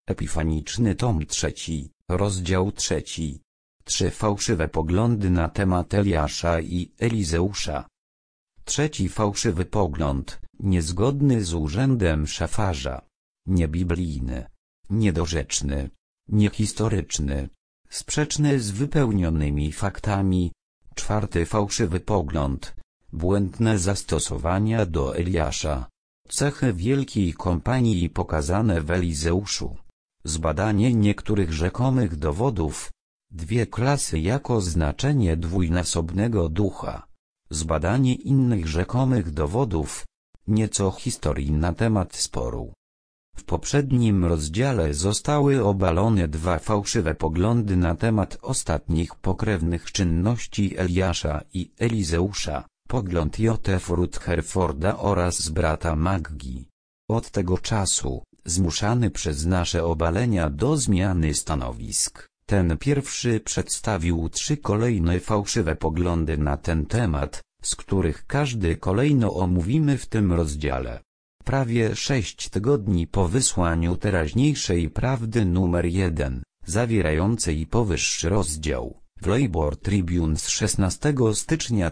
Epifaniczny tom 3, rozdział 3. 3 fałszywe poglądy na temat Eliasza i Elizeusza. Trzeci fałszywy pogląd, niezgodny z urzędem szafarza. Niebiblijny, niedorzeczny, niehistoryczny, sprzeczny z wypełnionymi faktami. Czwarty fałszywy pogląd, błędne zastosowania do Eliasza. Cechy wielkiej kompanii pokazane w Elizeuszu. Zbadanie niektórych rzekomych dowodów. Dwie klasy jako znaczenie dwójnasobnego ducha. Zbadanie innych rzekomych dowodów. Nieco historii na temat sporu. W poprzednim rozdziale zostały obalone dwa fałszywe poglądy na temat ostatnich pokrewnych czynności Eliasza i Elizeusza. Pogląd J. F. Rutherforda oraz brata Maggi. Od tego czasu, zmuszany przez nasze obalenia do zmiany stanowisk, ten pierwszy przedstawił trzy kolejne fałszywe poglądy na ten temat, z których każdy kolejno omówimy w tym rozdziale. Prawie 6 tygodni po wysłaniu teraźniejszej prawdy numer 1, zawierającej powyższy rozdział, w Labor Tribune z 16 stycznia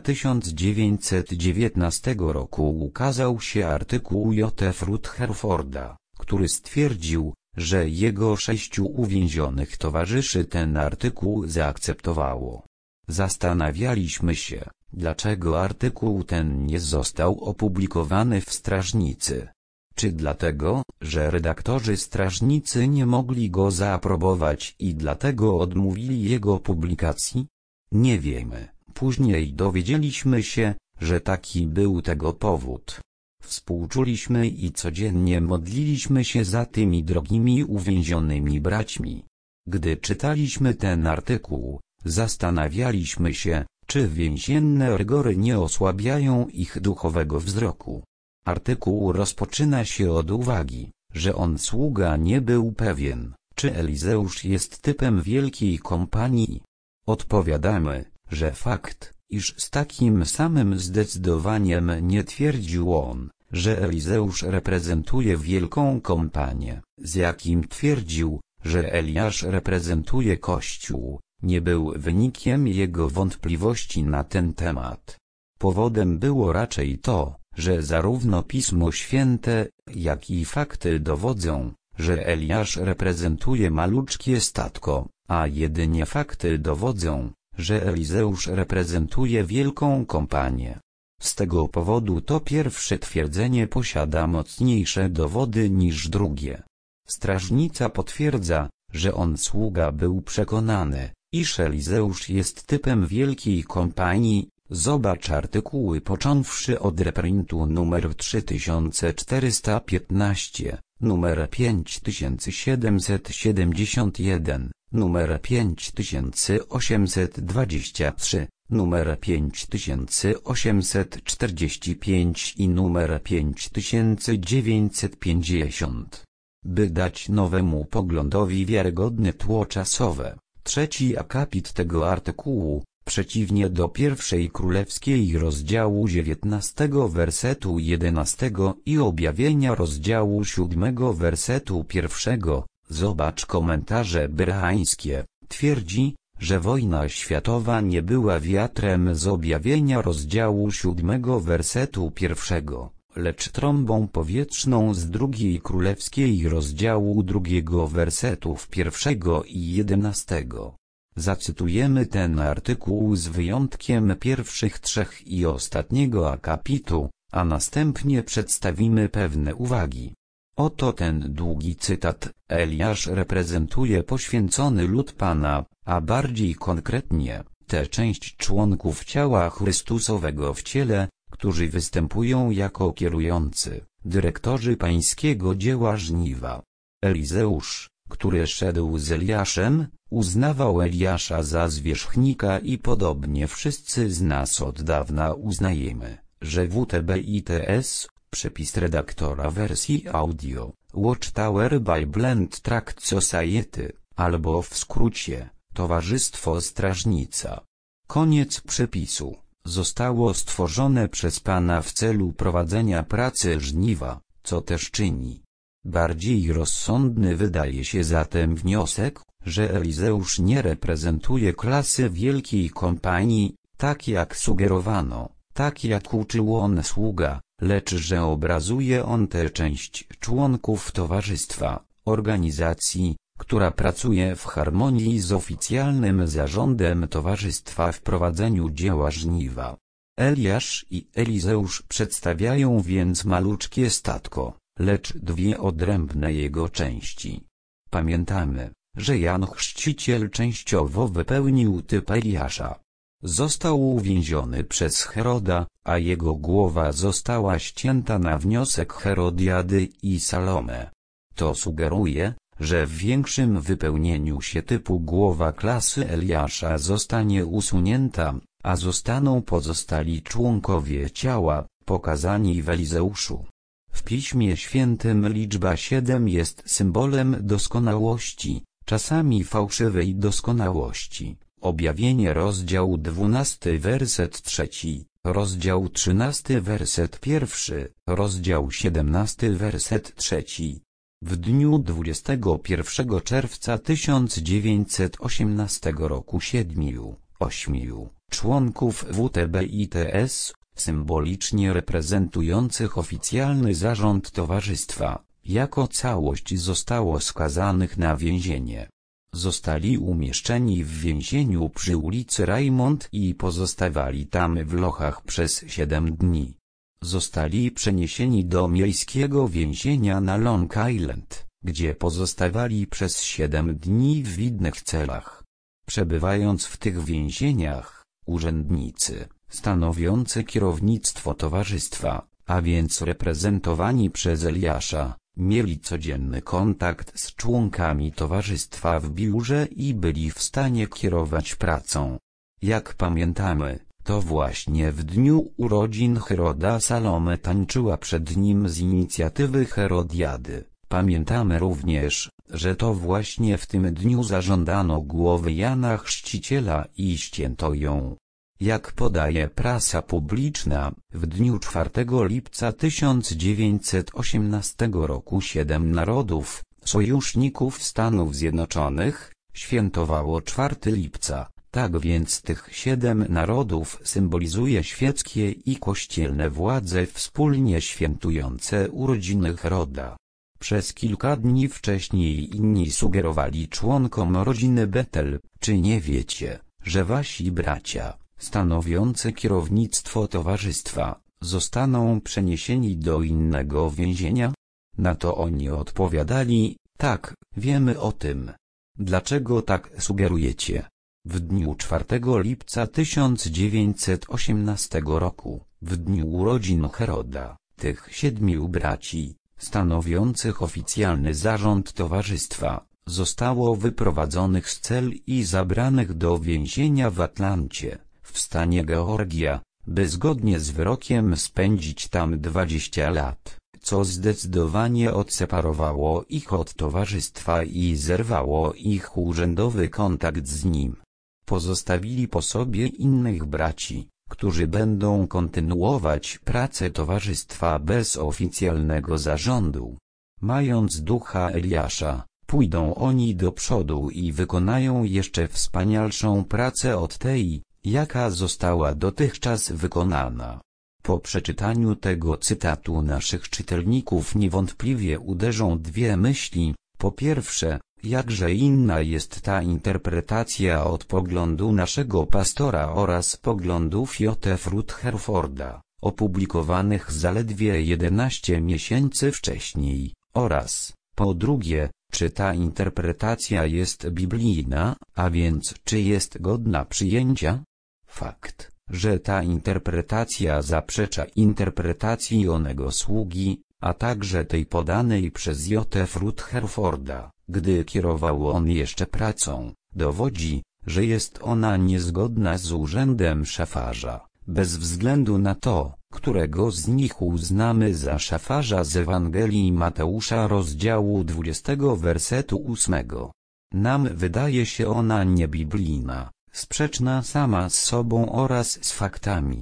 1919 roku ukazał się artykuł J. F. Rutherforda, który stwierdził, że jego 6 uwięzionych towarzyszy ten artykuł zaakceptowało. Zastanawialiśmy się, dlaczego artykuł ten nie został opublikowany w Strażnicy. Czy dlatego, że redaktorzy Strażnicy nie mogli go zaaprobować i dlatego odmówili jego publikacji? Nie wiemy. Później dowiedzieliśmy się, że taki był tego powód. Współczuliśmy i codziennie modliliśmy się za tymi drogimi uwięzionymi braćmi. Gdy czytaliśmy ten artykuł, zastanawialiśmy się, czy więzienne rygory nie osłabiają ich duchowego wzroku. Artykuł rozpoczyna się od uwagi, że on sługa nie był pewien, czy Elizeusz jest typem wielkiej kompanii. Odpowiadamy, że fakt, iż z takim samym zdecydowaniem nie twierdził on, że Elizeusz reprezentuje wielką kompanię, z jakim twierdził, że Eliasz reprezentuje Kościół, nie był wynikiem jego wątpliwości na ten temat. Powodem było raczej to, że zarówno Pismo Święte, jak i fakty dowodzą, że Eliasz reprezentuje maluczkie statko, a jedynie fakty dowodzą, że Elizeusz reprezentuje wielką kompanię. Z tego powodu to pierwsze twierdzenie posiada mocniejsze dowody niż drugie. Strażnica potwierdza, że on sługa był przekonany, iż Elizeusz jest typem wielkiej kompanii. Zobacz artykuły począwszy od reprintu numer 3415, numer 5771, numer 5823, numer 5845 i numer 5950. By dać nowemu poglądowi wiarygodne tło czasowe, trzeci akapit tego artykułu, przeciwnie do pierwszej królewskiej rozdziału 19 wersetu 11 i objawienia rozdziału 7 wersetu 1, zobacz komentarze bereańskie, twierdzi, że wojna światowa nie była wiatrem z objawienia rozdziału 7 wersetu 1, lecz trąbą powietrzną z drugiej królewskiej rozdziału 2 wersetów 1 i 11. Zacytujemy ten artykuł z wyjątkiem pierwszych 3 i ostatniego akapitu, a następnie przedstawimy pewne uwagi. Oto ten długi cytat. Eliasz reprezentuje poświęcony lud Pana, a bardziej konkretnie, tę część członków ciała Chrystusowego w ciele, którzy występują jako kierujący, dyrektorzy pańskiego dzieła żniwa. Elizeusz, który szedł z Eliaszem, uznawał Eliasza za zwierzchnika i podobnie wszyscy z nas od dawna uznajemy, że WTBITS, przepis redaktora wersji audio, Watchtower Bible and Tract Society, albo w skrócie, Towarzystwo Strażnica. Koniec przepisu. Zostało stworzone przez Pana w celu prowadzenia pracy żniwa, co też czyni. Bardziej rozsądny wydaje się zatem wniosek, że Elizeusz nie reprezentuje klasy wielkiej kompanii, tak jak sugerowano, tak jak uczył on sługa, lecz że obrazuje on tę część członków towarzystwa, organizacji, która pracuje w harmonii z oficjalnym zarządem towarzystwa w prowadzeniu dzieła żniwa. Eliasz i Elizeusz przedstawiają więc maluczkie statko, lecz dwie odrębne jego części. Pamiętamy, że Jan Chrzciciel częściowo wypełnił typ Eliasza. Został uwięziony przez Heroda, a jego głowa została ścięta na wniosek Herodiady i Salome. To sugeruje, że w większym wypełnieniu się typu głowa klasy Eliasza zostanie usunięta, a zostaną pozostali członkowie ciała, pokazani w Elizeuszu. W Piśmie Świętym liczba 7 jest symbolem doskonałości, czasami fałszywej doskonałości. Objawienie rozdział 12 werset 3, rozdział 13 werset 1, rozdział 17 werset 3. W dniu 21 czerwca 1918 roku 8 członków WTB-ITS, symbolicznie reprezentujących oficjalny zarząd towarzystwa, jako całość zostało skazanych na więzienie. Zostali umieszczeni w więzieniu przy ulicy Raymond i pozostawali tam w lochach przez 7 dni. Zostali przeniesieni do miejskiego więzienia na Long Island, gdzie pozostawali przez 7 dni w innych celach. Przebywając w tych więzieniach, urzędnicy, stanowiący kierownictwo towarzystwa, a więc reprezentowani przez Eliasza, mieli codzienny kontakt z członkami towarzystwa w biurze i byli w stanie kierować pracą. Jak pamiętamy, to właśnie w dniu urodzin Heroda Salome tańczyła przed nim z inicjatywy Herodiady. Pamiętamy również, że to właśnie w tym dniu zażądano głowy Jana Chrzciciela i ścięto ją. Jak podaje prasa publiczna, w dniu 4 lipca 1918 roku 7 narodów, sojuszników Stanów Zjednoczonych, świętowało 4 lipca, tak więc tych 7 narodów symbolizuje świeckie i kościelne władze wspólnie świętujące urodziny Heroda. Przez kilka dni wcześniej inni sugerowali członkom rodziny Betel, czy nie wiecie, że wasi bracia, stanowiący kierownictwo towarzystwa, zostaną przeniesieni do innego więzienia? Na to oni odpowiadali, tak, wiemy o tym. Dlaczego tak sugerujecie? W dniu 4 lipca 1918 roku, w dniu urodzin Heroda, tych 7 braci, stanowiących oficjalny zarząd towarzystwa, zostało wyprowadzonych z cel i zabranych do więzienia w Atlancie, w stanie Georgia, by zgodnie z wyrokiem spędzić tam 20 lat, co zdecydowanie odseparowało ich od towarzystwa i zerwało ich urzędowy kontakt z nim. Pozostawili po sobie innych braci, którzy będą kontynuować pracę towarzystwa bez oficjalnego zarządu. Mając ducha Eliasza, pójdą oni do przodu i wykonają jeszcze wspanialszą pracę od tej, jaka została dotychczas wykonana. Po przeczytaniu tego cytatu naszych czytelników niewątpliwie uderzą dwie myśli. Po pierwsze, jakże inna jest ta interpretacja od poglądu naszego pastora oraz poglądów J. Rutherforda, opublikowanych zaledwie 11 miesięcy wcześniej, oraz, po drugie, czy ta interpretacja jest biblijna, a więc czy jest godna przyjęcia? Fakt, że ta interpretacja zaprzecza interpretacji onego sługi, a także tej podanej przez J. Rutherforda, gdy kierował on jeszcze pracą, dowodzi, że jest ona niezgodna z urzędem szafarza, bez względu na to, którego z nich uznamy za szafarza z Ewangelii Mateusza rozdziału 20 wersetu 8. Nam wydaje się ona niebiblijna, sprzeczna sama z sobą oraz z faktami.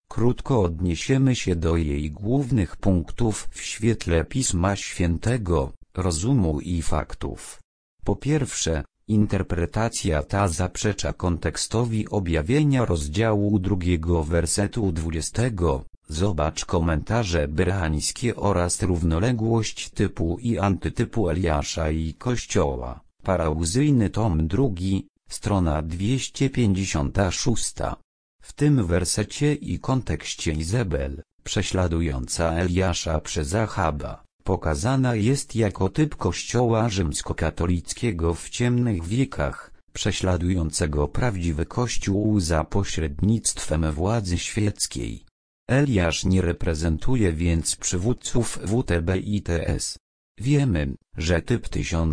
Krótko odniesiemy się do jej głównych punktów w świetle Pisma Świętego, rozumu i faktów. Po pierwsze, interpretacja ta zaprzecza kontekstowi objawienia rozdziału 2 wersetu 20. Zobacz komentarze bereańskie oraz równoległość typu i antytypu Eliasza i Kościoła. Parauzyjny tom 2, strona 256. W tym wersecie i kontekście Izabel, prześladująca Eliasza przez Achaba, pokazana jest jako typ Kościoła rzymskokatolickiego w ciemnych wiekach, prześladującego prawdziwy Kościół za pośrednictwem władzy świeckiej. Eliasz nie reprezentuje więc przywódców WTB i TS. Wiemy, że typ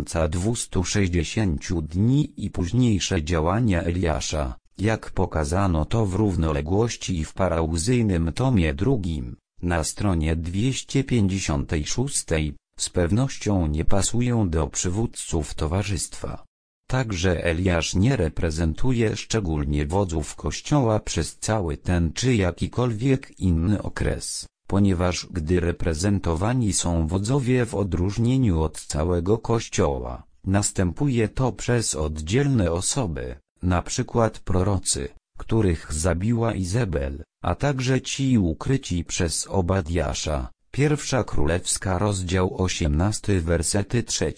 1260 dni i późniejsze działania Eliasza, jak pokazano to w równoległości w parauzyjnym tomie 2, na stronie 256, z pewnością nie pasują do przywódców towarzystwa. Także Eliasz nie reprezentuje szczególnie wodzów Kościoła przez cały ten czy jakikolwiek inny okres, ponieważ gdy reprezentowani są wodzowie w odróżnieniu od całego Kościoła, następuje to przez oddzielne osoby, na przykład prorocy, których zabiła Izabel, a także ci ukryci przez Obadiasza. Pierwsza Królewska rozdział 18 wersety 3,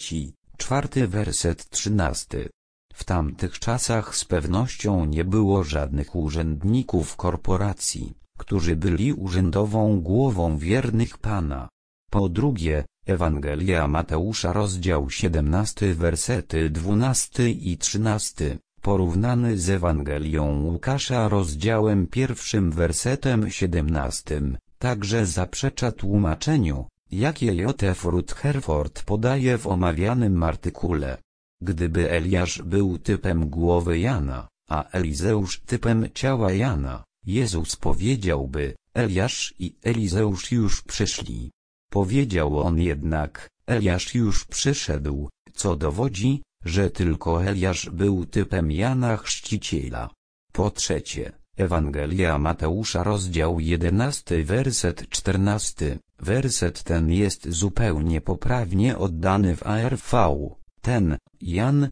4 werset 13. W tamtych czasach z pewnością nie było żadnych urzędników korporacji, którzy byli urzędową głową wiernych Pana. Po drugie, Ewangelia Mateusza rozdział 17 wersety 12 i 13, porównany z Ewangelią Łukasza rozdziałem 1 wersetem 17, także zaprzecza tłumaczeniu, jakie J. F. Rutherford podaje w omawianym artykule. Gdyby Eliasz był typem głowy Jana, a Elizeusz typem ciała Jana, Jezus powiedziałby: Eliasz i Elizeusz już przyszli. Powiedział on jednak: Eliasz już przyszedł, co dowodzi, że tylko Eliasz był typem Jana Chrzciciela. Po trzecie, Ewangelia Mateusza rozdział 11 werset 14, werset ten jest zupełnie poprawnie oddany w ARV. Ten, Jan,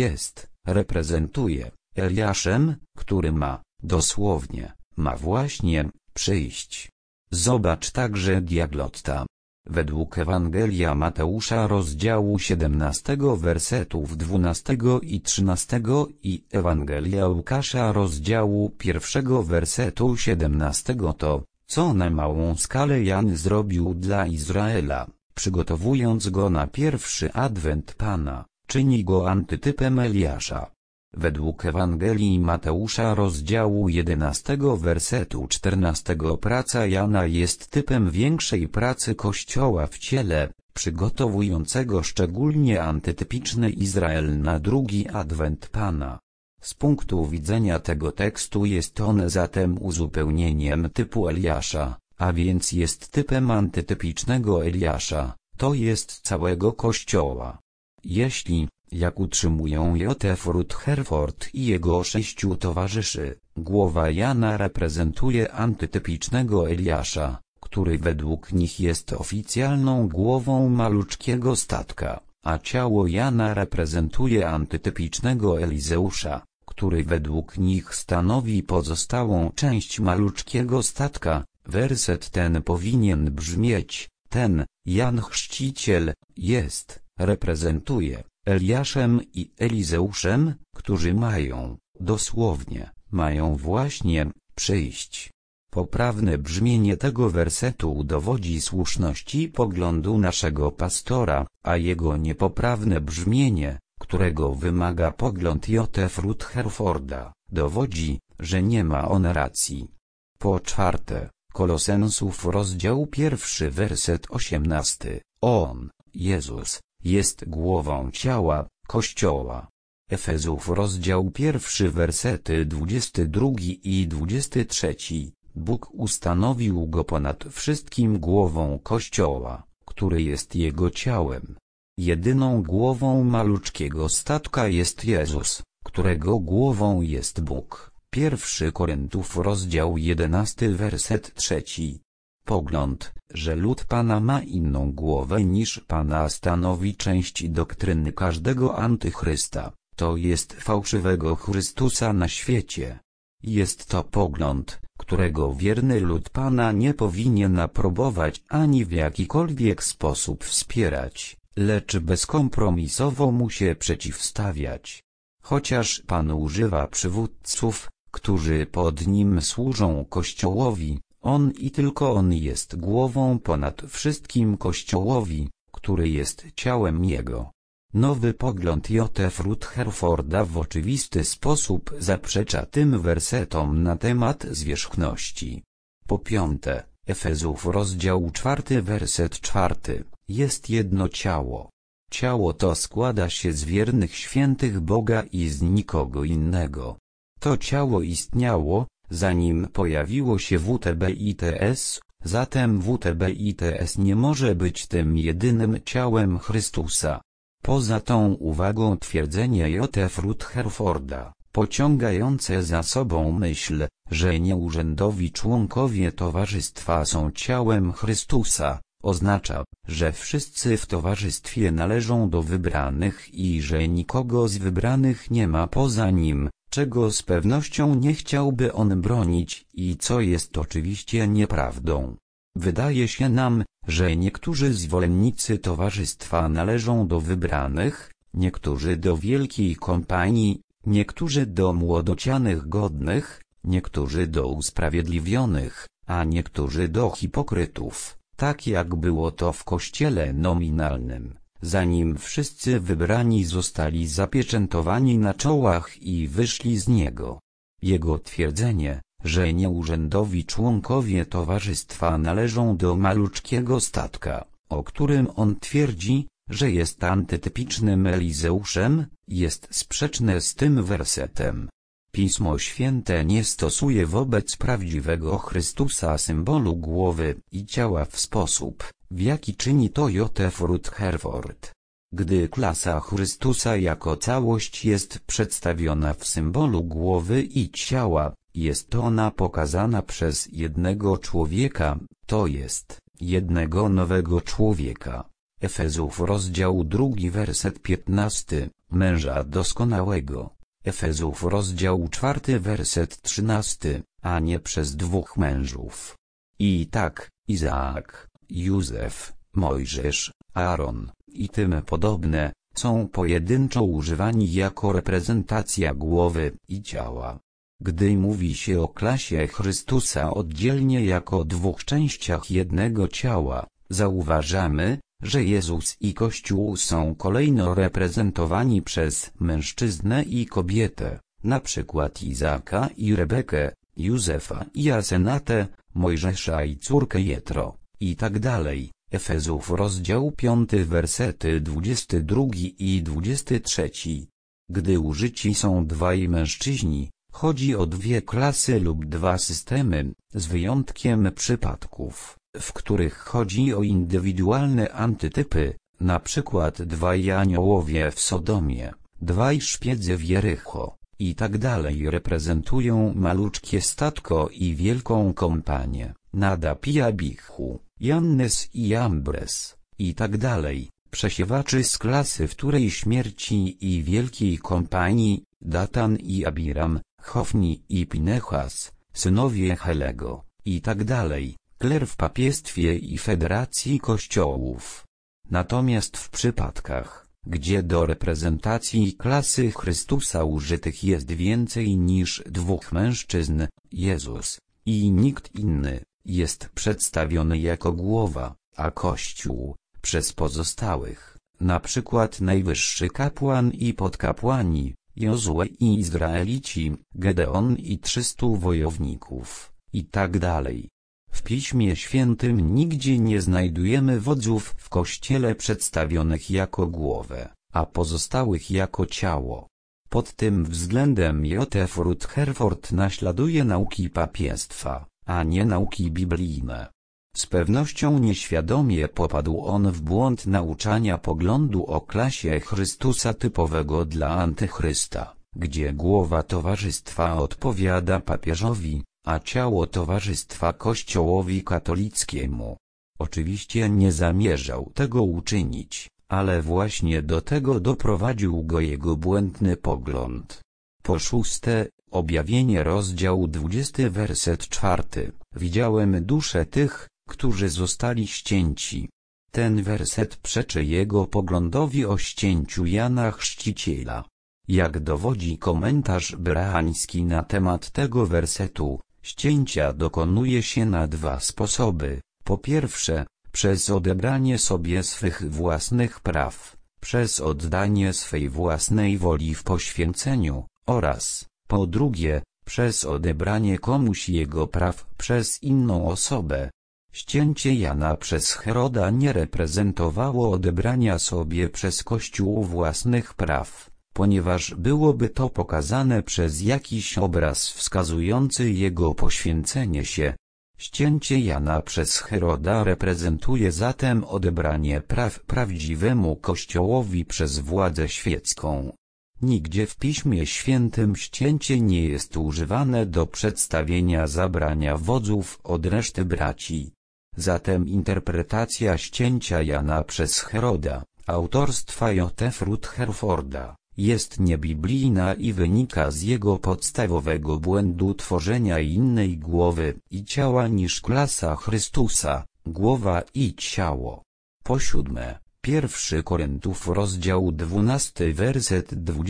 reprezentuje Eliaszem, który ma, dosłownie, ma właśnie, przyjść. Zobacz także diaglotta. Według Ewangelia Mateusza rozdziału 17 wersetów 12 i 13 i Ewangelia Łukasza rozdziału 1 wersetu 17 to, co na małą skalę Jan zrobił dla Izraela, przygotowując go na pierwszy adwent Pana, czyni go antytypem Eliasza. Według Ewangelii Mateusza rozdziału 11 wersetu 14 praca Jana jest typem większej pracy Kościoła w ciele, przygotowującego szczególnie antytypiczny Izrael na drugi adwent Pana. Z punktu widzenia tego tekstu jest on zatem uzupełnieniem typu Eliasza, a więc jest typem antytypicznego Eliasza, to jest całego Kościoła. Jeśli, jak utrzymują J. F. Rutherford i jego 6 towarzyszy, głowa Jana reprezentuje antytypicznego Eliasza, który według nich jest oficjalną głową maluczkiego statka, a ciało Jana reprezentuje antytypicznego Elizeusza, który według nich stanowi pozostałą część maluczkiego statka, werset ten powinien brzmieć: ten, Jan Chrzciciel, reprezentuje Eliaszem i Elizeuszem, którzy mają, dosłownie, mają właśnie, przyjść. Poprawne brzmienie tego wersetu dowodzi słuszności poglądu naszego pastora, a jego niepoprawne brzmienie, którego wymaga pogląd J. F. Rutherforda, dowodzi, że nie ma on racji. Po czwarte, Kolosensów rozdział 1 werset 18, on, Jezus, jest głową ciała, Kościoła. Efezów rozdział 1 wersety 22 i 23, Bóg ustanowił go ponad wszystkim głową Kościoła, który jest jego ciałem. Jedyną głową maluczkiego statka jest Jezus, którego głową jest Bóg. 1 Koryntów rozdział 11 werset 3. Pogląd, że lud Pana ma inną głowę niż Pana, stanowi część doktryny każdego antychrysta, to jest fałszywego Chrystusa na świecie. Jest to pogląd, którego wierny lud Pana nie powinien aprobować ani w jakikolwiek sposób wspierać, lecz bezkompromisowo mu się przeciwstawiać. Chociaż Pan używa przywódców, którzy pod nim służą Kościołowi, on i tylko on jest głową ponad wszystkim Kościołowi, który jest ciałem Jego. Nowy pogląd J. F. Rutherforda w oczywisty sposób zaprzecza tym wersetom na temat zwierzchności. Po piąte, Efezów rozdział 4 werset 4, jest jedno ciało. Ciało to składa się z wiernych świętych Boga i z nikogo innego. To ciało istniało, zanim pojawiło się WTBITS, zatem WTBITS nie może być tym jedynym ciałem Chrystusa. Poza tą uwagą twierdzenie J. F. Rutherforda, pociągające za sobą myśl, że nieurzędowi członkowie towarzystwa są ciałem Chrystusa, oznacza, że wszyscy w towarzystwie należą do wybranych i że nikogo z wybranych nie ma poza nim, czego z pewnością nie chciałby on bronić i co jest oczywiście nieprawdą. Wydaje się nam, że niektórzy zwolennicy towarzystwa należą do wybranych, niektórzy do wielkiej kompanii, niektórzy do młodocianych godnych, niektórzy do usprawiedliwionych, a niektórzy do hipokrytów, tak jak było to w Kościele nominalnym, zanim wszyscy wybrani zostali zapieczętowani na czołach i wyszli z niego. Jego twierdzenie, że nieurzędowi członkowie towarzystwa należą do maluczkiego statka, o którym on twierdzi, że jest antytypicznym Elizeuszem, jest sprzeczne z tym wersetem. Pismo Święte nie stosuje wobec prawdziwego Chrystusa symbolu głowy i ciała w sposób, w jaki czyni to J. F. Rutherford. Gdy klasa Chrystusa jako całość jest przedstawiona w symbolu głowy i ciała, jest ona pokazana przez jednego człowieka, to jest, jednego nowego człowieka. Efezów rozdział 2 werset 15, męża doskonałego. Efezów rozdział 4 werset 13, a nie przez dwóch mężów. I tak, Izaak, Józef, Mojżesz, Aaron i tym podobne, są pojedynczo używani jako reprezentacja głowy i ciała. Gdy mówi się o klasie Chrystusa oddzielnie jako dwóch częściach jednego ciała, zauważamy, że Jezus i Kościół są kolejno reprezentowani przez mężczyznę i kobietę, na przykład Izaaka i Rebekę, Józefa i Asenatę, Mojżesza i córkę Jetro, i tak dalej. Efezów rozdział 5 wersety 22 i 23. Gdy użyci są dwaj mężczyźni, chodzi o dwie klasy lub dwa systemy, z wyjątkiem przypadków, w których chodzi o indywidualne antytypy, na przykład dwaj aniołowie w Sodomie, dwaj szpiedzy w Jericho, i tak dalej reprezentują maluczkie statko i wielką kompanię, Nadab i Abichu, Jannes i Jambres, i tak dalej, przesiewaczy z klasy wtórej śmierci i wielkiej kompanii, Datan i Abiram, Hofni i Pinechas, synowie Helego, i tak dalej, kler w papiestwie i federacji kościołów. Natomiast w przypadkach, gdzie do reprezentacji klasy Chrystusa użytych jest więcej niż dwóch mężczyzn, Jezus, i nikt inny, jest przedstawiony jako głowa, a Kościół, przez pozostałych, na przykład najwyższy kapłan i podkapłani, Jozue i Izraelici, Gedeon i 300 wojowników, i tak dalej. W Piśmie Świętym nigdzie nie znajdujemy wodzów w Kościele przedstawionych jako głowę, a pozostałych jako ciało. Pod tym względem J. F. Rutherford naśladuje nauki papiestwa, a nie nauki biblijne. Z pewnością nieświadomie popadł on w błąd nauczania poglądu o klasie Chrystusa typowego dla antychrysta, gdzie głowa towarzystwa odpowiada papieżowi, a ciało towarzystwa Kościołowi katolickiemu. Oczywiście nie zamierzał tego uczynić, ale właśnie do tego doprowadził go jego błędny pogląd. Po szóste, objawienie rozdział 20 werset 4. Widziałem dusze tych, którzy zostali ścięci. Ten werset przeczy jego poglądowi o ścięciu Jana Chrzciciela. Jak dowodzi komentarz bereański na temat tego wersetu, ścięcia dokonuje się na dwa sposoby. Po pierwsze, przez odebranie sobie swych własnych praw, przez oddanie swej własnej woli w poświęceniu, oraz, po drugie, przez odebranie komuś jego praw przez inną osobę. Ścięcie Jana przez Heroda nie reprezentowało odebrania sobie przez Kościół własnych praw, ponieważ byłoby to pokazane przez jakiś obraz wskazujący jego poświęcenie się. Ścięcie Jana przez Heroda reprezentuje zatem odebranie praw prawdziwemu Kościołowi przez władzę świecką. Nigdzie w Piśmie Świętym ścięcie nie jest używane do przedstawienia zabrania wodzów od reszty braci. Zatem interpretacja ścięcia Jana przez Heroda, autorstwa J. Rutherforda, jest niebiblijna i wynika z jego podstawowego błędu tworzenia innej głowy i ciała niż klasa Chrystusa, głowa i ciało. Po siódme, 1 Koryntiów rozdział 12 werset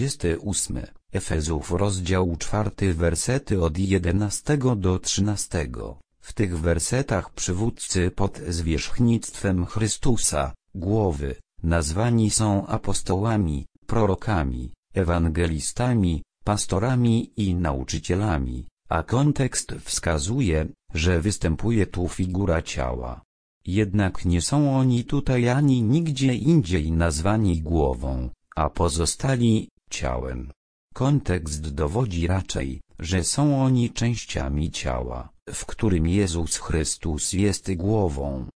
28, Efezów rozdział 4 wersety od 11 do 13. W tych wersetach przywódcy pod zwierzchnictwem Chrystusa, głowy, nazwani są apostołami, prorokami, ewangelistami, pastorami i nauczycielami, a kontekst wskazuje, że występuje tu figura ciała. Jednak nie są oni tutaj ani nigdzie indziej nazwani głową, a pozostali ciałem. Kontekst dowodzi raczej, że są oni częściami ciała, w którym Jezus Chrystus jest głową.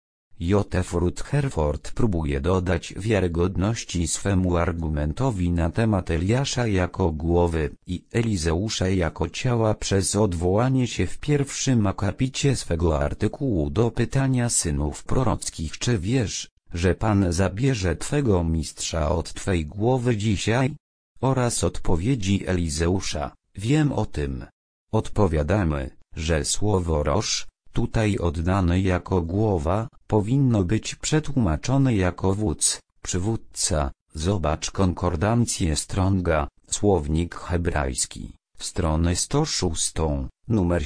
J. Rutherford próbuje dodać wiarygodności swemu argumentowi na temat Eliasza jako głowy i Elizeusza jako ciała przez odwołanie się w pierwszym akapicie swego artykułu do pytania synów prorockich: czy wiesz, że Pan zabierze twego mistrza od twej głowy dzisiaj? Oraz odpowiedzi Elizeusza: wiem o tym. Odpowiadamy, że słowo roż, tutaj oddane jako głowa, powinno być przetłumaczone jako wódz, przywódca. Zobacz konkordancję Stronga, słownik hebrajski, stronę 106, numer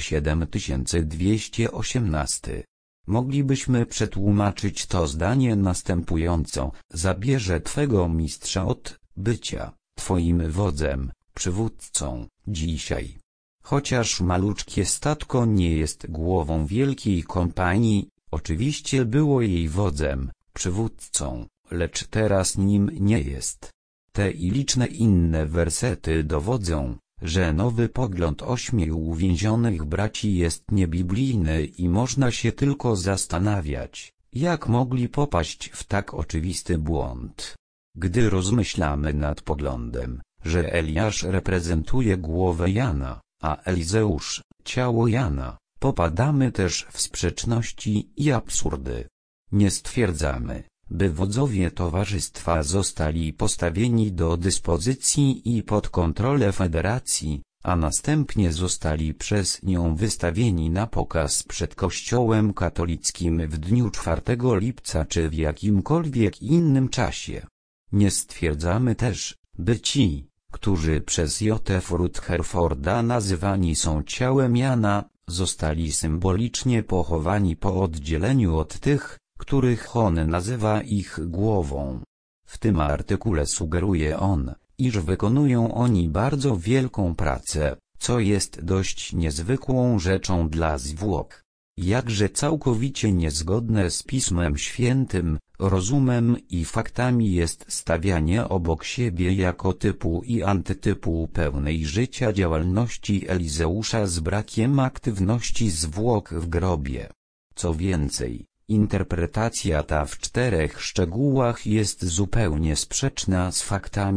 7218. Moglibyśmy przetłumaczyć to zdanie następująco: zabierze twego mistrza od bycia twoim wodzem, przywódcą, dzisiaj. Chociaż maluczkie statko nie jest głową wielkiej kompanii, oczywiście było jej wodzem, przywódcą, lecz teraz nim nie jest. Te i liczne inne wersety dowodzą, że nowy pogląd 8 uwięzionych braci jest niebiblijny i można się tylko zastanawiać, jak mogli popaść w tak oczywisty błąd. Gdy rozmyślamy nad poglądem, że Eliasz reprezentuje głowę Jana, a Elizeusz ciało Jana, popadamy też w sprzeczności i absurdy. Nie stwierdzamy, by wodzowie towarzystwa zostali postawieni do dyspozycji i pod kontrolę federacji, a następnie zostali przez nią wystawieni na pokaz przed Kościołem katolickim w dniu 4 lipca czy w jakimkolwiek innym czasie. Nie stwierdzamy też, by ci, którzy przez J. Rutherforda nazywani są ciałem Jana, zostali symbolicznie pochowani po oddzieleniu od tych, których on nazywa ich głową. W tym artykule sugeruje on, iż wykonują oni bardzo wielką pracę, co jest dość niezwykłą rzeczą dla zwłok. Jakże całkowicie niezgodne z Pismem Świętym, rozumem i faktami jest stawianie obok siebie jako typu i antytypu pełnej życia działalności Elizeusza z brakiem aktywności zwłok w grobie. Co więcej, interpretacja ta w 4 szczegółach jest zupełnie sprzeczna z faktami,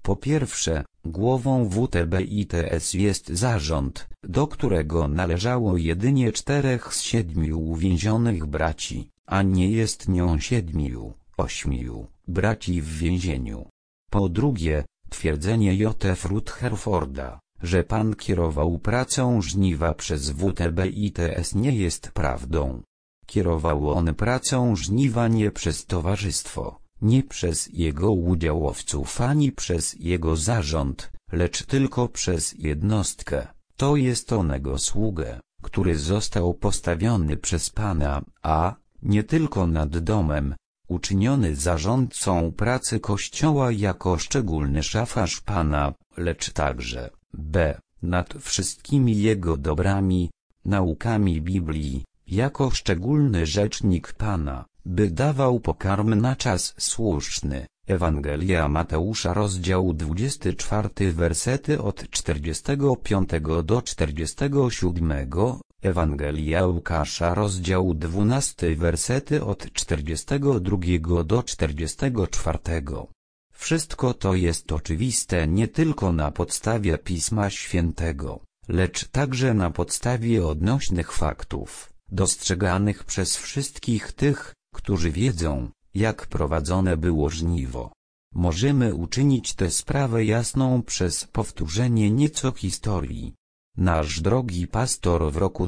Po pierwsze, głową WTB-ITS jest zarząd, do którego należało jedynie 4 z 7 uwięzionych braci, a nie jest nią 7, 8 braci w więzieniu. Po drugie, twierdzenie J. Rutherforda, że pan kierował pracą żniwa przez WTB-ITS nie jest prawdą. Kierował on pracą żniwa nie przez towarzystwo, nie przez jego udziałowców ani przez jego zarząd, lecz tylko przez jednostkę, to jest onego sługę, który został postawiony przez Pana, a nie tylko nad domem, uczyniony zarządcą pracy Kościoła jako szczególny szafarz Pana, lecz także b. nad wszystkimi jego dobrami, naukami Biblii, jako szczególny rzecznik Pana, by dawał pokarm na czas słuszny. Ewangelia Mateusza rozdział 24 wersety od 45 do 47, Ewangelia Łukasza rozdział 12 wersety od 42 do 44. Wszystko to jest oczywiste nie tylko na podstawie Pisma Świętego, lecz także na podstawie odnośnych faktów, dostrzeganych przez wszystkich tych, którzy wiedzą, jak prowadzone było żniwo. Możemy uczynić tę sprawę jasną przez powtórzenie nieco historii. Nasz drogi pastor w roku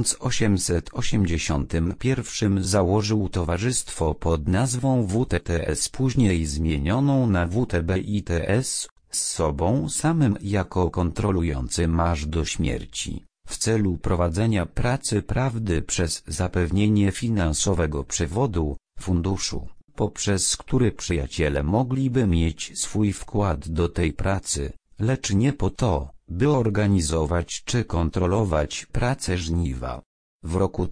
1881 założył towarzystwo pod nazwą WTTS, później zmienioną na WTB-ITS, z sobą samym jako kontrolującym aż do śmierci, w celu prowadzenia pracy prawdy przez zapewnienie finansowego przewodu, funduszu, poprzez który przyjaciele mogliby mieć swój wkład do tej pracy, lecz nie po to, by organizować czy kontrolować pracę żniwa. W roku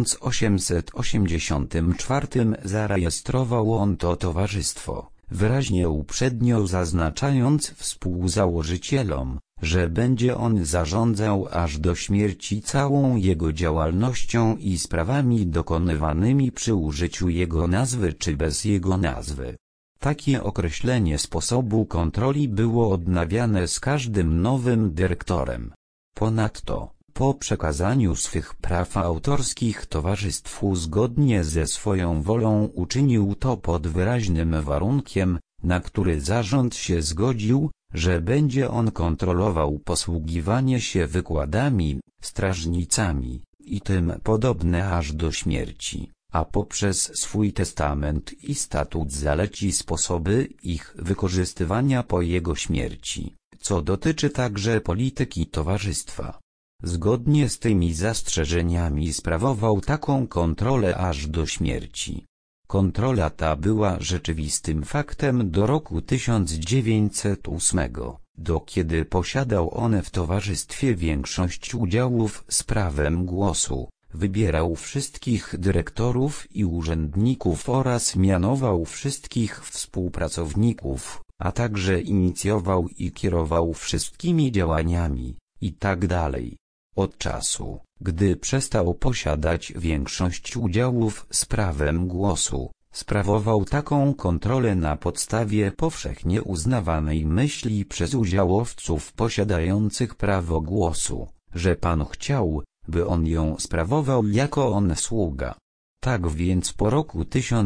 1884 zarejestrował on to towarzystwo, wyraźnie uprzednio zaznaczając współzałożycielom, że będzie on zarządzał aż do śmierci całą jego działalnością i sprawami dokonywanymi przy użyciu jego nazwy czy bez jego nazwy. Takie określenie sposobu kontroli było odnawiane z każdym nowym dyrektorem. Ponadto, po przekazaniu swych praw autorskich towarzystwu zgodnie ze swoją wolą uczynił to pod wyraźnym warunkiem, na który zarząd się zgodził, że będzie on kontrolował posługiwanie się wykładami, strażnicami i tym podobne aż do śmierci, a poprzez swój testament i statut zaleci sposoby ich wykorzystywania po jego śmierci, co dotyczy także polityki towarzystwa. Zgodnie z tymi zastrzeżeniami sprawował taką kontrolę aż do śmierci. Kontrola ta była rzeczywistym faktem do roku 1908, do kiedy posiadał on w towarzystwie większość udziałów z prawem głosu, wybierał wszystkich dyrektorów i urzędników oraz mianował wszystkich współpracowników, a także inicjował i kierował wszystkimi działaniami, itd. Od czasu, gdy przestał posiadać większość udziałów z prawem głosu, sprawował taką kontrolę na podstawie powszechnie uznawanej myśli przez udziałowców posiadających prawo głosu, że Pan chciał, by on ją sprawował jako on sługa. Tak więc po roku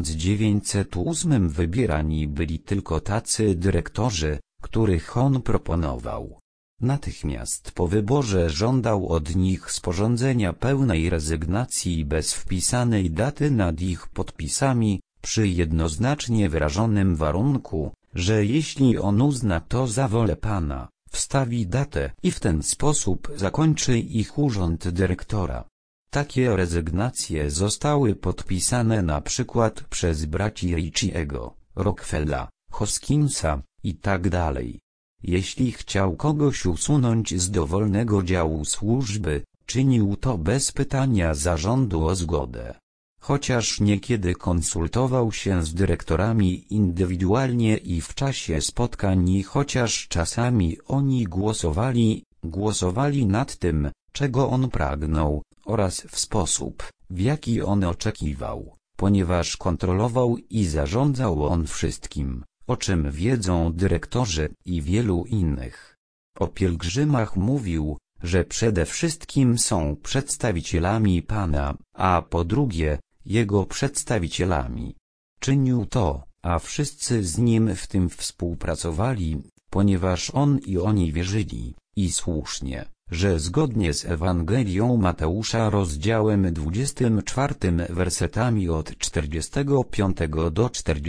1908 wybierani byli tylko tacy dyrektorzy, których on proponował. Natychmiast po wyborze żądał od nich sporządzenia pełnej rezygnacji bez wpisanej daty nad ich podpisami, przy jednoznacznie wyrażonym warunku, że jeśli on uzna to za wolę Pana, wstawi datę i w ten sposób zakończy ich urząd dyrektora. Takie rezygnacje zostały podpisane na przykład przez braci Richiego, Rockefella, Hoskinsa itd. Jeśli chciał kogoś usunąć z dowolnego działu służby, czynił to bez pytania zarządu o zgodę. Chociaż niekiedy konsultował się z dyrektorami indywidualnie i w czasie spotkań i chociaż czasami oni głosowali nad tym, czego on pragnął, oraz w sposób, w jaki on oczekiwał, ponieważ kontrolował i zarządzał on wszystkim, o czym wiedzą dyrektorzy i wielu innych. O pielgrzymach mówił, że przede wszystkim są przedstawicielami Pana, a po drugie, Jego przedstawicielami. Czynił to, a wszyscy z Nim w tym współpracowali, ponieważ On i oni wierzyli, i słusznie, że zgodnie z Ewangelią Mateusza rozdziałem 24 wersetami od 45 do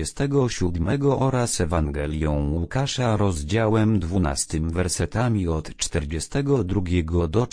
47 oraz Ewangelią Łukasza rozdziałem 12 wersetami od 42 do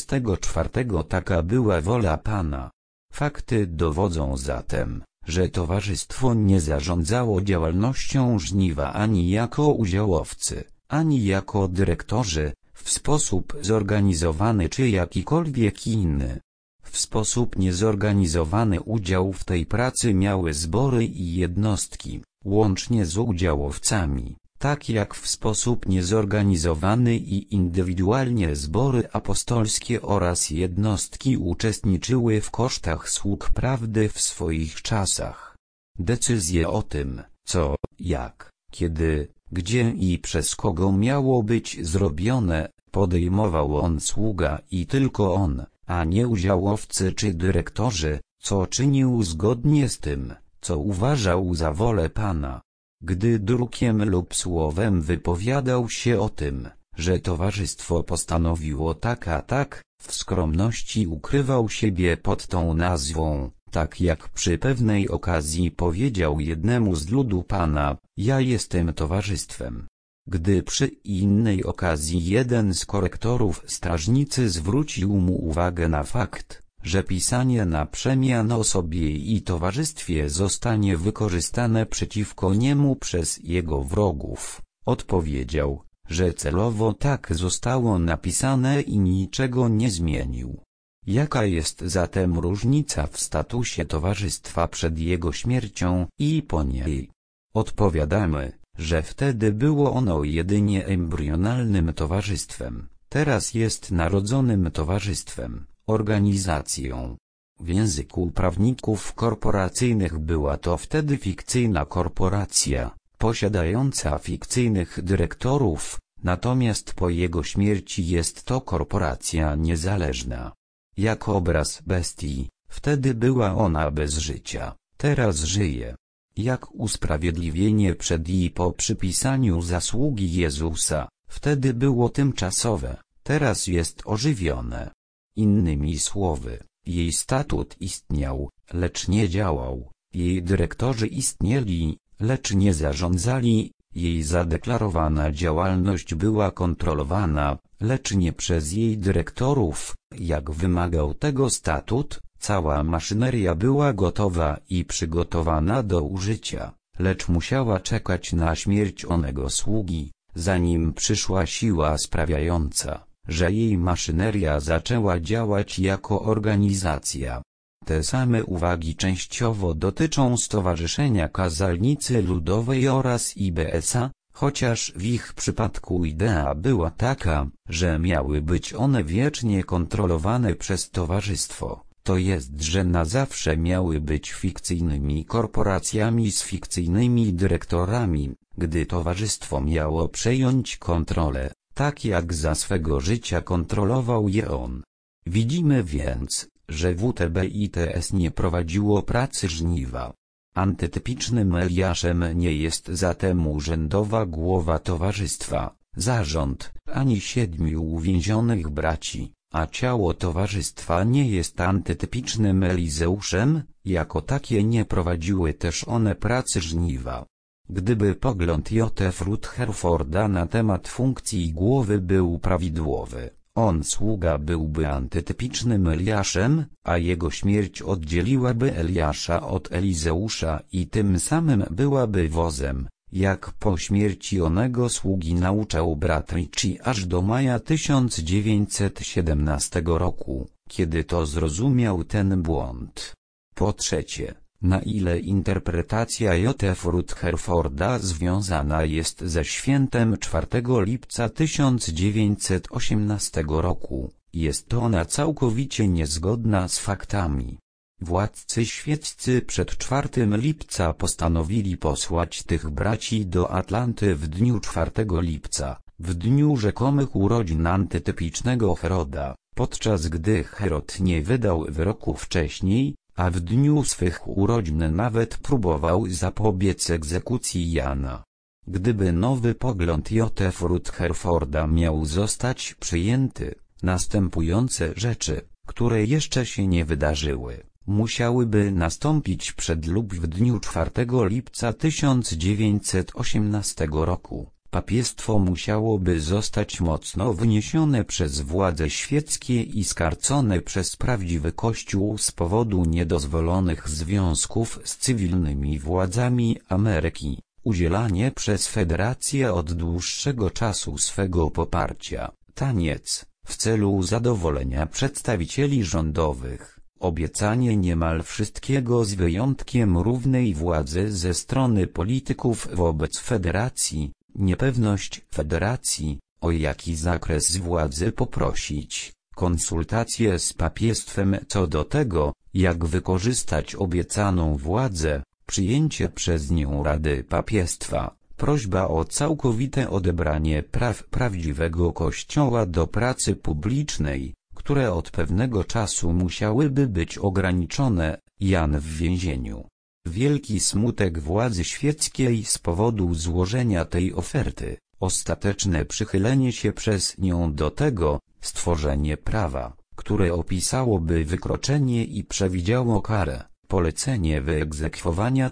44 taka była wola Pana. Fakty dowodzą zatem, że towarzystwo nie zarządzało działalnością żniwa ani jako udziałowcy, ani jako dyrektorzy, w sposób zorganizowany czy jakikolwiek inny. W sposób niezorganizowany udział w tej pracy miały zbory i jednostki, łącznie z udziałowcami, tak jak w sposób niezorganizowany i indywidualnie zbory apostolskie oraz jednostki uczestniczyły w kosztach sług prawdy w swoich czasach. Decyzje o tym, co, jak, kiedy, gdzie i przez kogo miało być zrobione, podejmował on sługa i tylko on, a nie udziałowcy czy dyrektorzy, co czynił zgodnie z tym, co uważał za wolę Pana. Gdy drukiem lub słowem wypowiadał się o tym, że towarzystwo postanowiło tak a tak, w skromności ukrywał siebie pod tą nazwą, tak jak przy pewnej okazji powiedział jednemu z ludu Pana, ja jestem towarzystwem. Gdy przy innej okazji jeden z korektorów strażnicy zwrócił mu uwagę na fakt, że pisanie na przemian o sobie i towarzystwie zostanie wykorzystane przeciwko niemu przez jego wrogów, odpowiedział, że celowo tak zostało napisane i niczego nie zmienił. Jaka jest zatem różnica w statusie towarzystwa przed jego śmiercią i po niej? Odpowiadamy, że wtedy było ono jedynie embrionalnym towarzystwem, teraz jest narodzonym towarzystwem, organizacją. W języku prawników korporacyjnych była to wtedy fikcyjna korporacja, posiadająca fikcyjnych dyrektorów, natomiast po jego śmierci jest to korporacja niezależna. Jak obraz bestii, wtedy była ona bez życia, teraz żyje. Jak usprawiedliwienie przed i po przypisaniu zasługi Jezusa, wtedy było tymczasowe, teraz jest ożywione. Innymi słowy, jej statut istniał, lecz nie działał, jej dyrektorzy istnieli, lecz nie zarządzali, jej zadeklarowana działalność była kontrolowana, lecz nie przez jej dyrektorów, jak wymagał tego statut. Cała maszyneria była gotowa i przygotowana do użycia, lecz musiała czekać na śmierć onego sługi, zanim przyszła siła sprawiająca, że jej maszyneria zaczęła działać jako organizacja. Te same uwagi częściowo dotyczą Stowarzyszenia Kazalnicy Ludowej oraz IBS-a, chociaż w ich przypadku idea była taka, że miały być one wiecznie kontrolowane przez towarzystwo. To jest, że na zawsze miały być fikcyjnymi korporacjami z fikcyjnymi dyrektorami, gdy towarzystwo miało przejąć kontrolę, tak jak za swego życia kontrolował je on. Widzimy więc, że WTB-ITS nie prowadziło pracy żniwa. Antytypicznym Eliaszem nie jest zatem urzędowa głowa towarzystwa, zarząd, ani 7 uwięzionych braci. A ciało towarzystwa nie jest antytypicznym Elizeuszem, jako takie nie prowadziły też one pracy żniwa. Gdyby pogląd J. F. Rutherforda na temat funkcji głowy był prawidłowy, on sługa byłby antytypicznym Eliaszem, a jego śmierć oddzieliłaby Eliasza od Elizeusza i tym samym byłaby wozem, jak po śmierci onego sługi nauczał brat Ricci aż do maja 1917 roku, kiedy to zrozumiał ten błąd. Po trzecie, na ile interpretacja J. F. Rutherforda związana jest ze świętem 4 lipca 1918 roku, jest ona całkowicie niezgodna z faktami. Władcy świeccy przed 4 lipca postanowili posłać tych braci do Atlanty w dniu 4 lipca, w dniu rzekomych urodzin antytypicznego Heroda, podczas gdy Herod nie wydał wyroku wcześniej, a w dniu swych urodzin nawet próbował zapobiec egzekucji Jana. Gdyby nowy pogląd J. F. Rutherforda miał zostać przyjęty, następujące rzeczy, które jeszcze się nie wydarzyły, musiałyby nastąpić przed lub w dniu 4 lipca 1918 roku. Papiestwo musiałoby zostać mocno wyniesione przez władze świeckie i skarcone przez prawdziwy Kościół z powodu niedozwolonych związków z cywilnymi władzami Ameryki, udzielanie przez Federację od dłuższego czasu swego poparcia, taniec, w celu zadowolenia przedstawicieli rządowych, obiecanie niemal wszystkiego z wyjątkiem równej władzy ze strony polityków wobec Federacji, niepewność Federacji, o jaki zakres władzy poprosić, konsultacje z papiestwem co do tego, jak wykorzystać obiecaną władzę, przyjęcie przez nią Rady Papiestwa, prośba o całkowite odebranie praw prawdziwego Kościoła do pracy publicznej, które od pewnego czasu musiałyby być ograniczone, Jan w więzieniu. Wielki smutek władzy świeckiej z powodu złożenia tej oferty, ostateczne przychylenie się przez nią do tego, stworzenie prawa, które opisałoby wykroczenie i przewidziało karę, polecenie wyegzekwowania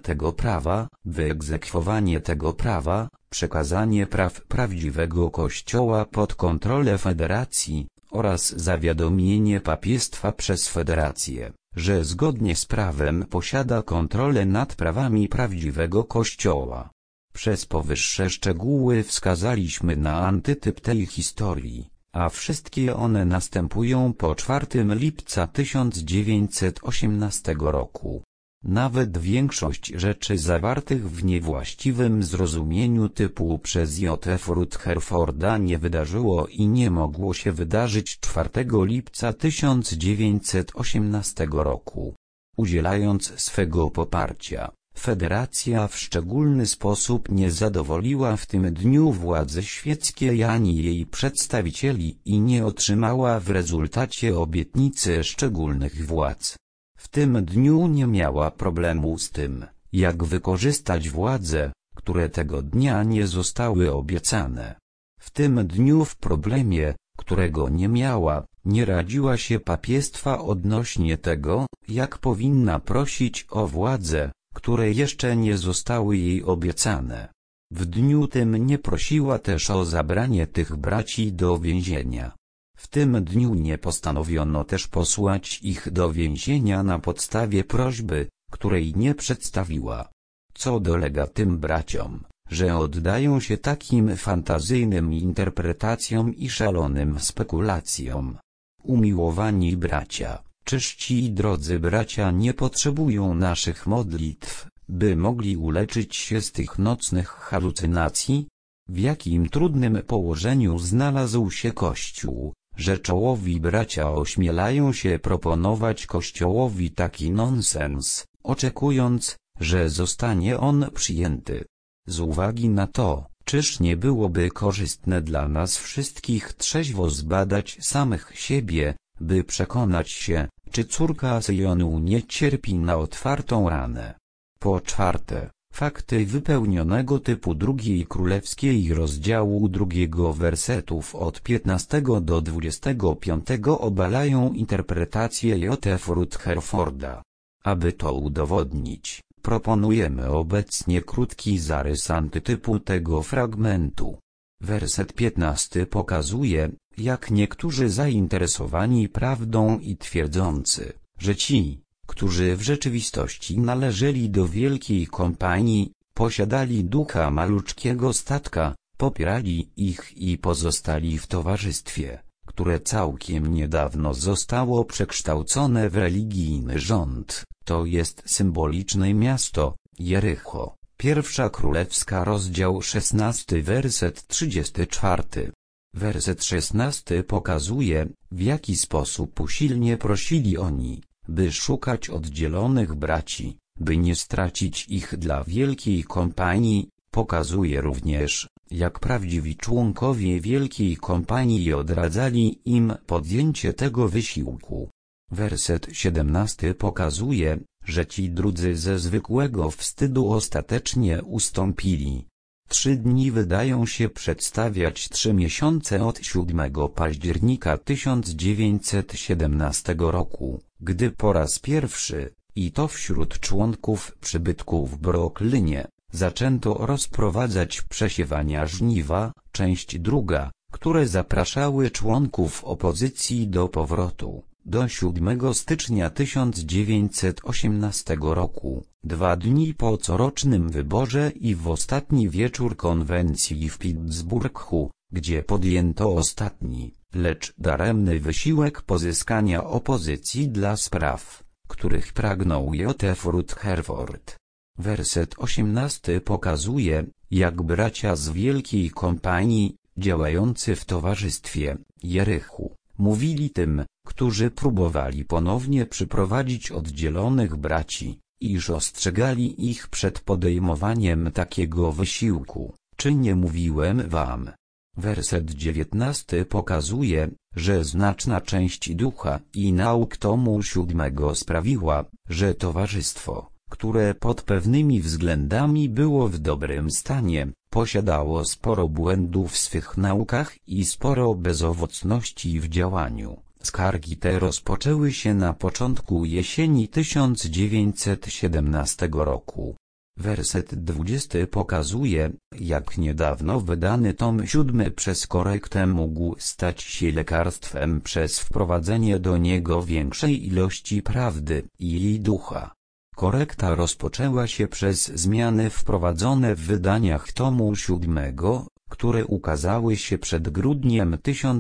tego prawa, przekazanie praw prawdziwego Kościoła pod kontrolę Federacji, oraz zawiadomienie papiestwa przez Federację, że zgodnie z prawem posiada kontrolę nad prawami prawdziwego Kościoła. Przez powyższe szczegóły wskazaliśmy na antytyp tej historii, a wszystkie one następują po 4 lipca 1918 roku. Nawet większość rzeczy zawartych w niewłaściwym zrozumieniu typu przez J. F. Rutherforda nie wydarzyło i nie mogło się wydarzyć 4 lipca 1918 roku. Udzielając swego poparcia, Federacja w szczególny sposób nie zadowoliła w tym dniu władzy świeckiej ani jej przedstawicieli i nie otrzymała w rezultacie obietnicy szczególnych władz. W tym dniu nie miała problemu z tym, jak wykorzystać władze, które tego dnia nie zostały obiecane. W tym dniu w problemie, którego nie miała, nie radziła się papiestwa odnośnie tego, jak powinna prosić o władze, które jeszcze nie zostały jej obiecane. W dniu tym nie prosiła też o zabranie tych braci do więzienia. W tym dniu nie postanowiono też posłać ich do więzienia na podstawie prośby, której nie przedstawiła. Co dolega tym braciom, że oddają się takim fantazyjnym interpretacjom i szalonym spekulacjom? Umiłowani bracia, czyści i drodzy bracia nie potrzebują naszych modlitw, by mogli uleczyć się z tych nocnych halucynacji? W jakim trudnym położeniu znalazł się Kościół, że czołowi bracia ośmielają się proponować Kościołowi taki nonsens, oczekując, że zostanie on przyjęty. Z uwagi na to, czyż nie byłoby korzystne dla nas wszystkich trzeźwo zbadać samych siebie, by przekonać się, czy córka Syjonu nie cierpi na otwartą ranę. Po czwarte, fakty wypełnionego typu II Królewskiej rozdziału 2 wersetów od 15 do 25 obalają interpretację J. F. Rutherforda. Aby to udowodnić, proponujemy obecnie krótki zarys antytypu tego fragmentu. Werset 15 pokazuje, jak niektórzy zainteresowani prawdą i twierdzący, że ci, którzy w rzeczywistości należeli do wielkiej kompanii, posiadali ducha maluczkiego statka, popierali ich i pozostali w towarzystwie, które całkiem niedawno zostało przekształcone w religijny rząd, to jest symboliczne miasto, Jericho. 1 Królewska rozdział 16 werset 34. Werset 16 pokazuje, w jaki sposób usilnie prosili oni, by szukać oddzielonych braci, by nie stracić ich dla Wielkiej Kompanii. Pokazuje również, jak prawdziwi członkowie Wielkiej Kompanii odradzali im podjęcie tego wysiłku. Werset 17 pokazuje, że ci drudzy ze zwykłego wstydu ostatecznie ustąpili. 3 dni wydają się przedstawiać 3 miesiące od 7 października 1917 roku, gdy po raz pierwszy, i to wśród członków przybytku w Brooklynie, zaczęto rozprowadzać przesiewania żniwa, część druga, które zapraszały członków opozycji do powrotu. Do 7 stycznia 1918 roku, 2 dni po corocznym wyborze i w ostatni wieczór konwencji w Pittsburghu, gdzie podjęto ostatni, lecz daremny wysiłek pozyskania opozycji dla spraw, których pragnął J.F. Rutherford. Werset 18 pokazuje, jak bracia z Wielkiej Kompanii, działający w towarzystwie Jerichu, mówili tym, którzy próbowali ponownie przyprowadzić oddzielonych braci, iż ostrzegali ich przed podejmowaniem takiego wysiłku. Czy nie mówiłem wam? Werset 19 pokazuje, że znaczna część ducha i nauk tomu 7 sprawiła, że towarzystwo, które pod pewnymi względami było w dobrym stanie, posiadało sporo błędów w swych naukach i sporo bezowocności w działaniu. Skargi te rozpoczęły się na początku jesieni 1917 roku. Werset 20 pokazuje, jak niedawno wydany tom 7 przez korektę mógł stać się lekarstwem przez wprowadzenie do niego większej ilości prawdy i ducha. Korekta rozpoczęła się przez zmiany wprowadzone w wydaniach tomu 7, które ukazały się przed grudniem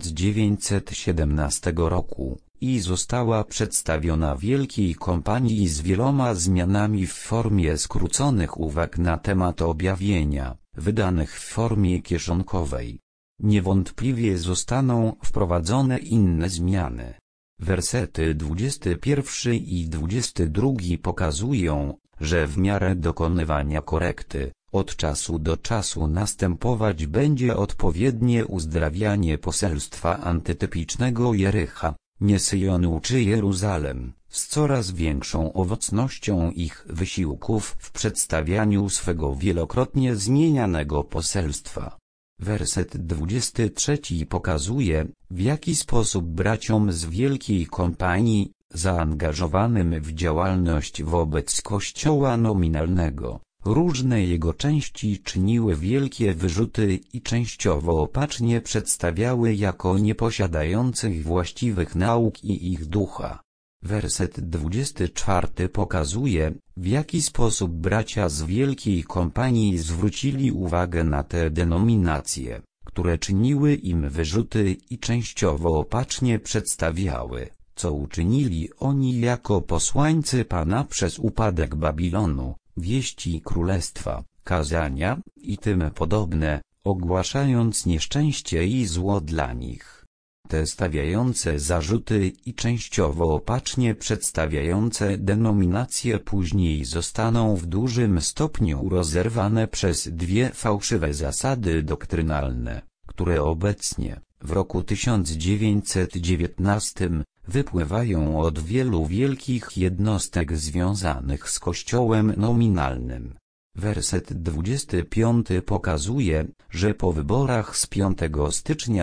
1917 roku, i została przedstawiona Wielkiej Kompanii z wieloma zmianami w formie skróconych uwag na temat objawienia, wydanych w formie kieszonkowej. Niewątpliwie zostaną wprowadzone inne zmiany. Wersety 21 i 22 pokazują, że w miarę dokonywania korekty, od czasu do czasu następować będzie odpowiednie uzdrawianie poselstwa antytypicznego Jericha, nie Syjonu czy Jeruzalem, z coraz większą owocnością ich wysiłków w przedstawianiu swego wielokrotnie zmienianego poselstwa. Werset 23 pokazuje, w jaki sposób braciom z Wielkiej Kompanii, zaangażowanym w działalność wobec Kościoła nominalnego, różne jego części czyniły wielkie wyrzuty i częściowo opacznie przedstawiały jako nieposiadających właściwych nauk i ich ducha. Werset 24 pokazuje, w jaki sposób bracia z Wielkiej Kompanii zwrócili uwagę na te denominacje, które czyniły im wyrzuty i częściowo opacznie przedstawiały, co uczynili oni jako posłańcy Pana przez upadek Babilonu, wieści królestwa, kazania i tym podobne, ogłaszając nieszczęście i zło dla nich. Te stawiające zarzuty i częściowo opacznie przedstawiające denominacje później zostaną w dużym stopniu rozerwane przez 2 fałszywe zasady doktrynalne, które obecnie, w roku 1919, wypływają od wielu wielkich jednostek związanych z Kościołem nominalnym. Werset 25 pokazuje, że po wyborach z 5 stycznia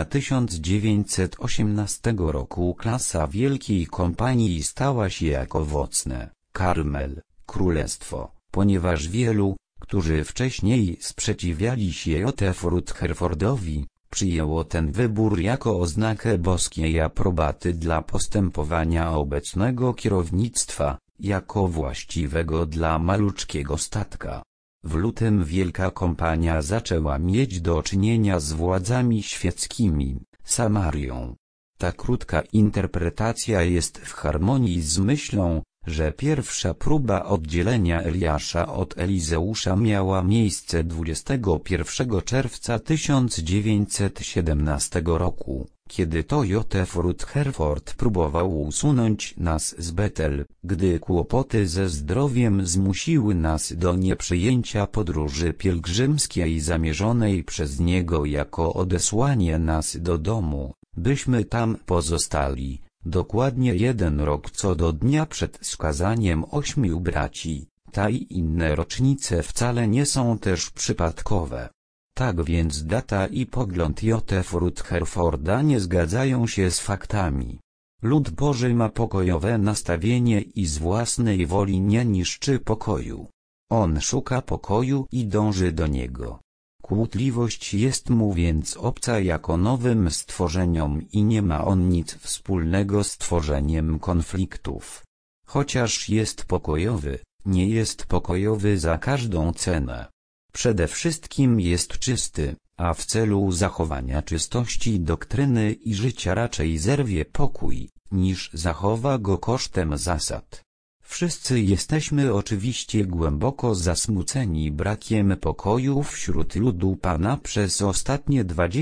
1918 roku klasa Wielkiej Kompanii stała się jak owocne karmel, królestwo, ponieważ wielu, którzy wcześniej sprzeciwiali się J.F. Rutherfordowi, przyjęło ten wybór jako oznakę boskiej aprobaty dla postępowania obecnego kierownictwa, jako właściwego dla maluczkiego statka. W lutym Wielka Kompania zaczęła mieć do czynienia z władzami świeckimi, Samarią. Ta krótka interpretacja jest w harmonii z myślą, że pierwsza próba oddzielenia Eliasza od Elizeusza miała miejsce 21 czerwca 1917 roku, Kiedy to Józef Rutherford próbował usunąć nas z Betel, gdy kłopoty ze zdrowiem zmusiły nas do nieprzyjęcia podróży pielgrzymskiej zamierzonej przez niego jako odesłanie nas do domu, byśmy tam pozostali, dokładnie 1 rok co do dnia przed skazaniem 8 braci, ta i inne rocznice wcale nie są też przypadkowe. Tak więc data i pogląd Józefa Rutherforda nie zgadzają się z faktami. Lud Boży ma pokojowe nastawienie i z własnej woli nie niszczy pokoju. On szuka pokoju i dąży do niego. Kłótliwość jest mu więc obca jako nowym stworzeniom i nie ma on nic wspólnego z tworzeniem konfliktów. Chociaż jest pokojowy, nie jest pokojowy za każdą cenę. Przede wszystkim jest czysty, a w celu zachowania czystości doktryny i życia raczej zerwie pokój, niż zachowa go kosztem zasad. Wszyscy jesteśmy oczywiście głęboko zasmuceni brakiem pokoju wśród ludu Pana przez ostatnie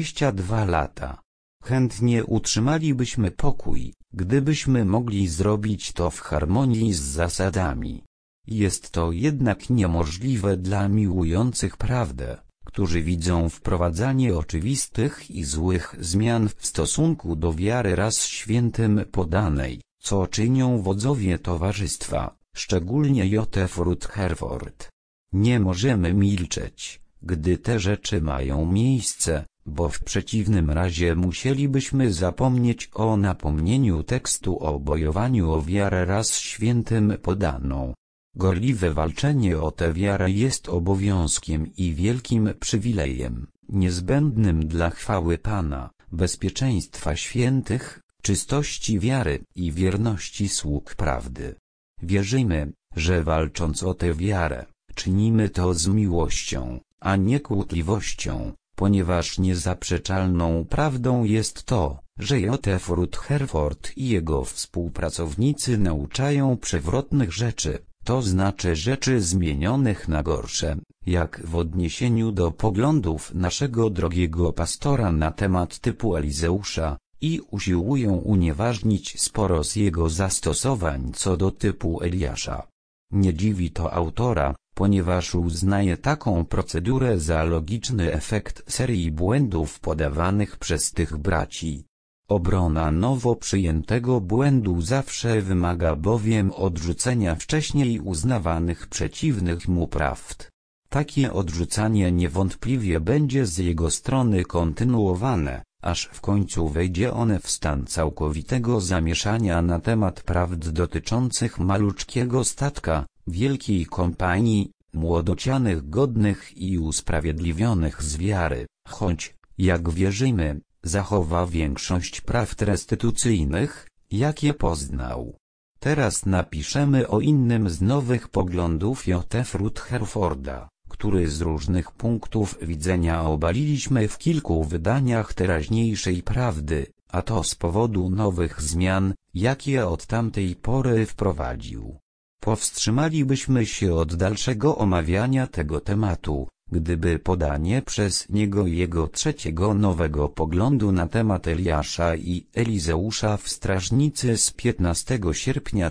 22 lata. Chętnie utrzymalibyśmy pokój, gdybyśmy mogli zrobić to w harmonii z zasadami. Jest to jednak niemożliwe dla miłujących prawdę, którzy widzą wprowadzanie oczywistych i złych zmian w stosunku do wiary raz świętym podanej, co czynią wodzowie towarzystwa, szczególnie Józef Rutherford. Nie możemy milczeć, gdy te rzeczy mają miejsce, bo w przeciwnym razie musielibyśmy zapomnieć o napomnieniu tekstu o bojowaniu o wiarę raz świętym podaną. Gorliwe walczenie o tę wiarę jest obowiązkiem i wielkim przywilejem, niezbędnym dla chwały Pana, bezpieczeństwa świętych, czystości wiary i wierności sług prawdy. Wierzymy, że walcząc o tę wiarę, czynimy to z miłością, a nie kłótliwością, ponieważ niezaprzeczalną prawdą jest to, że Józef Rutherford i jego współpracownicy nauczają przewrotnych rzeczy, to znaczy rzeczy zmienionych na gorsze, jak w odniesieniu do poglądów naszego drogiego pastora na temat typu Elizeusza, i usiłują unieważnić sporo z jego zastosowań co do typu Eliasza. Nie dziwi to autora, ponieważ uznaje taką procedurę za logiczny efekt serii błędów podawanych przez tych braci. Obrona nowo przyjętego błędu zawsze wymaga bowiem odrzucenia wcześniej uznawanych przeciwnych mu prawd. Takie odrzucanie niewątpliwie będzie z jego strony kontynuowane, aż w końcu wejdzie one w stan całkowitego zamieszania na temat prawd dotyczących maluczkiego statka, wielkiej kompanii, młodocianych godnych i usprawiedliwionych z wiary, choć, jak wierzymy, zachowa większość prawd restytucyjnych, jakie poznał. Teraz napiszemy o innym z nowych poglądów Józefa Rutherforda, który z różnych punktów widzenia obaliliśmy w kilku wydaniach teraźniejszej prawdy, a to z powodu nowych zmian, jakie od tamtej pory wprowadził. Powstrzymalibyśmy się od dalszego omawiania tego tematu, gdyby podanie przez niego jego trzeciego nowego poglądu na temat Eliasza i Elizeusza w strażnicy z 15 sierpnia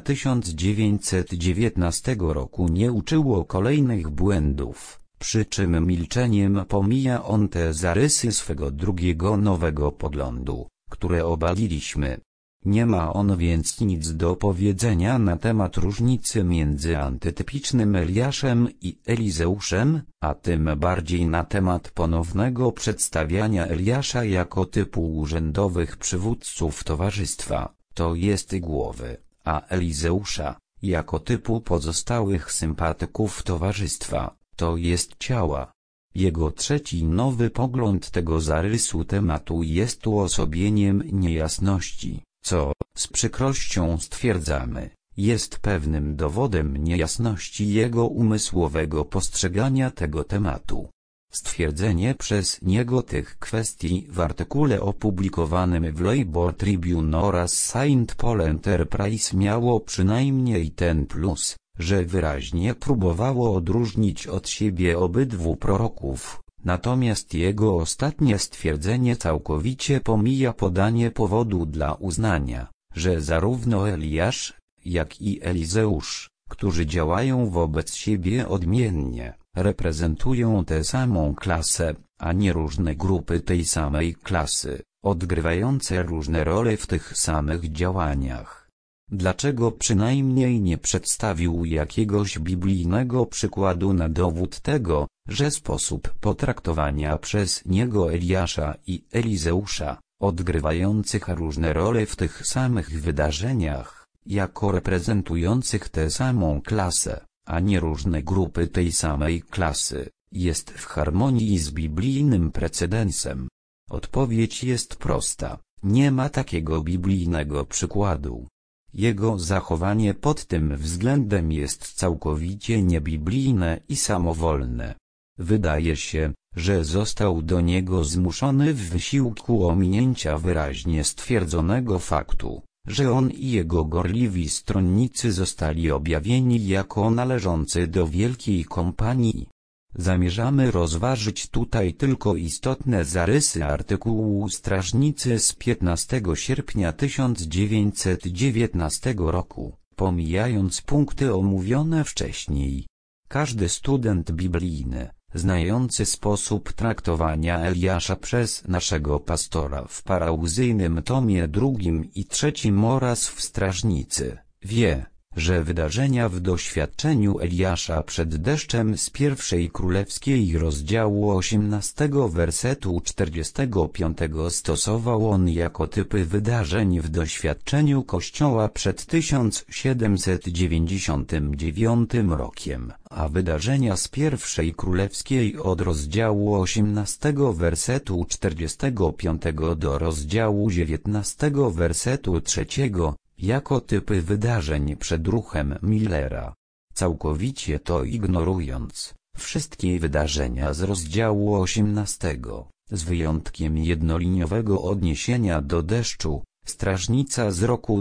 1919 roku nie uczyło kolejnych błędów, przy czym milczeniem pomija on te zarysy swego drugiego nowego poglądu, które obaliliśmy. Nie ma on więc nic do powiedzenia na temat różnicy między antytypicznym Eliaszem i Elizeuszem, a tym bardziej na temat ponownego przedstawiania Eliasza jako typu urzędowych przywódców towarzystwa, to jest głowy, a Elizeusza, jako typu pozostałych sympatyków towarzystwa, to jest ciała. Jego trzeci nowy pogląd tego zarysu tematu jest uosobieniem niejasności, co, z przykrością stwierdzamy, jest pewnym dowodem niejasności jego umysłowego postrzegania tego tematu. Stwierdzenie przez niego tych kwestii w artykule opublikowanym w Labour Tribune oraz Saint Paul Enterprise miało przynajmniej ten plus, że wyraźnie próbowało odróżnić od siebie obydwu proroków, Natomiast jego ostatnie stwierdzenie całkowicie pomija podanie powodu dla uznania, że zarówno Eliasz, jak i Elizeusz, którzy działają wobec siebie odmiennie, reprezentują tę samą klasę, a nie różne grupy tej samej klasy, odgrywające różne role w tych samych działaniach. Dlaczego przynajmniej nie przedstawił jakiegoś biblijnego przykładu na dowód tego, że sposób potraktowania przez niego Eliasza i Elizeusza, odgrywających różne role w tych samych wydarzeniach, jako reprezentujących tę samą klasę, a nie różne grupy tej samej klasy, jest w harmonii z biblijnym precedensem? Odpowiedź jest prosta: nie ma takiego biblijnego przykładu. Jego zachowanie pod tym względem jest całkowicie niebiblijne i samowolne. Wydaje się, że został do niego zmuszony w wysiłku ominięcia wyraźnie stwierdzonego faktu, że on i jego gorliwi stronnicy zostali objawieni jako należący do wielkiej kompanii. Zamierzamy rozważyć tutaj tylko istotne zarysy artykułu Strażnicy z 15 sierpnia 1919 roku, pomijając punkty omówione wcześniej. Każdy student biblijny, znający sposób traktowania Eliasza przez naszego pastora w parauzyjnym tomie 2 i 3 oraz w Strażnicy, wie, że wydarzenia w doświadczeniu Eliasza przed deszczem z pierwszej królewskiej rozdziału 18 wersetu 45 stosował on jako typy wydarzeń w doświadczeniu Kościoła przed 1799 rokiem, a wydarzenia z pierwszej królewskiej od rozdziału 18 wersetu 45 do rozdziału 19 wersetu 3, jako typy wydarzeń przed ruchem Millera. Całkowicie to ignorując, wszystkie wydarzenia z rozdziału 18, z wyjątkiem jednoliniowego odniesienia do deszczu, Strażnica z roku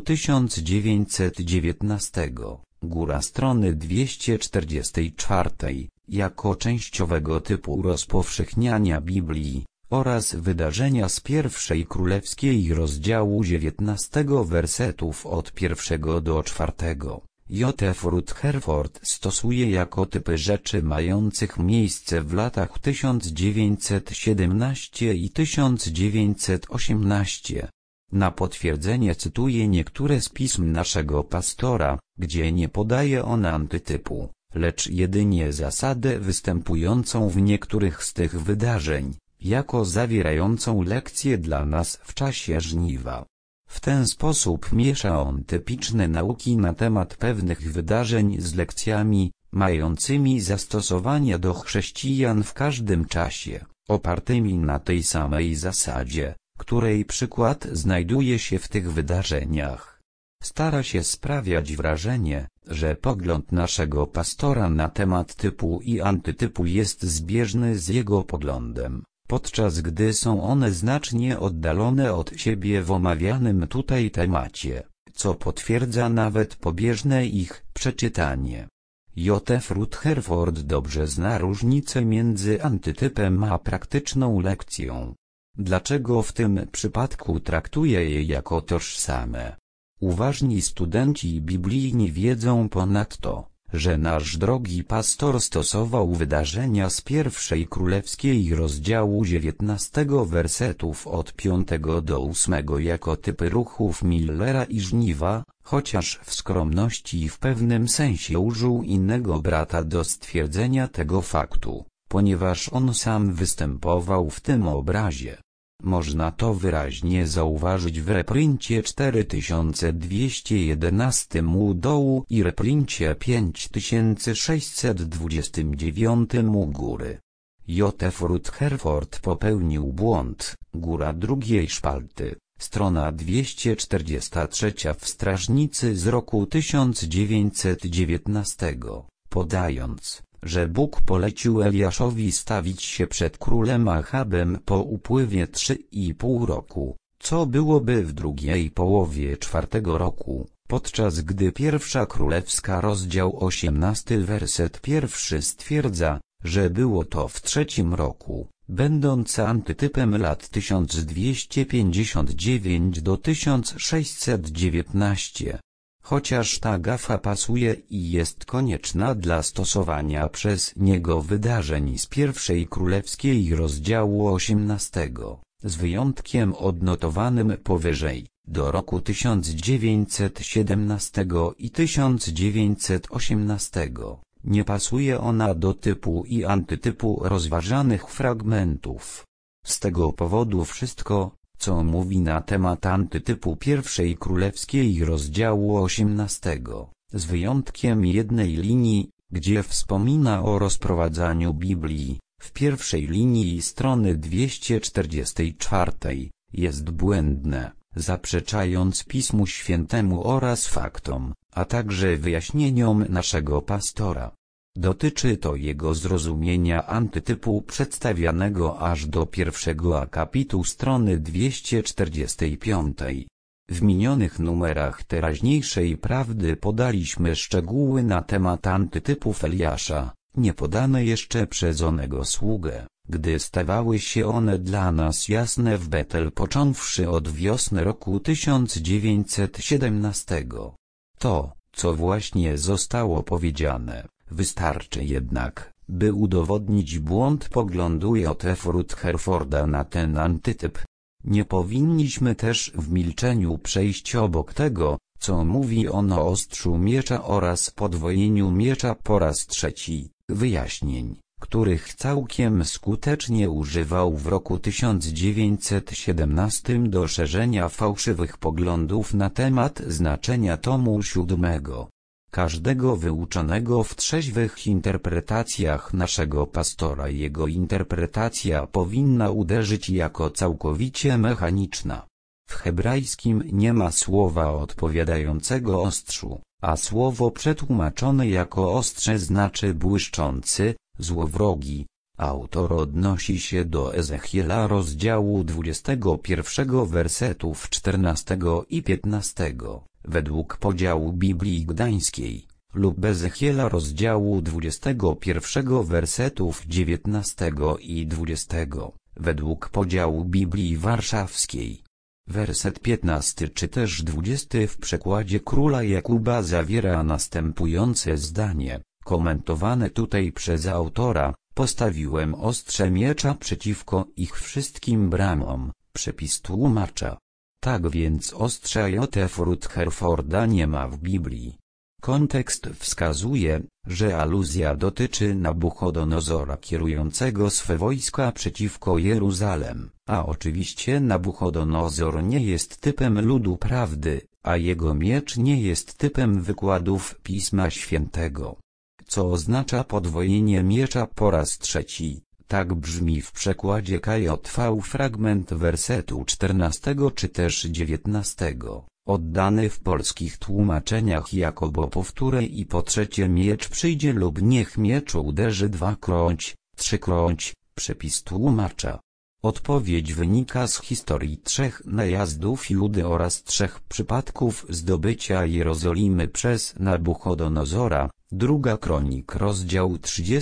1919, góra strony 244, jako częściowego typu rozpowszechniania Biblii, oraz wydarzenia z pierwszej królewskiej rozdziału 19 wersetów od 1 do 4. J. F. Rutherford stosuje jako typy rzeczy mających miejsce w latach 1917 i 1918. Na potwierdzenie cytuję niektóre z pism naszego pastora, gdzie nie podaje on antytypu, lecz jedynie zasadę występującą w niektórych z tych wydarzeń, jako zawierającą lekcje dla nas w czasie żniwa. W ten sposób miesza on typiczne nauki na temat pewnych wydarzeń z lekcjami, mającymi zastosowanie do chrześcijan w każdym czasie, opartymi na tej samej zasadzie, której przykład znajduje się w tych wydarzeniach. Stara się sprawiać wrażenie, że pogląd naszego pastora na temat typu i antytypu jest zbieżny z jego poglądem, podczas gdy są one znacznie oddalone od siebie w omawianym tutaj temacie, co potwierdza nawet pobieżne ich przeczytanie. J. F. Rutherford dobrze zna różnicę między antytypem a praktyczną lekcją. Dlaczego w tym przypadku traktuje je jako tożsame? Uważni studenci biblijni wiedzą ponadto, że nasz drogi pastor stosował wydarzenia z pierwszej królewskiej rozdziału 19 wersetów od 5 do 8 jako typy ruchów Millera i żniwa, chociaż w skromności w pewnym sensie użył innego brata do stwierdzenia tego faktu, ponieważ on sam występował w tym obrazie. Można to wyraźnie zauważyć w repryncie 4211 u dołu i repryncie 5629 u góry. J. F. Rutherford popełnił błąd, góra drugiej szpalty, strona 243 w Strażnicy z roku 1919, podając, że Bóg polecił Eliaszowi stawić się przed królem Achabem po upływie 3,5 roku, co byłoby w drugiej połowie 4 roku, podczas gdy pierwsza królewska rozdział 18 werset 1 stwierdza, że było to w 3 roku, będąc antytypem lat 1259 do 1619. Chociaż ta gafa pasuje i jest konieczna dla stosowania przez niego wydarzeń z I Królewskiej rozdziału 18, z wyjątkiem odnotowanym powyżej, do roku 1917 i 1918, nie pasuje ona do typu i antytypu rozważanych fragmentów. Z tego powodu wszystko, co mówi na temat antytypu I Królewskiej rozdziału 18, z wyjątkiem jednej linii, gdzie wspomina o rozprowadzaniu Biblii, w pierwszej linii strony 244, jest błędne, zaprzeczając Pismu Świętemu oraz faktom, a także wyjaśnieniom naszego pastora. Dotyczy to jego zrozumienia antytypu przedstawianego aż do pierwszego akapitu strony 245. W minionych numerach teraźniejszej prawdy podaliśmy szczegóły na temat antytypów Eliasza, nie podane jeszcze przez onego sługę, gdy stawały się one dla nas jasne w Betel począwszy od wiosny roku 1917. To, co właśnie zostało powiedziane, wystarczy jednak, by udowodnić błąd poglądu J. F. Rutherforda na ten antytyp. Nie powinniśmy też w milczeniu przejść obok tego, co mówi on o ostrzu miecza oraz podwojeniu miecza po raz trzeci, wyjaśnień, których całkiem skutecznie używał w roku 1917 do szerzenia fałszywych poglądów na temat znaczenia tomu 7. Każdego wyuczonego w trzeźwych interpretacjach naszego pastora jego interpretacja powinna uderzyć jako całkowicie mechaniczna. W hebrajskim nie ma słowa odpowiadającego ostrzu, a słowo przetłumaczone jako ostrze znaczy błyszczący, złowrogi. Autor odnosi się do Ezechiela rozdziału 21 wersetów 14 i 15, według podziału Biblii Gdańskiej, lub Ezechiela rozdziału 21 wersetów 19 i 20, według podziału Biblii Warszawskiej. Werset 15 czy też 20 w przekładzie króla Jakuba zawiera następujące zdanie, komentowane tutaj przez autora: postawiłem ostrze miecza przeciwko ich wszystkim bramom. Przepis tłumacza. Tak więc ostrza J. F. Rutherforda nie ma w Biblii. Kontekst wskazuje, że aluzja dotyczy Nabuchodonozora kierującego swe wojska przeciwko Jeruzalem, a oczywiście Nabuchodonozor nie jest typem ludu prawdy, a jego miecz nie jest typem wykładów Pisma Świętego. Co oznacza podwojenie miecza po raz trzeci? Tak brzmi w przekładzie KJV fragment wersetu 14 czy też 19, oddany w polskich tłumaczeniach jako bo powtórę i po trzecie miecz przyjdzie lub niech miecz uderzy dwakroć, trzykroć, przepis tłumacza. Odpowiedź wynika z historii 3 najazdów Judy oraz 3 przypadków zdobycia Jerozolimy przez Nabuchodonozora. Druga Kronik rozdział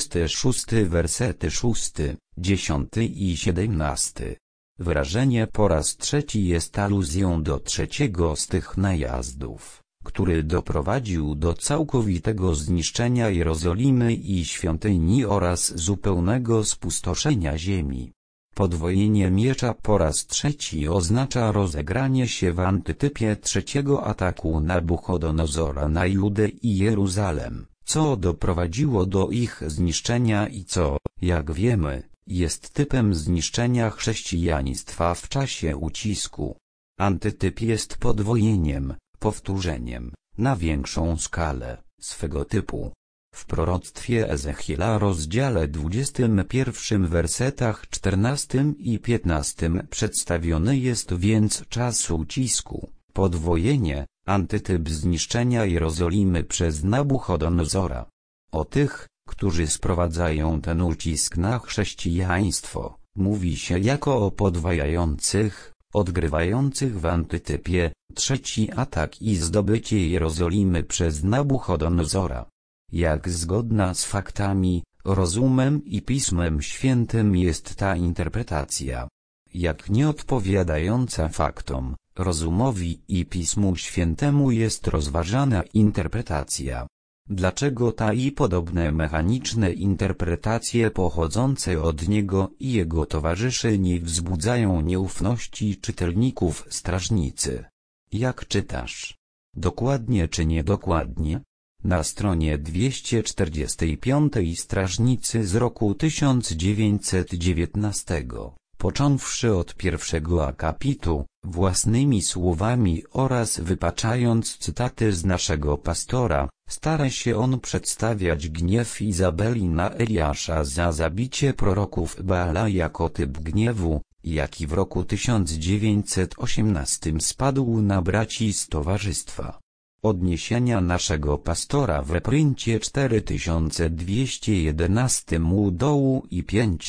36 wersety 6, 10 i 17. Wyrażenie po raz trzeci jest aluzją do trzeciego z tych najazdów, który doprowadził do całkowitego zniszczenia Jerozolimy i świątyni oraz zupełnego spustoszenia ziemi. Podwojenie miecza po raz trzeci oznacza rozegranie się w antytypie trzeciego ataku Nabuchodonozora na Judę i Jeruzalem, co doprowadziło do ich zniszczenia i co, jak wiemy, jest typem zniszczenia chrześcijaństwa w czasie ucisku. Antytyp jest podwojeniem, powtórzeniem, na większą skalę, swego typu. W proroctwie Ezechiela rozdziale 21 wersetach 14 i 15 przedstawiony jest więc czas ucisku, podwojenie, antytyp zniszczenia Jerozolimy przez Nabuchodonozora. O tych, którzy sprowadzają ten ucisk na chrześcijaństwo, mówi się jako o podwajających, odgrywających w antytypie trzeci atak i zdobycie Jerozolimy przez Nabuchodonozora. Jak zgodna z faktami, rozumem i Pismem Świętym jest ta interpretacja. Jak nieodpowiadająca faktom, rozumowi i Pismu Świętemu jest rozważana interpretacja. Dlaczego ta i podobne mechaniczne interpretacje pochodzące od niego i jego towarzyszy nie wzbudzają nieufności czytelników strażnicy? Jak czytasz? Dokładnie czy niedokładnie? Na stronie 245 Strażnicy z roku 1919, począwszy od pierwszego akapitu, własnymi słowami oraz wypaczając cytaty z naszego pastora, stara się on przedstawiać gniew Izabeli na Eliasza za zabicie proroków Baala jako typ gniewu, jaki w roku 1918 spadł na braci z towarzystwa. Odniesienia naszego pastora w repryncie 4211 u dołu i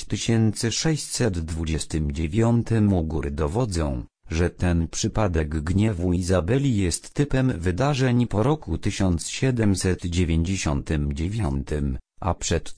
5629 u góry dowodzą, że ten przypadek gniewu Izabeli jest typem wydarzeń po roku 1799, a przed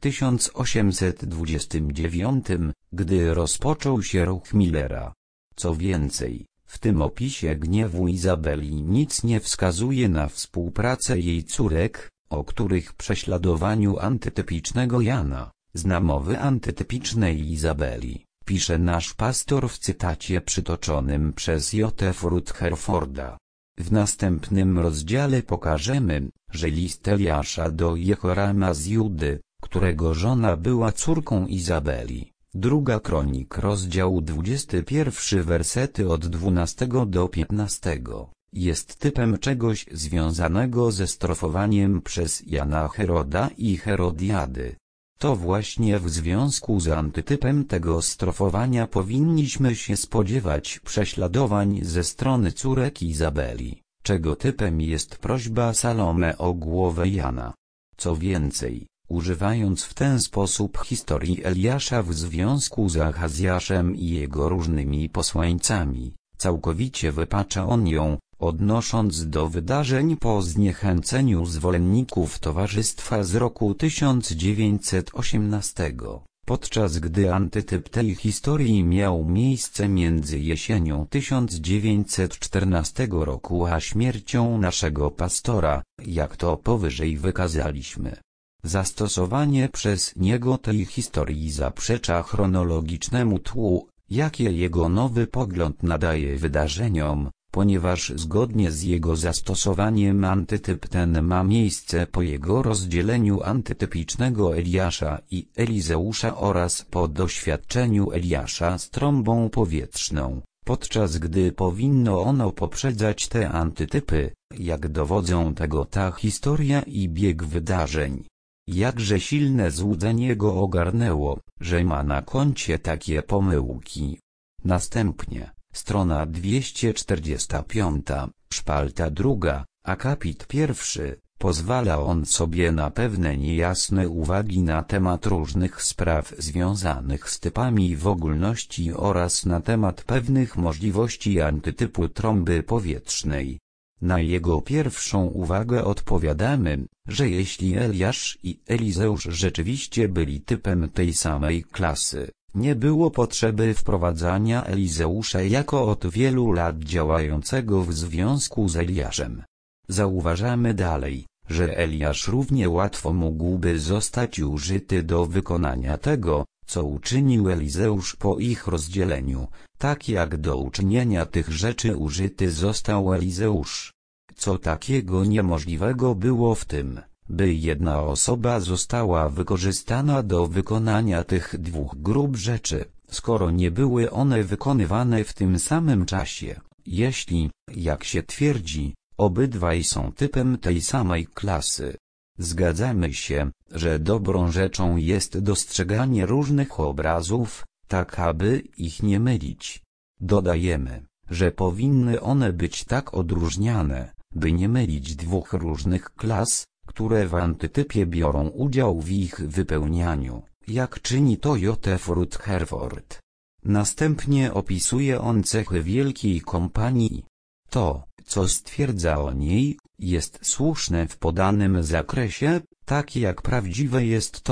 1829, gdy rozpoczął się ruch Millera. Co więcej, w tym opisie gniewu Izabeli nic nie wskazuje na współpracę jej córek, o których prześladowaniu antytypicznego Jana, z namowy antytypicznej Izabeli, pisze nasz pastor w cytacie przytoczonym przez J. F. Rutherforda. W następnym rozdziale pokażemy, że list Eliasza do Jehorama z Judy, którego żona była córką Izabeli, Druga Kronik rozdział 21 wersety od 12 do 15, jest typem czegoś związanego ze strofowaniem przez Jana Heroda i Herodiady. To właśnie w związku z antytypem tego strofowania powinniśmy się spodziewać prześladowań ze strony córek Izabeli, czego typem jest prośba Salome o głowę Jana. Co więcej, używając w ten sposób historii Eliasza w związku z Achazjaszem i jego różnymi posłańcami, całkowicie wypacza on ją, odnosząc do wydarzeń po zniechęceniu zwolenników towarzystwa z roku 1918, podczas gdy antytyp tej historii miał miejsce między jesienią 1914 roku a śmiercią naszego pastora, jak to powyżej wykazaliśmy. Zastosowanie przez niego tej historii zaprzecza chronologicznemu tłu, jakie jego nowy pogląd nadaje wydarzeniom, ponieważ zgodnie z jego zastosowaniem antytyp ten ma miejsce po jego rozdzieleniu antytypicznego Eliasza i Elizeusza oraz po doświadczeniu Eliasza z trąbą powietrzną, podczas gdy powinno ono poprzedzać te antytypy, jak dowodzą tego ta historia i bieg wydarzeń. Jakże silne złudzenie go ogarnęło, że ma na koncie takie pomyłki. Następnie, strona 245, szpalta 2, akapit 1, pozwala on sobie na pewne niejasne uwagi na temat różnych spraw związanych z typami w ogólności oraz na temat pewnych możliwości antytypu trąby powietrznej. Na jego pierwszą uwagę odpowiadamy, że jeśli Eliasz i Elizeusz rzeczywiście byli typem tej samej klasy, nie było potrzeby wprowadzania Elizeusza jako od wielu lat działającego w związku z Eliaszem. Zauważamy dalej, że Eliasz równie łatwo mógłby zostać użyty do wykonania tego, co uczynił Elizeusz po ich rozdzieleniu, tak jak do uczynienia tych rzeczy użyty został Elizeusz. Co takiego niemożliwego było w tym, by jedna osoba została wykorzystana do wykonania tych dwóch grup rzeczy, skoro nie były one wykonywane w tym samym czasie, jeśli, jak się twierdzi, obydwaj są typem tej samej klasy. Zgadzamy się, że dobrą rzeczą jest dostrzeganie różnych obrazów, tak aby ich nie mylić. Dodajemy, że powinny one być tak odróżniane, by nie mylić dwóch różnych klas, które w antytypie biorą udział w ich wypełnianiu, jak czyni to J. F. Rutherford. Następnie opisuje on cechy wielkiej kompanii. To, co stwierdza o niej, jest słuszne w podanym zakresie, tak jak prawdziwe jest to,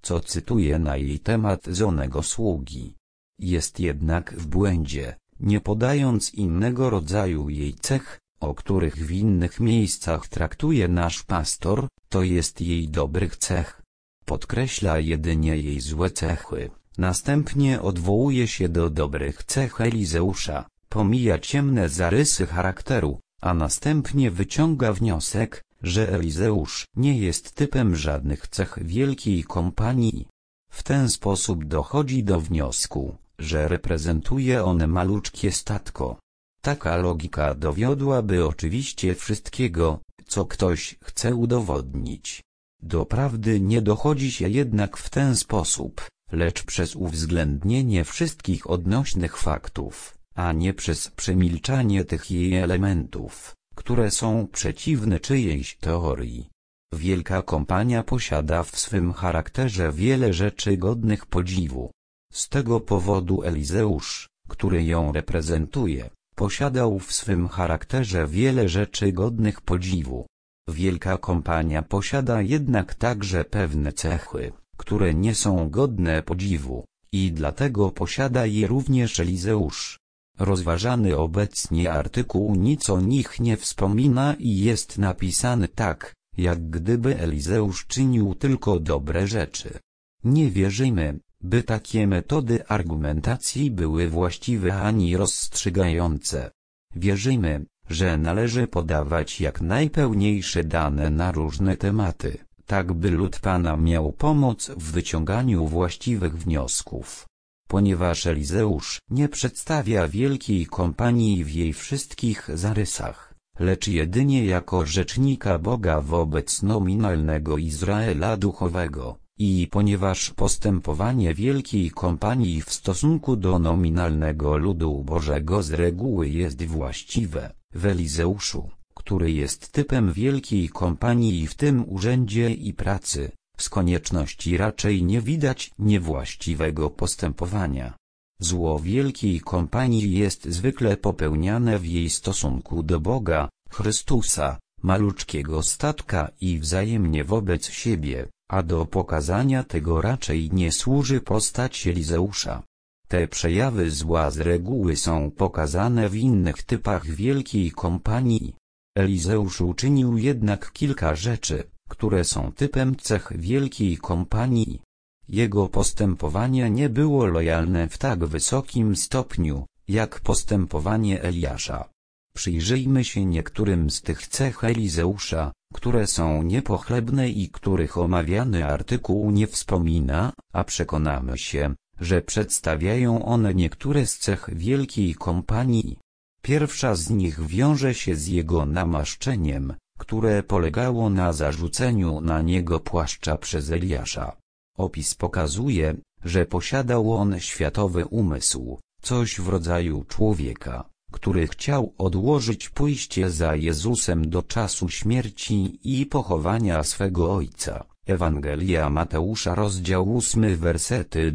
co cytuje na jej temat żonego sługi. Jest jednak w błędzie, nie podając innego rodzaju jej cech, o których w innych miejscach traktuje nasz pastor, to jest jej dobrych cech. Podkreśla jedynie jej złe cechy, następnie odwołuje się do dobrych cech Elizeusza, pomija ciemne zarysy charakteru, a następnie wyciąga wniosek, że Elizeusz nie jest typem żadnych cech wielkiej kompanii. W ten sposób dochodzi do wniosku, że reprezentuje on maluczkie statko. Taka logika dowiodłaby oczywiście wszystkiego, co ktoś chce udowodnić. Do prawdy nie dochodzi się jednak w ten sposób, lecz przez uwzględnienie wszystkich odnośnych faktów, a nie przez przemilczanie tych jej elementów, które są przeciwne czyjejś teorii. Wielka kompania posiada w swym charakterze wiele rzeczy godnych podziwu. Z tego powodu Elizeusz, który ją reprezentuje, posiadał w swym charakterze wiele rzeczy godnych podziwu. Wielka kompania posiada jednak także pewne cechy, które nie są godne podziwu, i dlatego posiada je również Elizeusz. Rozważany obecnie artykuł nic o nich nie wspomina i jest napisany tak, jak gdyby Elizeusz czynił tylko dobre rzeczy. Nie wierzymy, by takie metody argumentacji były właściwe ani rozstrzygające. Wierzymy, że należy podawać jak najpełniejsze dane na różne tematy, tak by lud Pana miał pomoc w wyciąganiu właściwych wniosków. Ponieważ Elizeusz nie przedstawia wielkiej kompanii w jej wszystkich zarysach, lecz jedynie jako rzecznika Boga wobec nominalnego Izraela duchowego, i ponieważ postępowanie wielkiej kompanii w stosunku do nominalnego ludu Bożego z reguły jest właściwe, w Elizeuszu, który jest typem wielkiej kompanii w tym urzędzie i pracy, z konieczności raczej nie widać niewłaściwego postępowania. Zło wielkiej kompanii jest zwykle popełniane w jej stosunku do Boga, Chrystusa, maluczkiego statka i wzajemnie wobec siebie, a do pokazania tego raczej nie służy postać Elizeusza. Te przejawy zła z reguły są pokazane w innych typach wielkiej kompanii. Elizeusz uczynił jednak kilka rzeczy, które są typem cech wielkiej kompanii. Jego postępowanie nie było lojalne w tak wysokim stopniu, jak postępowanie Eliasza. Przyjrzyjmy się niektórym z tych cech Elizeusza, które są niepochlebne i których omawiany artykuł nie wspomina, a przekonamy się, że przedstawiają one niektóre z cech wielkiej kompanii. Pierwsza z nich wiąże się z jego namaszczeniem, które polegało na zarzuceniu na niego płaszcza przez Eliasza. Opis pokazuje, że posiadał on światowy umysł, coś w rodzaju człowieka, który chciał odłożyć pójście za Jezusem do czasu śmierci i pochowania swego ojca. Ewangelia Mateusza rozdział 8 wersety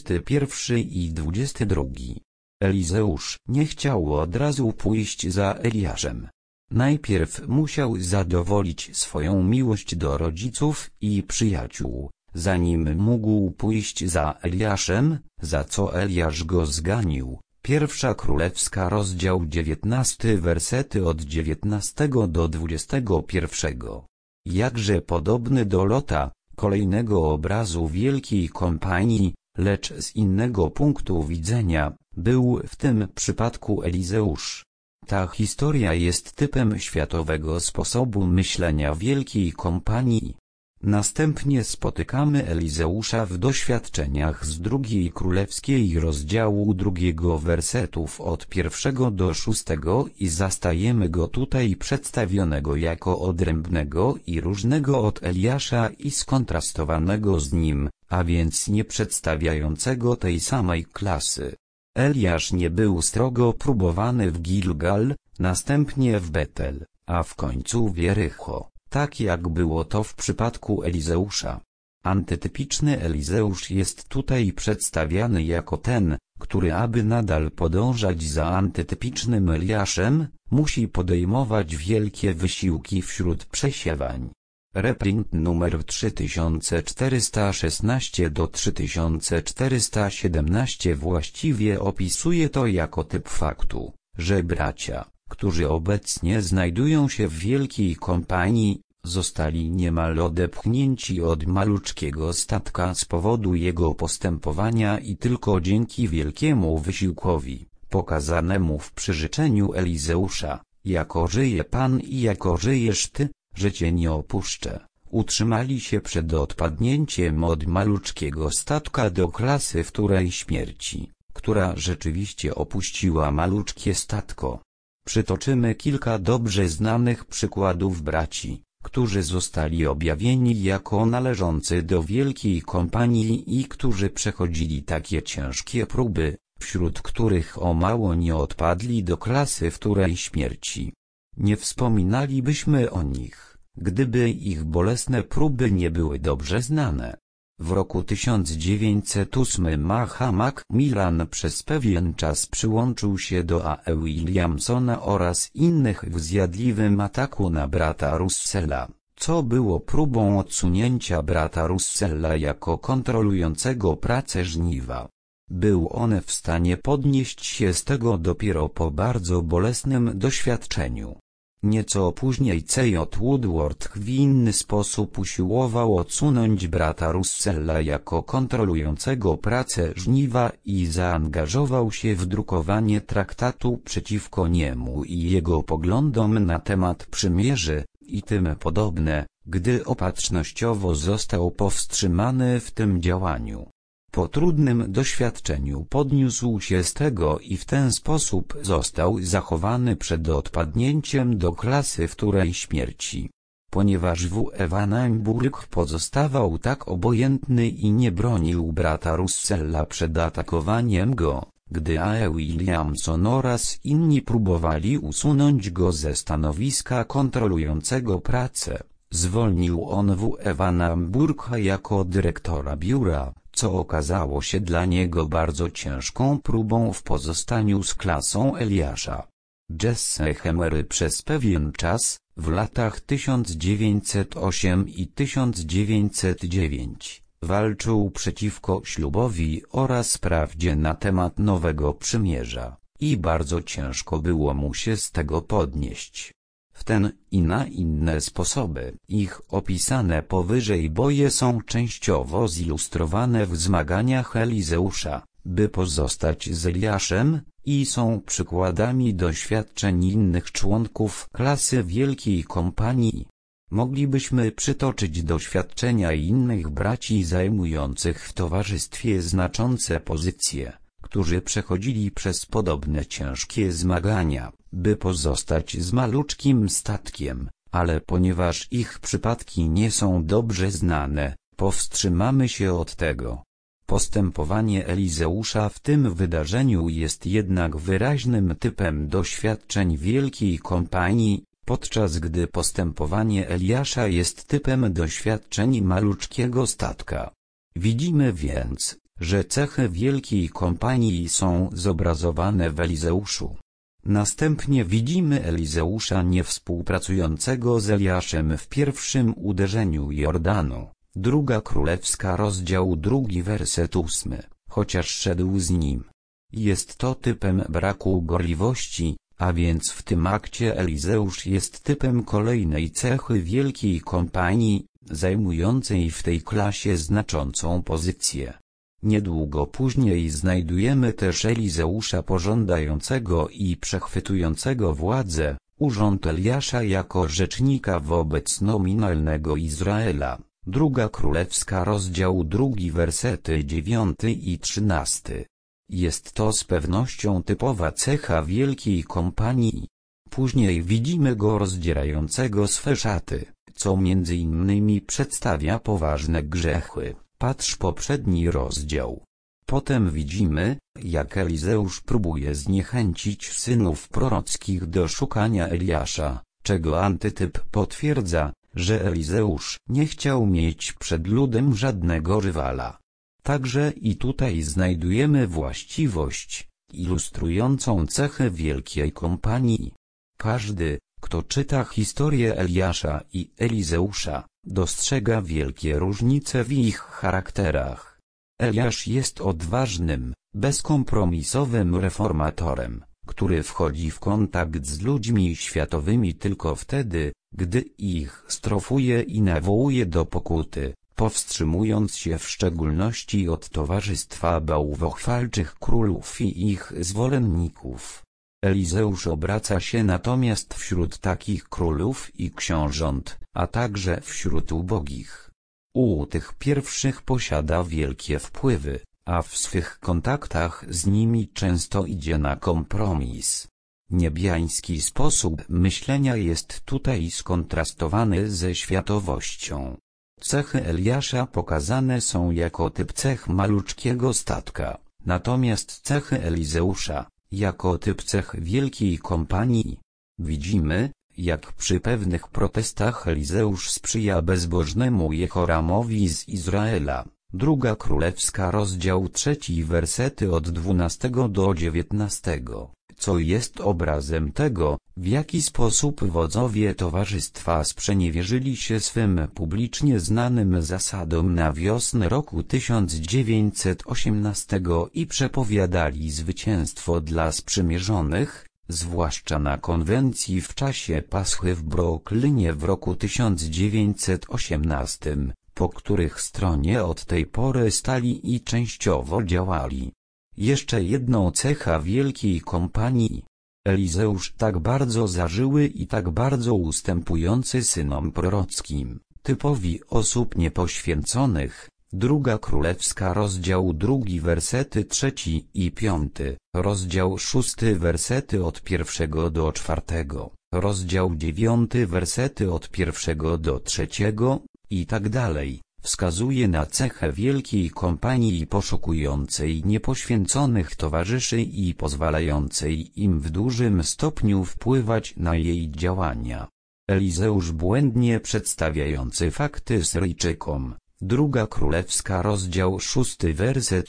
21 i 22. Elizeusz nie chciał od razu pójść za Eliaszem. Najpierw musiał zadowolić swoją miłość do rodziców i przyjaciół, zanim mógł pójść za Eliaszem, za co Eliasz go zganił. Pierwsza Królewska rozdział 19 wersety od 19 do 21. Jakże podobny do Lota, kolejnego obrazu wielkiej kompanii, lecz z innego punktu widzenia, był w tym przypadku Elizeusz. Ta historia jest typem światowego sposobu myślenia wielkiej kompanii. Następnie spotykamy Elizeusza w doświadczeniach z drugiej królewskiej rozdziału 2 wersetów od 1 do 6 i zastajemy go tutaj przedstawionego jako odrębnego i różnego od Eliasza i skontrastowanego z nim, a więc nie przedstawiającego tej samej klasy. Eliasz nie był strogo próbowany w Gilgal, następnie w Betel, a w końcu w Jericho, tak jak było to w przypadku Elizeusza. Antytypiczny Elizeusz jest tutaj przedstawiany jako ten, który aby nadal podążać za antytypicznym Eliaszem, musi podejmować wielkie wysiłki wśród przesiewań. Reprint numer 3416 do 3417 właściwie opisuje to jako typ faktu, że bracia, którzy obecnie znajdują się w wielkiej kompanii, zostali niemal odepchnięci od maluczkiego statka z powodu jego postępowania i tylko dzięki wielkiemu wysiłkowi, pokazanemu w przyrzeczeniu Elizeusza, jako żyje Pan i jako żyjesz Ty, że Cię nie opuszczę, utrzymali się przed odpadnięciem od maluczkiego statka do klasy wtórej śmierci, która rzeczywiście opuściła maluczkie statko. Przytoczymy kilka dobrze znanych przykładów braci, którzy zostali objawieni jako należący do wielkiej kompanii i którzy przechodzili takie ciężkie próby, wśród których o mało nie odpadli do klasy wtórej śmierci. Nie wspominalibyśmy o nich, gdyby ich bolesne próby nie były dobrze znane. W roku 1908 Macmillan przez pewien czas przyłączył się do A. Williamsona oraz innych w zjadliwym ataku na brata Russella, co było próbą odsunięcia brata Russella jako kontrolującego pracę żniwa. Był on w stanie podnieść się z tego dopiero po bardzo bolesnym doświadczeniu. Nieco później C.J. Woodward w inny sposób usiłował odsunąć brata Russella jako kontrolującego pracę żniwa i zaangażował się w drukowanie traktatu przeciwko niemu i jego poglądom na temat przymierzy i tym podobne, gdy opatrznościowo został powstrzymany w tym działaniu. Po trudnym doświadczeniu podniósł się z tego i w ten sposób został zachowany przed odpadnięciem do klasy wtórej śmierci. Ponieważ W. Evanenburg pozostawał tak obojętny i nie bronił brata Russella przed atakowaniem go, gdy A. Williamson oraz inni próbowali usunąć go ze stanowiska kontrolującego pracę, zwolnił on W. Evanenburga jako dyrektora biura, co okazało się dla niego bardzo ciężką próbą w pozostaniu z klasą Eliasza. Jesse Hemery przez pewien czas, w latach 1908 i 1909, walczył przeciwko ślubowi oraz prawdzie na temat nowego przymierza, i bardzo ciężko było mu się z tego podnieść. W ten i na inne sposoby ich opisane powyżej boje są częściowo zilustrowane w zmaganiach Elizeusza, by pozostać z Eliaszem, i są przykładami doświadczeń innych członków klasy Wielkiej Kompanii. Moglibyśmy przytoczyć doświadczenia innych braci zajmujących w towarzystwie znaczące pozycje, którzy przechodzili przez podobne ciężkie zmagania, by pozostać z maluczkim statkiem, ale ponieważ ich przypadki nie są dobrze znane, powstrzymamy się od tego. Postępowanie Elizeusza w tym wydarzeniu jest jednak wyraźnym typem doświadczeń Wielkiej Kompanii, podczas gdy postępowanie Eliasza jest typem doświadczeń maluczkiego statka. Widzimy więc, że cechy Wielkiej Kompanii są zobrazowane w Elizeuszu. Następnie widzimy Elizeusza niewspółpracującego z Eliaszem w pierwszym uderzeniu Jordanu. Druga Królewska rozdział 2 werset 8, chociaż szedł z nim. Jest to typem braku gorliwości, a więc w tym akcie Elizeusz jest typem kolejnej cechy Wielkiej Kompanii, zajmującej w tej klasie znaczącą pozycję. Niedługo później znajdujemy też Elizeusza pożądającego i przechwytującego władzę, urząd Eliasza jako rzecznika wobec nominalnego Izraela. Druga Królewska rozdział 2 wersety 9 i 13. Jest to z pewnością typowa cecha Wielkiej Kompanii. Później widzimy go rozdzierającego swe szaty, co między innymi przedstawia poważne grzechy. Patrz poprzedni rozdział. Potem widzimy, jak Elizeusz próbuje zniechęcić synów prorockich do szukania Eliasza, czego antytyp potwierdza, że Elizeusz nie chciał mieć przed ludem żadnego rywala. Także i tutaj znajdujemy właściwość, ilustrującą cechę Wielkiej Kompanii. Każdy, kto czyta historię Eliasza i Elizeusza, Dostrzega wielkie różnice w ich charakterach. Eliasz jest odważnym, bezkompromisowym reformatorem, który wchodzi w kontakt z ludźmi światowymi tylko wtedy, gdy ich strofuje i nawołuje do pokuty, powstrzymując się w szczególności od towarzystwa bałwochwalczych królów i ich zwolenników. Elizeusz obraca się natomiast wśród takich królów i książąt, a także wśród ubogich. U tych pierwszych posiada wielkie wpływy, a w swych kontaktach z nimi często idzie na kompromis. Niebiański sposób myślenia jest tutaj skontrastowany ze światowością. Cechy Eliasza pokazane są jako typ cech maluczkiego statka, natomiast cechy Elizeusza, jako typ cech wielkiej kompanii. Widzimy, jak przy pewnych protestach Elizeusz sprzyja bezbożnemu Jehoramowi z Izraela. Druga Królewska rozdział 3 wersety od 12 do 19, co jest obrazem tego, w jaki sposób wodzowie towarzystwa sprzeniewierzyli się swym publicznie znanym zasadom na wiosnę roku 1918 i przepowiadali zwycięstwo dla sprzymierzonych, zwłaszcza na konwencji w czasie Paschy w Brooklynie w roku 1918, po których stronie od tej pory stali i częściowo działali. Jeszcze jedną cechą wielkiej kompanii. Elizeusz tak bardzo zażyły i tak bardzo ustępujący synom prorockim, typowi osób niepoświęconych. Druga Królewska rozdział 2 wersety 3 i 5, rozdział 6 wersety od 1 do 4, rozdział 9 wersety od 1 do 3 i tak dalej, wskazuje na cechę wielkiej kompanii poszukującej niepoświęconych towarzyszy i pozwalającej im w dużym stopniu wpływać na jej działania. Elizeusz błędnie przedstawiający fakty Syryjczykom. Druga Królewska rozdział 6 werset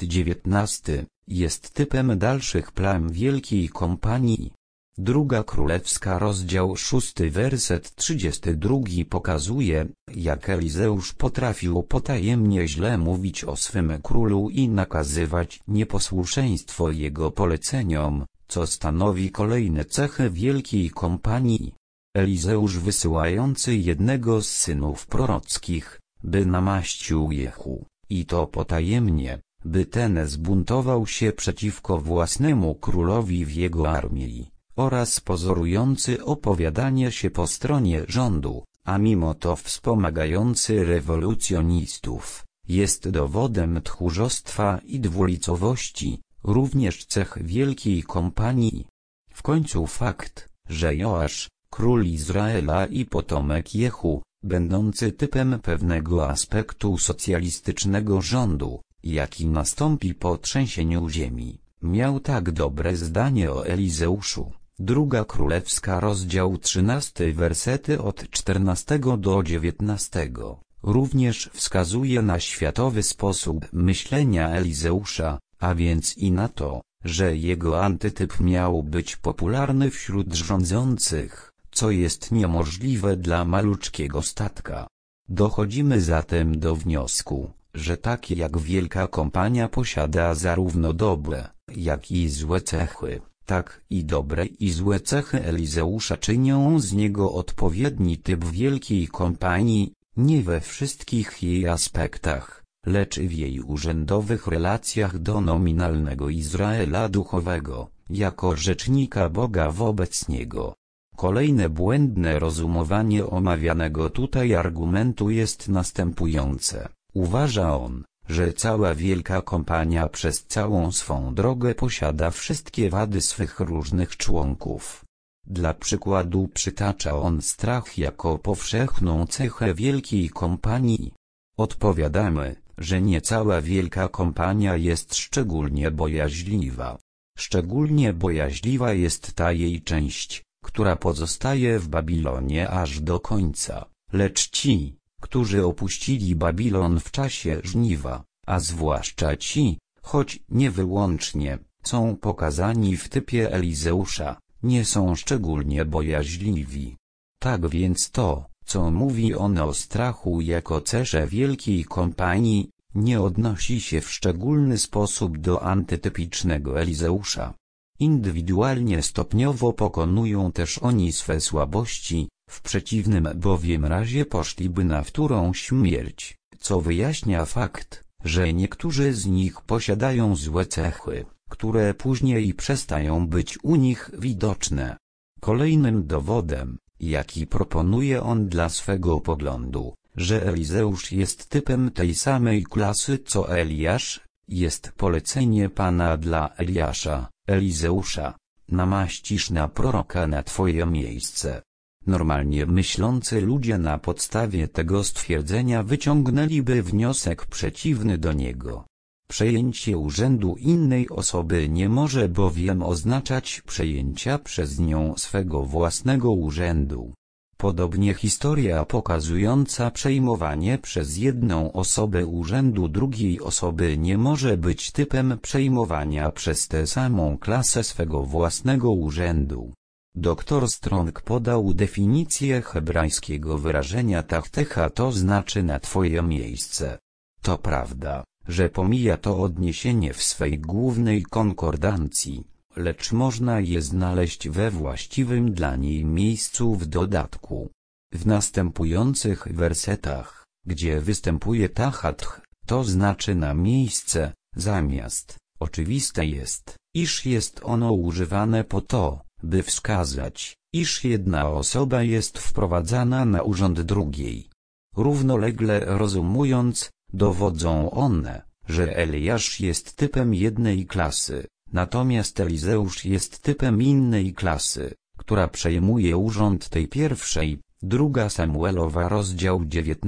19, jest typem dalszych plam wielkiej kompanii. Druga Królewska rozdział 6 werset 32 pokazuje, jak Elizeusz potrafił potajemnie źle mówić o swym królu i nakazywać nieposłuszeństwo jego poleceniom, co stanowi kolejne cechy wielkiej kompanii. Elizeusz wysyłający jednego z synów prorockich, by namaścił Jehu, i to potajemnie, by ten zbuntował się przeciwko własnemu królowi w jego armii, oraz pozorujący opowiadanie się po stronie rządu, a mimo to wspomagający rewolucjonistów, jest dowodem tchórzostwa i dwulicowości, również cech wielkiej kompanii. W końcu fakt, że Joasz, król Izraela i potomek Jehu, będący typem pewnego aspektu socjalistycznego rządu, jaki nastąpi po trzęsieniu ziemi, miał tak dobre zdanie o Elizeuszu. Druga Królewska rozdział 13 wersety od 14 do 19, również wskazuje na światowy sposób myślenia Elizeusza, a więc i na to, że jego antytyp miał być popularny wśród rządzących, co jest niemożliwe dla maluczkiego statka. Dochodzimy zatem do wniosku, że tak jak wielka kompania posiada zarówno dobre, jak i złe cechy, tak i dobre i złe cechy Elizeusza czynią z niego odpowiedni typ wielkiej kompanii, nie we wszystkich jej aspektach, lecz w jej urzędowych relacjach do nominalnego Izraela duchowego, jako rzecznika Boga wobec niego. Kolejne błędne rozumowanie omawianego tutaj argumentu jest następujące. Uważa on, że cała wielka kompania przez całą swą drogę posiada wszystkie wady swych różnych członków. Dla przykładu przytacza on strach jako powszechną cechę wielkiej kompanii. Odpowiadamy, że nie cała wielka kompania jest szczególnie bojaźliwa. Szczególnie bojaźliwa jest ta jej część, która pozostaje w Babilonie aż do końca, lecz ci, którzy opuścili Babilon w czasie żniwa, a zwłaszcza ci, choć nie wyłącznie, są pokazani w typie Elizeusza, nie są szczególnie bojaźliwi. Tak więc to, co mówi on o strachu jako cesze wielkiej kompanii, nie odnosi się w szczególny sposób do antytypicznego Elizeusza. Indywidualnie stopniowo pokonują też oni swe słabości, w przeciwnym bowiem razie poszliby na wtórą śmierć, co wyjaśnia fakt, że niektórzy z nich posiadają złe cechy, które później przestają być u nich widoczne. Kolejnym dowodem, jaki proponuje on dla swego poglądu, że Elizeusz jest typem tej samej klasy co Eliasz, jest polecenie Pana dla Eliasza: Elizeusza, namaścisz na proroka na twoje miejsce. Normalnie myślący ludzie na podstawie tego stwierdzenia wyciągnęliby wniosek przeciwny do niego. Przejęcie urzędu innej osoby nie może bowiem oznaczać przejęcia przez nią swego własnego urzędu. Podobnie historia pokazująca przejmowanie przez jedną osobę urzędu drugiej osoby nie może być typem przejmowania przez tę samą klasę swego własnego urzędu. Dr Strong podał definicję hebrajskiego wyrażenia tachtecha, to znaczy na twoje miejsce. To prawda, że pomija to odniesienie w swej głównej konkordancji, lecz można je znaleźć we właściwym dla niej miejscu w dodatku. W następujących wersetach, gdzie występuje tachatch, to znaczy na miejsce, zamiast, oczywiste jest, iż jest ono używane po to, by wskazać, iż jedna osoba jest wprowadzana na urząd drugiej. Równolegle rozumując, dowodzą one, że Eliasz jest typem jednej klasy, natomiast Elizeusz jest typem innej klasy, która przejmuje urząd tej pierwszej. 2 Samuelowa rozdział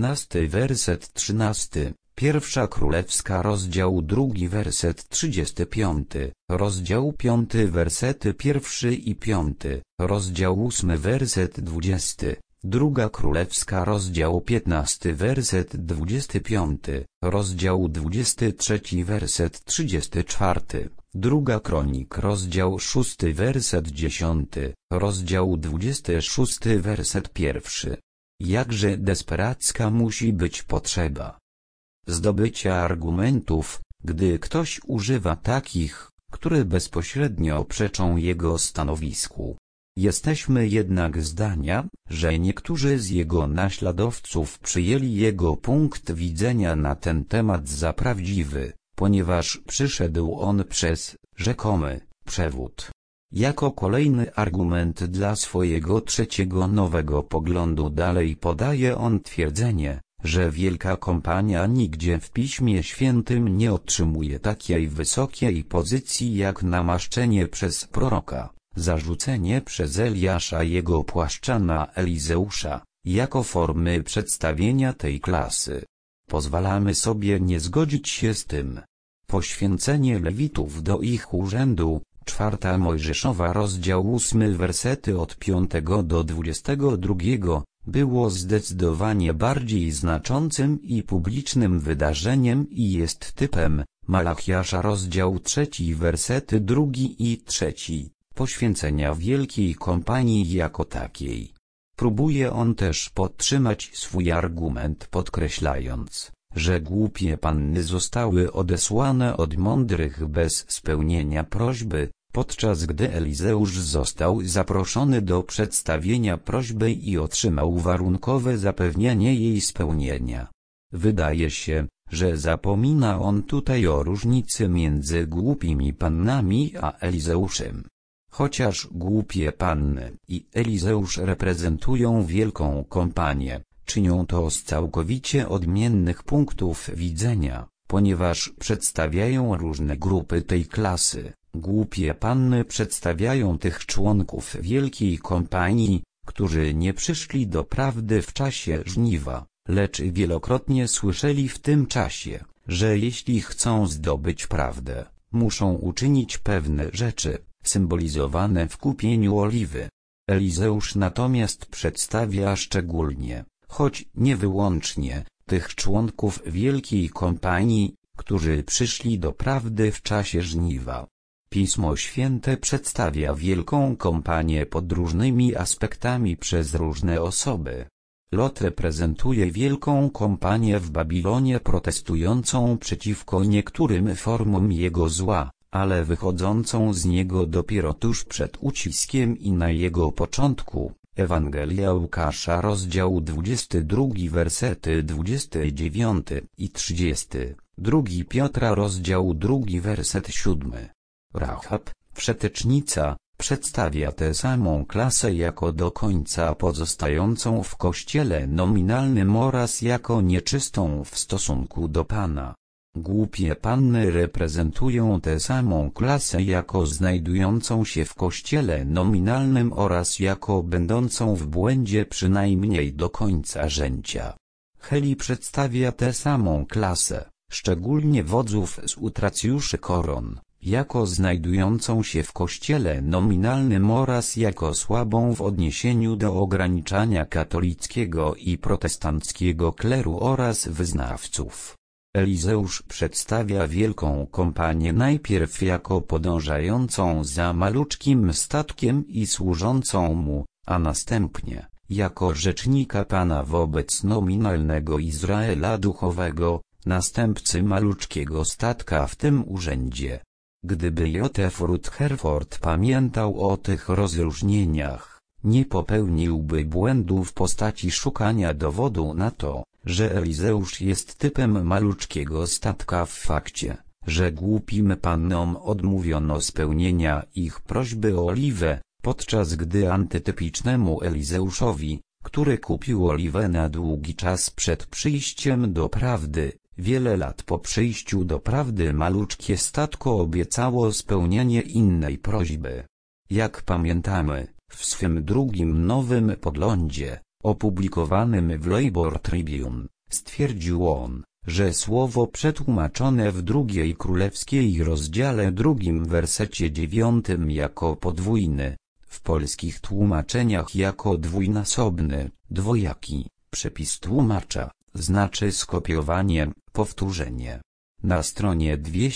19 werset 13, 1 Królewska rozdział 2 werset 35, rozdział 5 wersety 1 i 5, rozdział 8 werset 20, 2 Królewska rozdział 15 werset 25, rozdział 23 werset 34, 2 Kronik rozdział 6 werset 10, rozdział 26 werset 1. Jakże desperacka musi być potrzeba zdobycia argumentów, gdy ktoś używa takich, które bezpośrednio przeczą jego stanowisku. Jesteśmy jednak zdania, że niektórzy z jego naśladowców przyjęli jego punkt widzenia na ten temat za prawdziwy, ponieważ przyszedł on przez rzekomy przewód. Jako kolejny argument dla swojego trzeciego nowego poglądu dalej podaje on twierdzenie, że Wielka Kompania nigdzie w Piśmie Świętym nie otrzymuje takiej wysokiej pozycji jak namaszczenie przez proroka, zarzucenie przez Eliasza jego płaszcza na Elizeusza, jako formy przedstawienia tej klasy. Pozwalamy sobie nie zgodzić się z tym. Poświęcenie Lewitów do ich urzędu, 4 Mojżeszowa rozdział 8 wersety od 5 do 22, było zdecydowanie bardziej znaczącym i publicznym wydarzeniem i jest typem, Malachiasza rozdział 3 wersety 2 i 3, poświęcenia Wielkiej Kompanii jako takiej. Próbuje on też podtrzymać swój argument, podkreślając, że głupie panny zostały odesłane od mądrych bez spełnienia prośby, podczas gdy Elizeusz został zaproszony do przedstawienia prośby i otrzymał warunkowe zapewnienie jej spełnienia. Wydaje się, że zapomina on tutaj o różnicy między głupimi pannami a Elizeuszem. Chociaż głupie panny i Elizeusz reprezentują Wielką Kompanię, czynią to z całkowicie odmiennych punktów widzenia, ponieważ przedstawiają różne grupy tej klasy. Głupie panny przedstawiają tych członków Wielkiej Kompanii, którzy nie przyszli do prawdy w czasie żniwa, lecz wielokrotnie słyszeli w tym czasie, że jeśli chcą zdobyć prawdę, muszą uczynić pewne rzeczy, symbolizowane w kupieniu oliwy. Elizeusz natomiast przedstawia szczególnie, choć nie wyłącznie, tych członków Wielkiej Kompanii, którzy przyszli do prawdy w czasie żniwa. Pismo Święte przedstawia Wielką Kompanię pod różnymi aspektami przez różne osoby. Lot reprezentuje wielką kompanię w Babilonie protestującą przeciwko niektórym formom jego zła, ale wychodzącą z niego dopiero tuż przed uciskiem i na jego początku. Ewangelia Łukasza rozdział 22 wersety 29 i 30, 2 Piotra rozdział 2 werset 7. Rahab, wszetecznica, przedstawia tę samą klasę jako do końca pozostającą w kościele nominalnym oraz jako nieczystą w stosunku do Pana. Głupie panny reprezentują tę samą klasę jako znajdującą się w kościele nominalnym oraz jako będącą w błędzie przynajmniej do końca życia. Heli przedstawia tę samą klasę, szczególnie wodzów z utracjuszy koron, jako znajdującą się w kościele nominalnym oraz jako słabą w odniesieniu do ograniczania katolickiego i protestanckiego kleru oraz wyznawców. Elizeusz przedstawia wielką kompanię najpierw jako podążającą za maluczkim statkiem i służącą mu, a następnie jako rzecznika Pana wobec nominalnego Izraela duchowego, następcy maluczkiego statka w tym urzędzie. Gdyby Józef Rutherford pamiętał o tych rozróżnieniach, nie popełniłby błędu w postaci szukania dowodu na to, że Elizeusz jest typem maluczkiego statka w fakcie, że głupim pannom odmówiono spełnienia ich prośby o oliwę, podczas gdy antytypicznemu Elizeuszowi, który kupił oliwę na długi czas przed przyjściem do prawdy, wiele lat po przyjściu do prawdy maluczkie statko obiecało spełnienie innej prośby. Jak pamiętamy, w swym drugim nowym podglądzie, opublikowanym w Labor Tribune, stwierdził on, że słowo przetłumaczone w II Królewskiej rozdziale 2 wersecie 9 jako podwójny, w polskich tłumaczeniach jako dwójnasobny, dwojaki, przepis tłumacza, znaczy skopiowanie, powtórzenie. Na stronie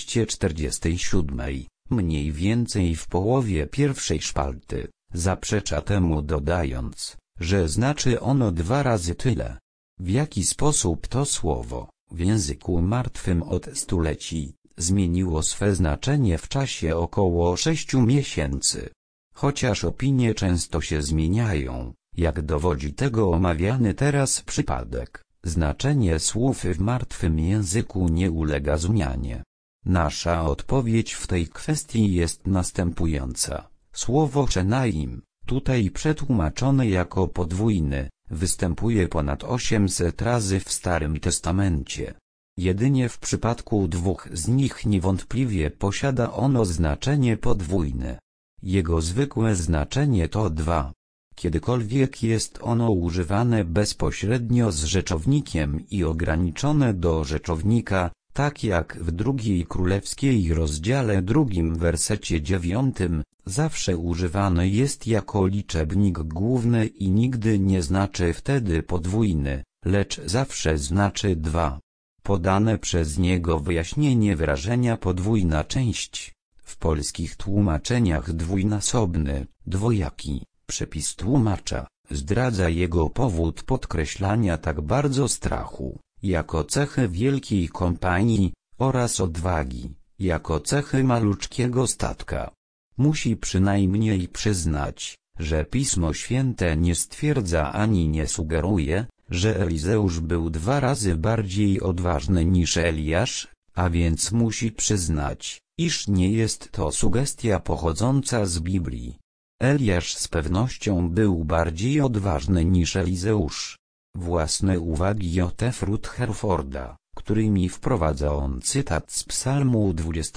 247, mniej więcej w połowie pierwszej szpalty, zaprzecza temu dodając, że znaczy ono 2 razy tyle. W jaki sposób to słowo, w języku martwym od stuleci, zmieniło swe znaczenie w czasie około 6 miesięcy. Chociaż opinie często się zmieniają, jak dowodzi tego omawiany teraz przypadek, znaczenie słów w martwym języku nie ulega zmianie. Nasza odpowiedź w tej kwestii jest następująca. Słowo Shenaim, tutaj przetłumaczone jako podwójny, występuje ponad 800 razy w Starym Testamencie. Jedynie w przypadku 2 z nich niewątpliwie posiada ono znaczenie podwójne. Jego zwykłe znaczenie to 2. Kiedykolwiek jest ono używane bezpośrednio z rzeczownikiem i ograniczone do rzeczownika, tak jak w II Królewskiej rozdziale 2 wersecie 9, zawsze używane jest jako liczebnik główny i nigdy nie znaczy wtedy podwójny, lecz zawsze znaczy 2. Podane przez niego wyjaśnienie wyrażenia podwójna część, w polskich tłumaczeniach dwójnasobny, dwojaki, przepis tłumacza, zdradza jego powód podkreślania tak bardzo strachu, jako cechy wielkiej kompanii, oraz odwagi, jako cechy maluczkiego statka. Musi przynajmniej przyznać, że Pismo Święte nie stwierdza ani nie sugeruje, że Elizeusz był 2 razy bardziej odważny niż Eliasz, a więc musi przyznać, iż nie jest to sugestia pochodząca z Biblii. Eliasz z pewnością był bardziej odważny niż Elizeusz. Własne uwagi Józefa Rutherforda, którymi wprowadza on cytat z Psalmu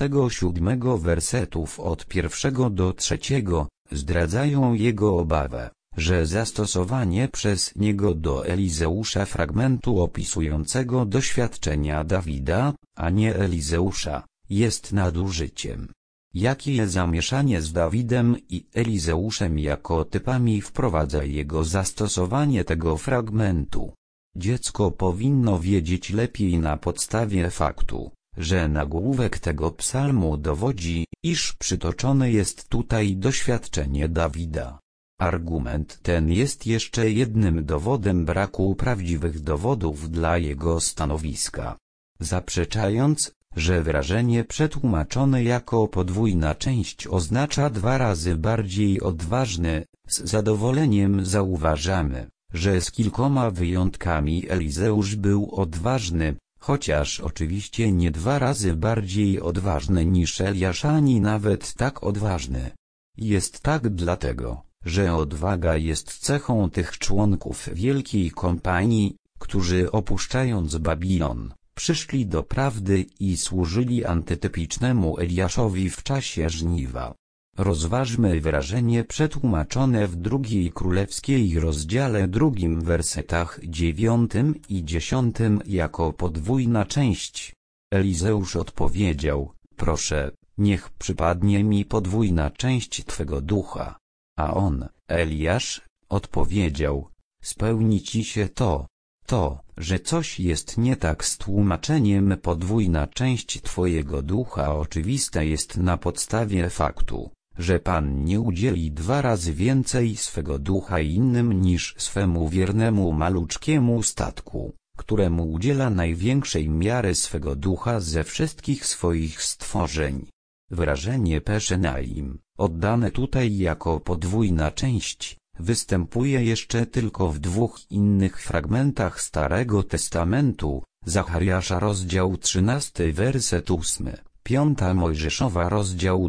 27 wersetów od 1 do 3, zdradzają jego obawę, że zastosowanie przez niego do Elizeusza fragmentu opisującego doświadczenia Dawida, a nie Elizeusza, jest nadużyciem. Jakie zamieszanie z Dawidem i Elizeuszem jako typami wprowadza jego zastosowanie tego fragmentu? Dziecko powinno wiedzieć lepiej na podstawie faktu, że nagłówek tego psalmu dowodzi, iż przytoczone jest tutaj doświadczenie Dawida. Argument ten jest jeszcze jednym dowodem braku prawdziwych dowodów dla jego stanowiska. Zaprzeczając, że wyrażenie przetłumaczone jako podwójna część oznacza 2 razy bardziej odważny, z zadowoleniem zauważamy, że z kilkoma wyjątkami Elizeusz był odważny, chociaż oczywiście nie 2 razy bardziej odważny niż Eliasz, ani nawet tak odważny. Jest tak dlatego, że odwaga jest cechą tych członków wielkiej kompanii, którzy opuszczając Babilon, przyszli do prawdy i służyli antytypicznemu Eliaszowi w czasie żniwa. Rozważmy wyrażenie przetłumaczone w II Królewskiej rozdziale 2 wersetach 9 i 10 jako podwójna część. Elizeusz odpowiedział: proszę, niech przypadnie mi podwójna część Twego ducha. A on, Eliasz, odpowiedział: spełni ci się to, że coś jest nie tak z tłumaczeniem podwójna część Twojego ducha oczywiste jest na podstawie faktu, że Pan nie udzieli 2 razy więcej swego ducha innym niż swemu wiernemu maluczkiemu statku, któremu udziela największej miary swego ducha ze wszystkich swoich stworzeń. Wyrażenie Peshenaim, oddane tutaj jako podwójna część, występuje jeszcze tylko w 2 innych fragmentach Starego Testamentu: Zachariasza rozdział 13 werset 8, 5 Mojżeszowa rozdział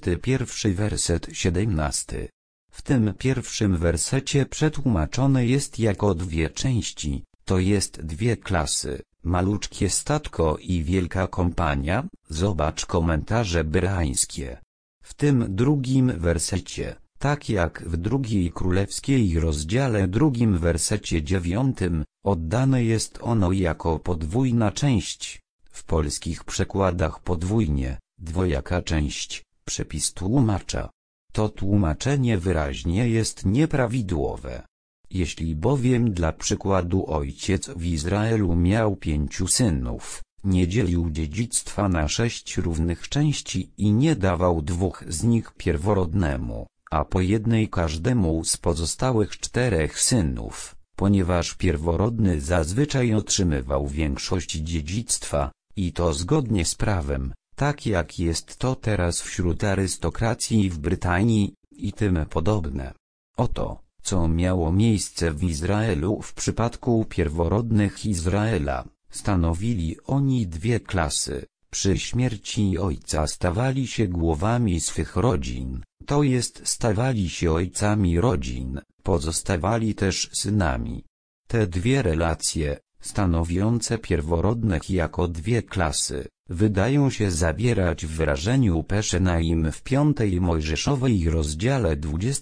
21 werset 17. W tym pierwszym wersecie przetłumaczone jest jako 2 części, to jest 2 klasy, maluczkie statko i wielka kompania. Zobacz komentarze bereańskie. W tym drugim wersecie, tak jak w II Królewskiej rozdziale 2 wersecie 9, oddane jest ono jako podwójna część. W polskich przekładach podwójnie, dwojaka część, przepis tłumacza. To tłumaczenie wyraźnie jest nieprawidłowe. Jeśli bowiem dla przykładu ojciec w Izraelu miał 5 synów, nie dzielił dziedzictwa na 6 równych części i nie dawał 2 z nich pierworodnemu, a po jednej każdemu z pozostałych 4 synów, ponieważ pierworodny zazwyczaj otrzymywał większość dziedzictwa, i to zgodnie z prawem, tak jak jest to teraz wśród arystokracji w Brytanii, i tym podobne. Oto, co miało miejsce w Izraelu w przypadku pierworodnych Izraela. Stanowili oni 2 klasy. Przy śmierci ojca stawali się głowami swych rodzin, to jest stawali się ojcami rodzin, pozostawali też synami. Te 2 relacje, stanowiące pierworodnych jako 2 klasy, wydają się zawierać w wyrażeniu Peshenaim w 5 Mojżeszowej rozdziale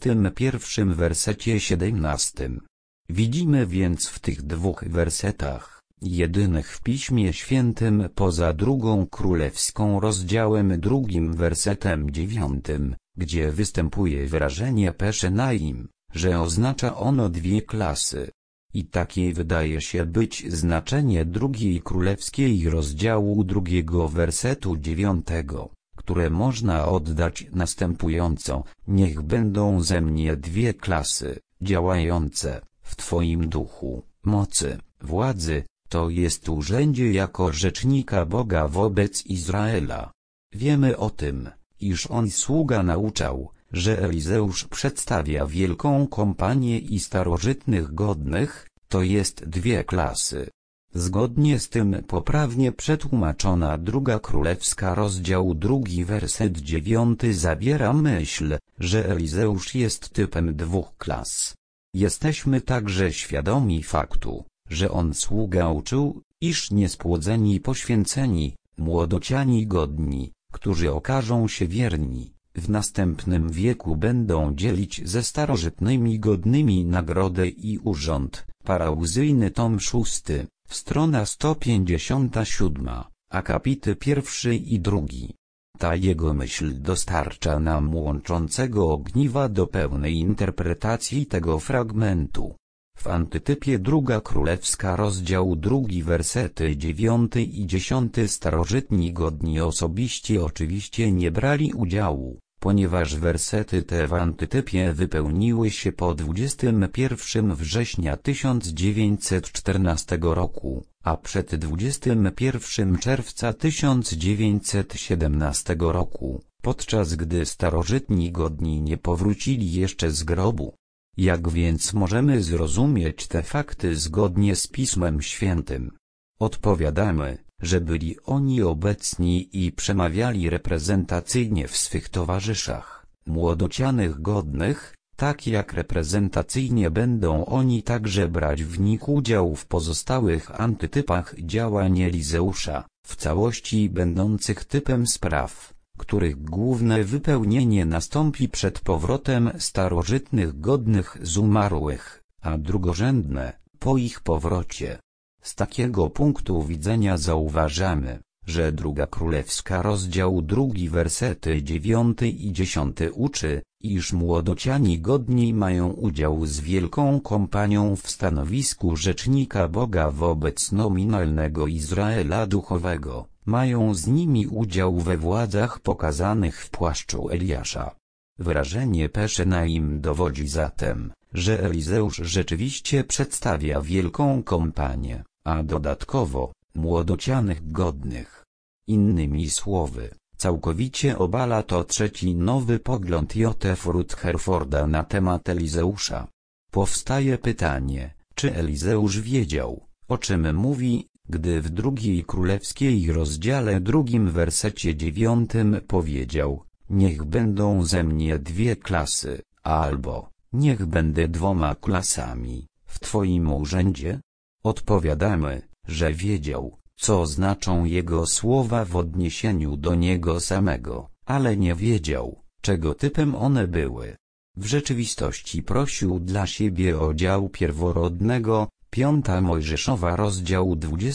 21 wersecie 17. Widzimy więc w tych 2 wersetach, jedynych w Piśmie Świętym poza II Królewską rozdziałem 2 wersetem 9, gdzie występuje wyrażenie Peshenaim, że oznacza ono 2 klasy. I takie wydaje się być znaczenie II Królewskiej rozdziału 2 wersetu 9, które można oddać następująco: niech będą ze mnie 2 klasy, działające w Twoim duchu, mocy, władzy, to jest urzędzie jako rzecznika Boga wobec Izraela. Wiemy o tym, iż on sługa nauczał, że Elizeusz przedstawia wielką kompanię i starożytnych godnych, to jest 2 klasy. Zgodnie z tym poprawnie przetłumaczona II Królewska rozdział 2 werset 9 zawiera myśl, że Elizeusz jest typem 2 klas. Jesteśmy także świadomi faktu, że on sługa uczył, iż niespłodzeni poświęceni, młodociani godni, którzy okażą się wierni, w następnym wieku będą dzielić ze starożytnymi godnymi nagrodę i urząd. Parauzyjny tom 6, strona 157, akapity 1 i 2. Ta jego myśl dostarcza nam łączącego ogniwa do pełnej interpretacji tego fragmentu. W antytypie II Królewska rozdział 2 wersety 9 i 10 starożytni godni osobiście oczywiście nie brali udziału, Ponieważ wersety te w antytypie wypełniły się po 21 września 1914 roku, a przed 21 czerwca 1917 roku, podczas gdy starożytni godni nie powrócili jeszcze z grobu. Jak więc możemy zrozumieć te fakty zgodnie z Pismem Świętym? Odpowiadamy, że byli oni obecni i przemawiali reprezentacyjnie w swych towarzyszach, młodocianych godnych, tak jak reprezentacyjnie będą oni także brać w nich udział w pozostałych antytypach działań Elizeusza, w całości będących typem spraw, których główne wypełnienie nastąpi przed powrotem starożytnych godnych z umarłych, a drugorzędne, po ich powrocie. Z takiego punktu widzenia zauważamy, że Druga Królewska rozdział 2 wersety 9 i 10 uczy, iż młodociani godni mają udział z wielką kompanią w stanowisku rzecznika Boga wobec nominalnego Izraela duchowego, mają z nimi udział we władzach pokazanych w płaszczu Eliasza. Wyrażenie Peszenaim dowodzi zatem, że Elizeusz rzeczywiście przedstawia wielką kompanię, a dodatkowo młodocianych godnych. Innymi słowy, całkowicie obala to trzeci nowy pogląd J. F. Rutherforda na temat Elizeusza. Powstaje pytanie, czy Elizeusz wiedział, o czym mówi, gdy w Drugiej Królewskiej rozdziale 2 wersecie 9 powiedział: niech będą ze mnie 2 klasy, albo niech będę 2 klasami w Twoim urzędzie? Odpowiadamy, że wiedział, co znaczą jego słowa w odniesieniu do niego samego, ale nie wiedział, czego typem one były. W rzeczywistości prosił dla siebie o dział pierworodnego, 5 Mojżeszowa rozdział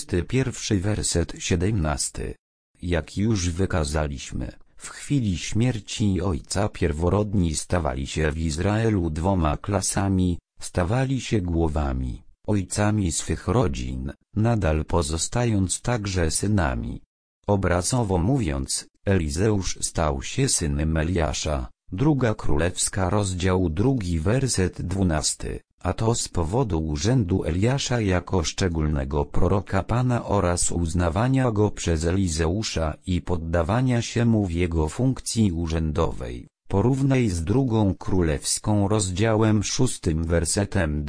21 werset 17. Jak już wykazaliśmy, w chwili śmierci ojca pierworodni stawali się w Izraelu 2 klasami, stawali się głowami, ojcami swych rodzin, nadal pozostając także synami. Obrazowo mówiąc, Elizeusz stał się synem Eliasza, Druga Królewska rozdział 2 werset 12, a to z powodu urzędu Eliasza jako szczególnego proroka Pana oraz uznawania go przez Elizeusza i poddawania się mu w jego funkcji urzędowej. Porównaj z Drugą Królewską rozdziałem 6 wersetem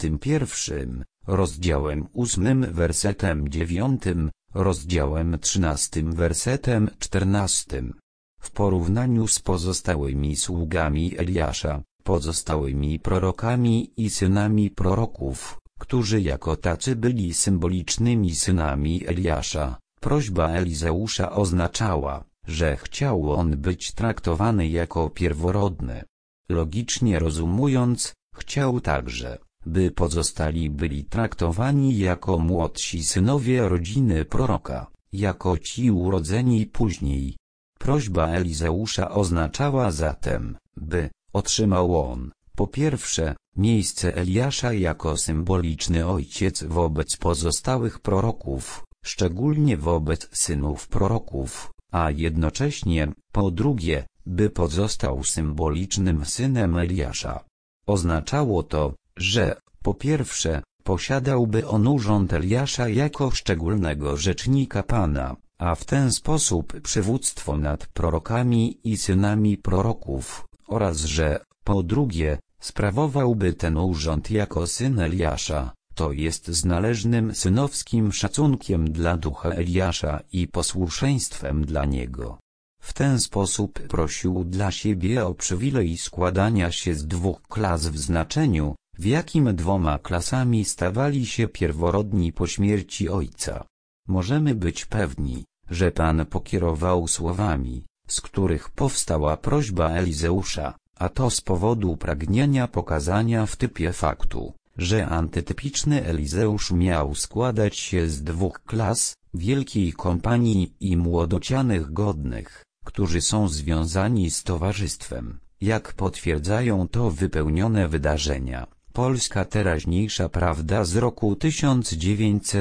21, rozdziałem 8 wersetem 9, rozdziałem 13 wersetem 14. W porównaniu z pozostałymi sługami Eliasza, pozostałymi prorokami i synami proroków, którzy jako tacy byli symbolicznymi synami Eliasza, prośba Elizeusza oznaczała, że chciał on być traktowany jako pierworodny. Logicznie rozumując, chciał także, by pozostali byli traktowani jako młodsi synowie rodziny proroka, jako ci urodzeni później. Prośba Elizeusza oznaczała zatem, by otrzymał on, po pierwsze, miejsce Eliasza jako symboliczny ojciec wobec pozostałych proroków, szczególnie wobec synów proroków, a jednocześnie, po drugie, by pozostał symbolicznym synem Eliasza. Oznaczało to, że, po pierwsze, posiadałby on urząd Eliasza jako szczególnego rzecznika Pana, a w ten sposób przywództwo nad prorokami i synami proroków, oraz że, po drugie, sprawowałby ten urząd jako syn Eliasza, to jest z należnym synowskim szacunkiem dla ducha Eliasza i posłuszeństwem dla niego. W ten sposób prosił dla siebie o przywilej składania się z 2 klas w znaczeniu, w jakim 2 klasami stawali się pierworodni po śmierci ojca. Możemy być pewni, że Pan pokierował słowami, z których powstała prośba Elizeusza, a to z powodu pragnienia pokazania w typie faktu, że antytypiczny Elizeusz miał składać się z 2 klas, wielkiej kompanii i młodocianych godnych, którzy są związani z towarzystwem, jak potwierdzają to wypełnione wydarzenia. Polska teraźniejsza prawda z roku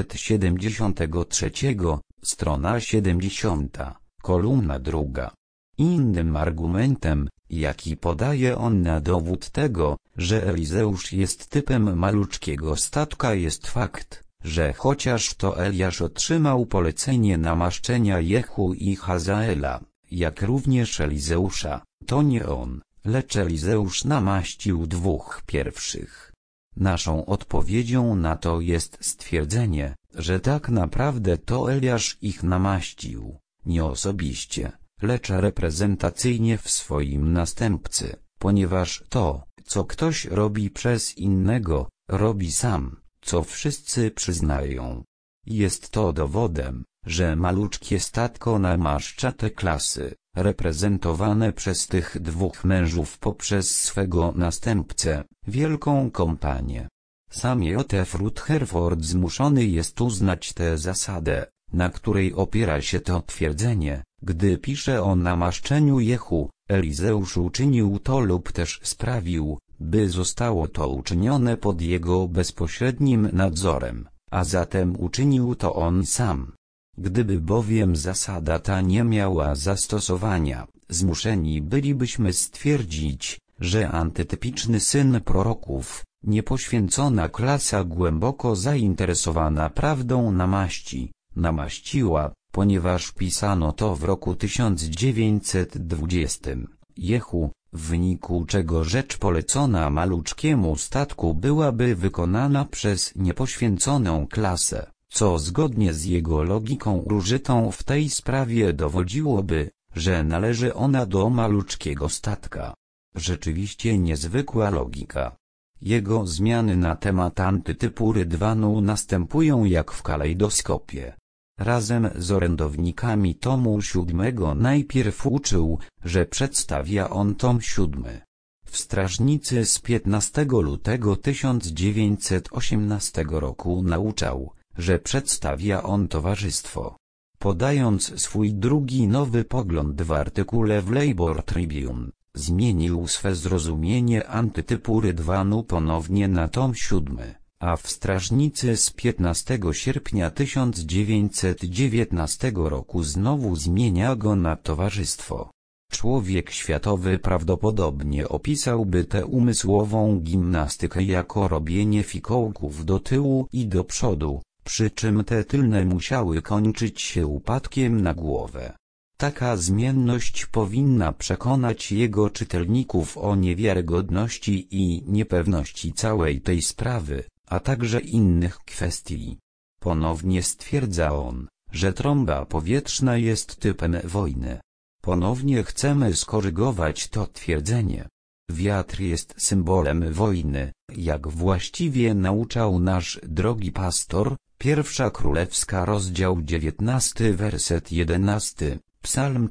1973, strona 70, kolumna 2. Innym argumentem, jaki podaje on na dowód tego, że Elizeusz jest typem maluczkiego statka, jest fakt, że chociaż to Eliasz otrzymał polecenie namaszczenia Jehu i Hazaela, jak również Elizeusza, to nie on, lecz Elizeusz namaścił dwóch pierwszych. Naszą odpowiedzią na to jest stwierdzenie, że tak naprawdę to Eliasz ich namaścił, nie osobiście, lecz reprezentacyjnie w swoim następcy, ponieważ to, co ktoś robi przez innego, robi sam, co wszyscy przyznają. Jest to dowodem, że maluczkie statko namaszcza te klasy, reprezentowane przez tych dwóch mężów poprzez swego następcę, wielką kompanię. Sam Józef Rutherford zmuszony jest uznać tę zasadę, na której opiera się to twierdzenie, gdy pisze o namaszczeniu Jehu. Elizeusz uczynił to lub też sprawił, by zostało to uczynione pod jego bezpośrednim nadzorem, a zatem uczynił to on sam. Gdyby bowiem zasada ta nie miała zastosowania, zmuszeni bylibyśmy stwierdzić, że antytypiczny syn proroków, niepoświęcona klasa głęboko zainteresowana prawdą namaściła, ponieważ pisano to w roku 1920, Jehu, w wyniku czego rzecz polecona maluczkiemu statku byłaby wykonana przez niepoświęconą klasę, co zgodnie z jego logiką użytą w tej sprawie dowodziłoby, że należy ona do maluczkiego statka. Rzeczywiście niezwykła logika. Jego zmiany na temat antytypu rydwanu następują jak w kalejdoskopie. Razem z orędownikami tomu 7 najpierw uczył, że przedstawia on tom 7. W Strażnicy z 15 lutego 1918 roku nauczał, że przedstawia on towarzystwo. Podając swój drugi nowy pogląd w artykule w Labor Tribune, zmienił swe zrozumienie antytypu rydwanu ponownie na tom 7, a w Strażnicy z 15 sierpnia 1919 roku znowu zmienia go na towarzystwo. Człowiek światowy prawdopodobnie opisałby tę umysłową gimnastykę jako robienie fikołków do tyłu i do przodu, przy czym te tylne musiały kończyć się upadkiem na głowę. Taka zmienność powinna przekonać jego czytelników o niewiarygodności i niepewności całej tej sprawy, a także innych kwestii. Ponownie stwierdza on, że trąba powietrzna jest typem wojny. Ponownie chcemy skorygować to twierdzenie. Wiatr jest symbolem wojny, jak właściwie nauczał nasz drogi pastor, 1 Królewska rozdział 19 werset 11, Psalm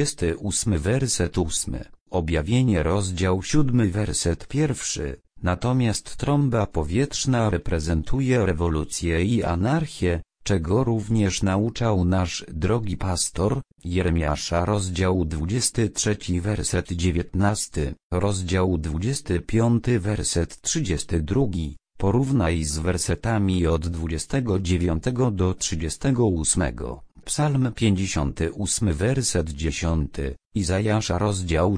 48 werset 8, Objawienie rozdział 7 werset 1, natomiast trąba powietrzna reprezentuje rewolucję i anarchię, czego również nauczał nasz drogi pastor, Jeremiasza rozdział 23 werset 19, rozdział 25 werset 32, porównaj z wersetami od 29 do 38, Psalm 58 werset 10, Izajasza rozdział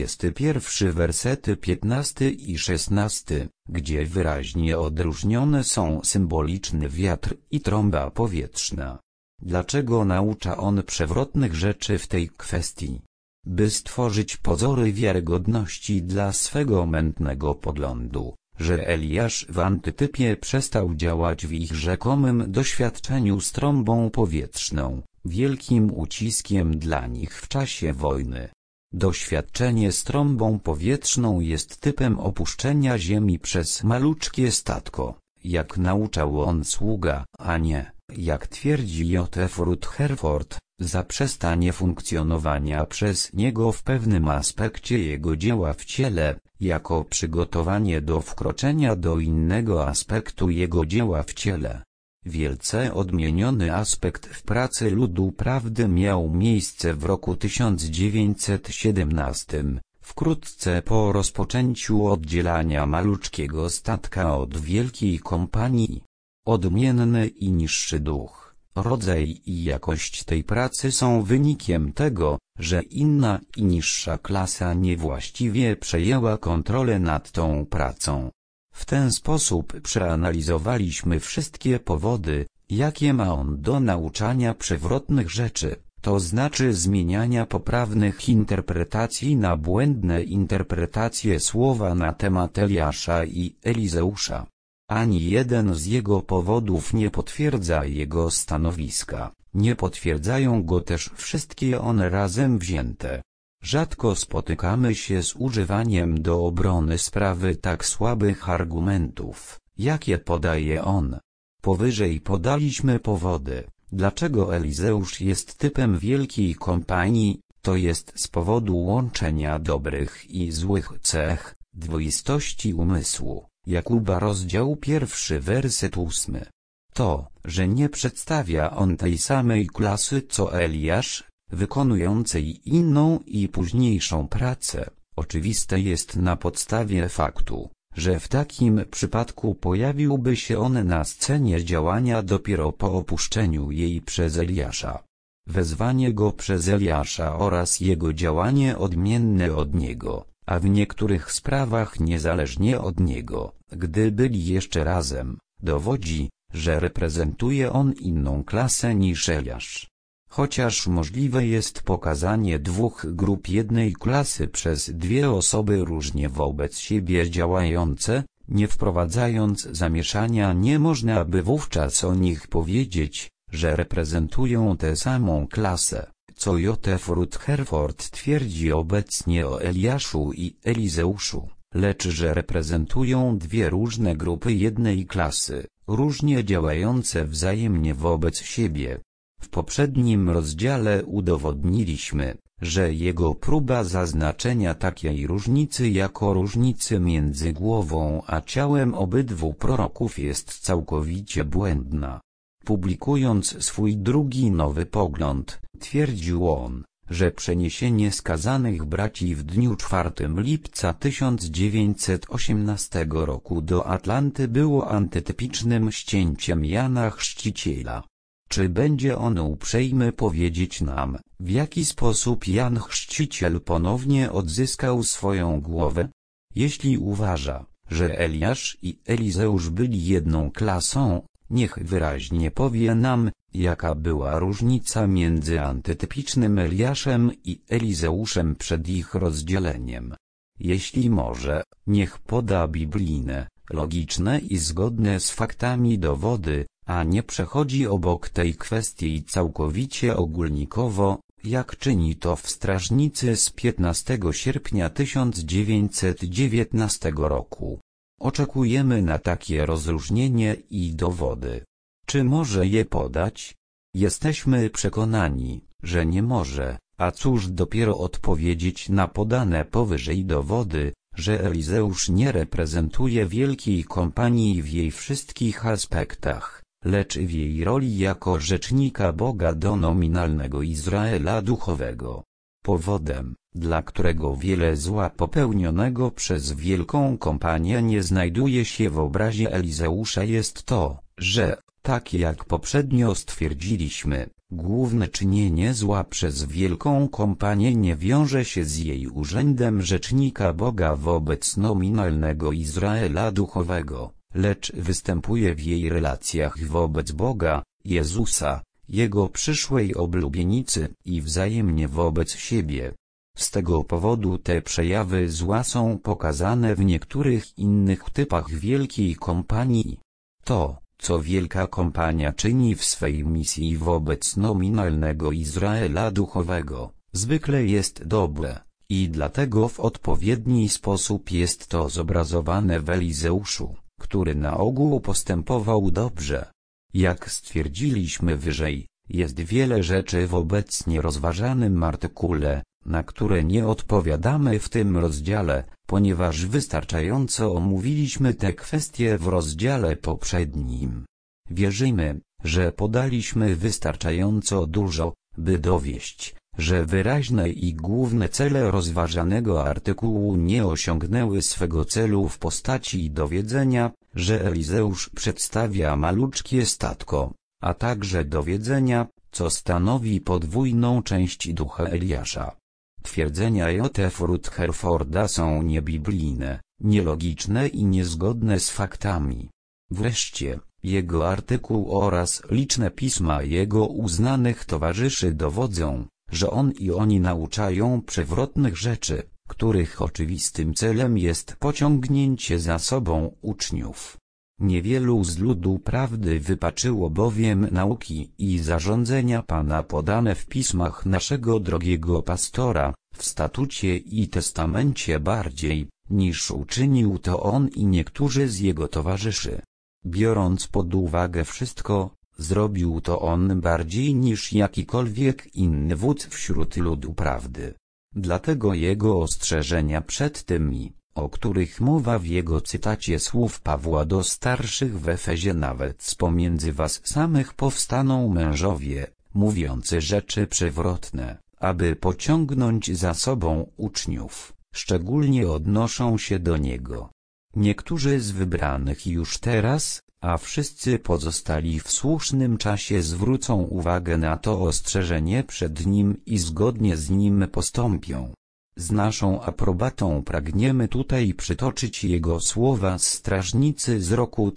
41 wersety 15 i 16, gdzie wyraźnie odróżnione są symboliczny wiatr i trąba powietrzna. Dlaczego naucza on przewrotnych rzeczy w tej kwestii? By stworzyć pozory wiarygodności dla swego mętnego poglądu, że Eliasz w antytypie przestał działać w ich rzekomym doświadczeniu z trąbą powietrzną, wielkim uciskiem dla nich w czasie wojny. Doświadczenie z trąbą powietrzną jest typem opuszczenia ziemi przez maluczkie statko, jak nauczał on sługa, a nie, jak twierdzi Józef Rutherford, zaprzestanie funkcjonowania przez niego w pewnym aspekcie jego dzieła w ciele, jako przygotowanie do wkroczenia do innego aspektu jego dzieła w ciele. Wielce odmieniony aspekt w pracy ludu prawdy miał miejsce w roku 1917, wkrótce po rozpoczęciu oddzielania maluczkiego statka od wielkiej kompanii. Odmienny i niższy duch, Rodzaj i jakość tej pracy są wynikiem tego, że inna i niższa klasa niewłaściwie przejęła kontrolę nad tą pracą. W ten sposób przeanalizowaliśmy wszystkie powody, jakie ma on do nauczania przewrotnych rzeczy, to znaczy zmieniania poprawnych interpretacji na błędne interpretacje słowa na temat Eliasza i Elizeusza. Ani jeden z jego powodów nie potwierdza jego stanowiska, nie potwierdzają go też wszystkie one razem wzięte. Rzadko spotykamy się z używaniem do obrony sprawy tak słabych argumentów, jakie podaje on. Powyżej podaliśmy powody, dlaczego Elizeusz jest typem wielkiej kompanii, to jest z powodu łączenia dobrych i złych cech, dwoistości umysłu. Jakuba rozdział 1 werset 8. To, że nie przedstawia on tej samej klasy co Eliasz, wykonującej inną i późniejszą pracę, oczywiste jest na podstawie faktu, że w takim przypadku pojawiłby się on na scenie działania dopiero po opuszczeniu jej przez Eliasza. Wezwanie go przez Eliasza oraz jego działanie odmienne od niego, a w niektórych sprawach niezależnie od niego, gdy byli jeszcze razem, dowodzi, że reprezentuje on inną klasę niż Eliasz. Chociaż możliwe jest pokazanie dwóch grup jednej klasy przez dwie osoby różnie wobec siebie działające, nie wprowadzając zamieszania, nie można by wówczas o nich powiedzieć, że reprezentują tę samą klasę, co J. Rutherford twierdzi obecnie o Eliaszu i Elizeuszu, lecz że reprezentują dwie różne grupy jednej klasy, różnie działające wzajemnie wobec siebie. W poprzednim rozdziale udowodniliśmy, że jego próba zaznaczenia takiej różnicy jako różnicy między głową a ciałem obydwu proroków jest całkowicie błędna. Publikując swój drugi nowy pogląd, twierdził on, że przeniesienie skazanych braci w dniu 4 lipca 1918 roku do Atlanty było antytypicznym ścięciem Jana Chrzciciela. Czy będzie on uprzejmy powiedzieć nam, w jaki sposób Jan Chrzciciel ponownie odzyskał swoją głowę? Jeśli uważa, że Eliasz i Elizeusz byli jedną klasą, niech wyraźnie powie nam, jaka była różnica między antytypicznym Eliaszem i Elizeuszem przed ich rozdzieleniem. Jeśli może, niech poda biblijne, logiczne i zgodne z faktami dowody, a nie przechodzi obok tej kwestii całkowicie ogólnikowo, jak czyni to w Strażnicy z 15 sierpnia 1919 roku. Oczekujemy na takie rozróżnienie i dowody. Czy może je podać? Jesteśmy przekonani, że nie może, a cóż dopiero odpowiedzieć na podane powyżej dowody, że Elizeusz nie reprezentuje wielkiej kompanii w jej wszystkich aspektach, lecz w jej roli jako rzecznika Boga do nominalnego Izraela duchowego. Powodem, dla którego wiele zła popełnionego przez wielką kompanię nie znajduje się w obrazie Elizeusza, jest to, że, tak jak poprzednio stwierdziliśmy, główne czynienie zła przez wielką kompanię nie wiąże się z jej urzędem rzecznika Boga wobec nominalnego Izraela duchowego, lecz występuje w jej relacjach wobec Boga, Jezusa, Jego przyszłej oblubienicy i wzajemnie wobec siebie. Z tego powodu te przejawy zła są pokazane w niektórych innych typach wielkiej kompanii. To, co wielka kompania czyni w swej misji wobec nominalnego Izraela duchowego, zwykle jest dobre, i dlatego w odpowiedni sposób jest to zobrazowane w Elizeuszu, który na ogół postępował dobrze. Jak stwierdziliśmy wyżej, jest wiele rzeczy w obecnie rozważanym artykule, na które nie odpowiadamy w tym rozdziale, ponieważ wystarczająco omówiliśmy te kwestie w rozdziale poprzednim. Wierzymy, że podaliśmy wystarczająco dużo, by dowieść, że wyraźne i główne cele rozważanego artykułu nie osiągnęły swego celu w postaci dowiedzenia, że Elizeusz przedstawia maluczkie statko, a także dowiedzenia, co stanowi podwójną część ducha Eliasza. Twierdzenia J. F. Rutherforda są niebiblijne, nielogiczne i niezgodne z faktami. Wreszcie, jego artykuł oraz liczne pisma jego uznanych towarzyszy dowodzą, że on i oni nauczają przewrotnych rzeczy, których oczywistym celem jest pociągnięcie za sobą uczniów. Niewielu z ludu prawdy wypaczyło bowiem nauki i zarządzenia Pana podane w pismach naszego drogiego pastora, w statucie i testamencie bardziej, niż uczynił to on i niektórzy z jego towarzyszy. Biorąc pod uwagę wszystko, zrobił to on bardziej niż jakikolwiek inny wódz wśród ludu prawdy. Dlatego jego ostrzeżenia przed tymi, o których mowa w jego cytacie słów Pawła do starszych w Efezie, nawet z pomiędzy was samych powstaną mężowie, mówiący rzeczy przewrotne, aby pociągnąć za sobą uczniów, szczególnie odnoszą się do niego. Niektórzy z wybranych już teraz, a wszyscy pozostali w słusznym czasie zwrócą uwagę na to ostrzeżenie przed nim i zgodnie z nim postąpią. Z naszą aprobatą pragniemy tutaj przytoczyć jego słowa z strażnicy z roku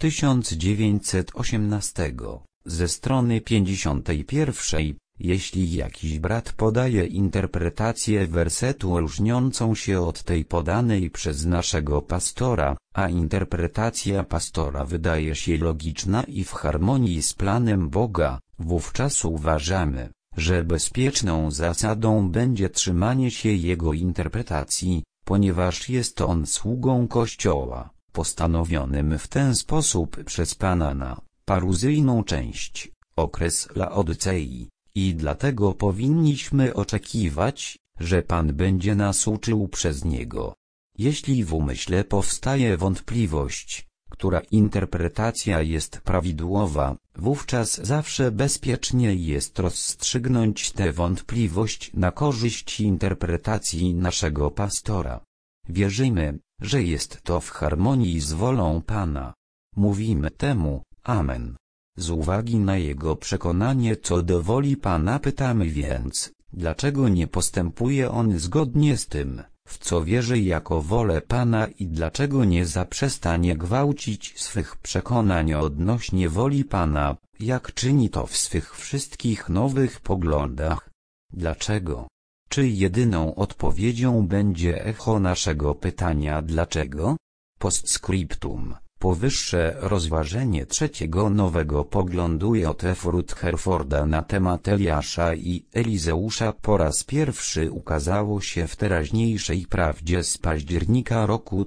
1918, ze strony 51. Jeśli jakiś brat podaje interpretację wersetu różniącą się od tej podanej przez naszego pastora, a interpretacja pastora wydaje się logiczna i w harmonii z planem Boga, wówczas uważamy, że bezpieczną zasadą będzie trzymanie się jego interpretacji, ponieważ jest on sługą Kościoła, postanowionym w ten sposób przez Pana na paruzyjną część, okres Laodycei. I dlatego powinniśmy oczekiwać, że Pan będzie nas uczył przez niego. Jeśli w umyśle powstaje wątpliwość, która interpretacja jest prawidłowa, wówczas zawsze bezpiecznie jest rozstrzygnąć tę wątpliwość na korzyść interpretacji naszego pastora. Wierzymy, że jest to w harmonii z wolą Pana. Mówimy temu Amen. Z uwagi na jego przekonanie co do woli Pana pytamy więc, dlaczego nie postępuje on zgodnie z tym, w co wierzy jako wolę Pana i dlaczego nie zaprzestanie gwałcić swych przekonań odnośnie woli Pana, jak czyni to w swych wszystkich nowych poglądach. Dlaczego? Czy jedyną odpowiedzią będzie echo naszego pytania dlaczego? Postscriptum. Powyższe rozważenie trzeciego nowego poglądu J. F. Rutherforda na temat Eliasza i Elizeusza po raz pierwszy ukazało się w teraźniejszej prawdzie z października roku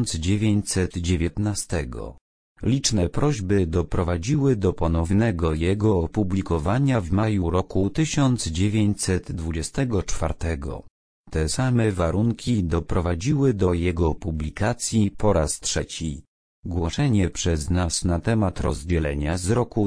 1919. Liczne prośby doprowadziły do ponownego jego opublikowania w maju roku 1924. Te same warunki doprowadziły do jego publikacji po raz trzeci. Głoszenie przez nas na temat rozdzielenia z roku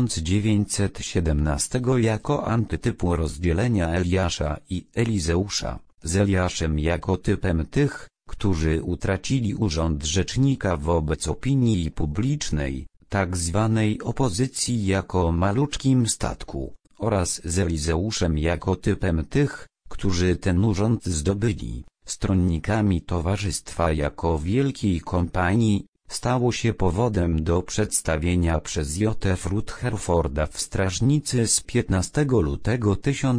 1917 jako antytypu rozdzielenia Eliasza i Elizeusza, z Eliaszem jako typem tych, którzy utracili urząd rzecznika wobec opinii publicznej, tak zwanej opozycji jako maluczkim statku, oraz z Elizeuszem jako typem tych, którzy ten urząd zdobyli, stronnikami towarzystwa jako wielkiej kompanii, stało się powodem do przedstawienia przez J. F. Rutherforda w Strażnicy z 15 lutego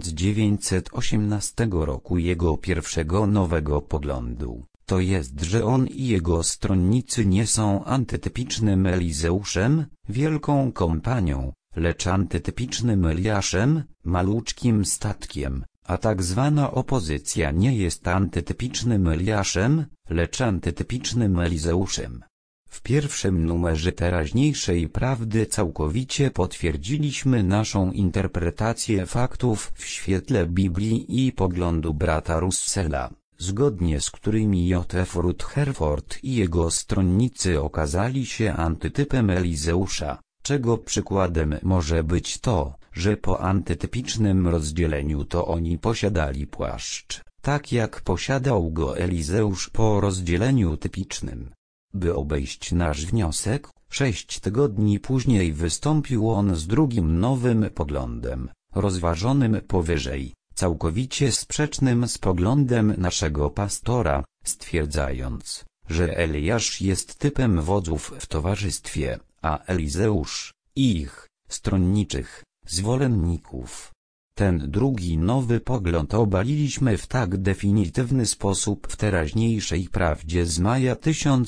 1918 roku jego pierwszego nowego poglądu, to jest, że on i jego stronnicy nie są antytypicznym Elizeuszem, wielką kompanią, lecz antytypicznym Eliaszem, maluczkim statkiem, a tak zwana opozycja nie jest antytypicznym Eliaszem, lecz antytypicznym Elizeuszem. W pierwszym numerze teraźniejszej prawdy całkowicie potwierdziliśmy naszą interpretację faktów w świetle Biblii i poglądu brata Russella, zgodnie z którymi J. F. Rutherford i jego stronnicy okazali się antytypem Elizeusza, czego przykładem może być to, że po antytypicznym rozdzieleniu to oni posiadali płaszcz, tak jak posiadał go Elizeusz po rozdzieleniu typicznym. By obejść nasz wniosek, 6 tygodni później wystąpił on z drugim nowym poglądem, rozważonym powyżej, całkowicie sprzecznym z poglądem naszego pastora, stwierdzając, że Eliasz jest typem wodzów w towarzystwie, a Elizeusz ich stronniczych zwolenników. Ten drugi nowy pogląd obaliliśmy w tak definitywny sposób w teraźniejszej prawdzie z maja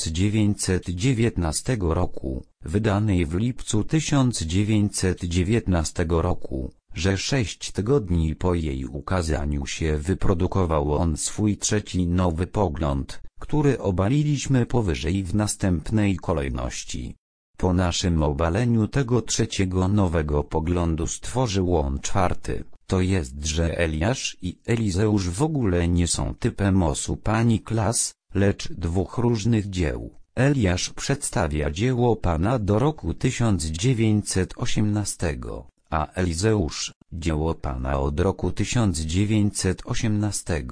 1919 roku, wydanej w lipcu 1919 roku, że 6 tygodni po jej ukazaniu się wyprodukował on swój trzeci nowy pogląd, który obaliliśmy powyżej w następnej kolejności. Po naszym obaleniu tego trzeciego nowego poglądu stworzył on czwarty, to jest, że Eliasz i Elizeusz w ogóle nie są typem osób ani klas, lecz dwóch różnych dzieł. Eliasz przedstawia dzieło Pana do roku 1918, a Elizeusz dzieło Pana od roku 1918.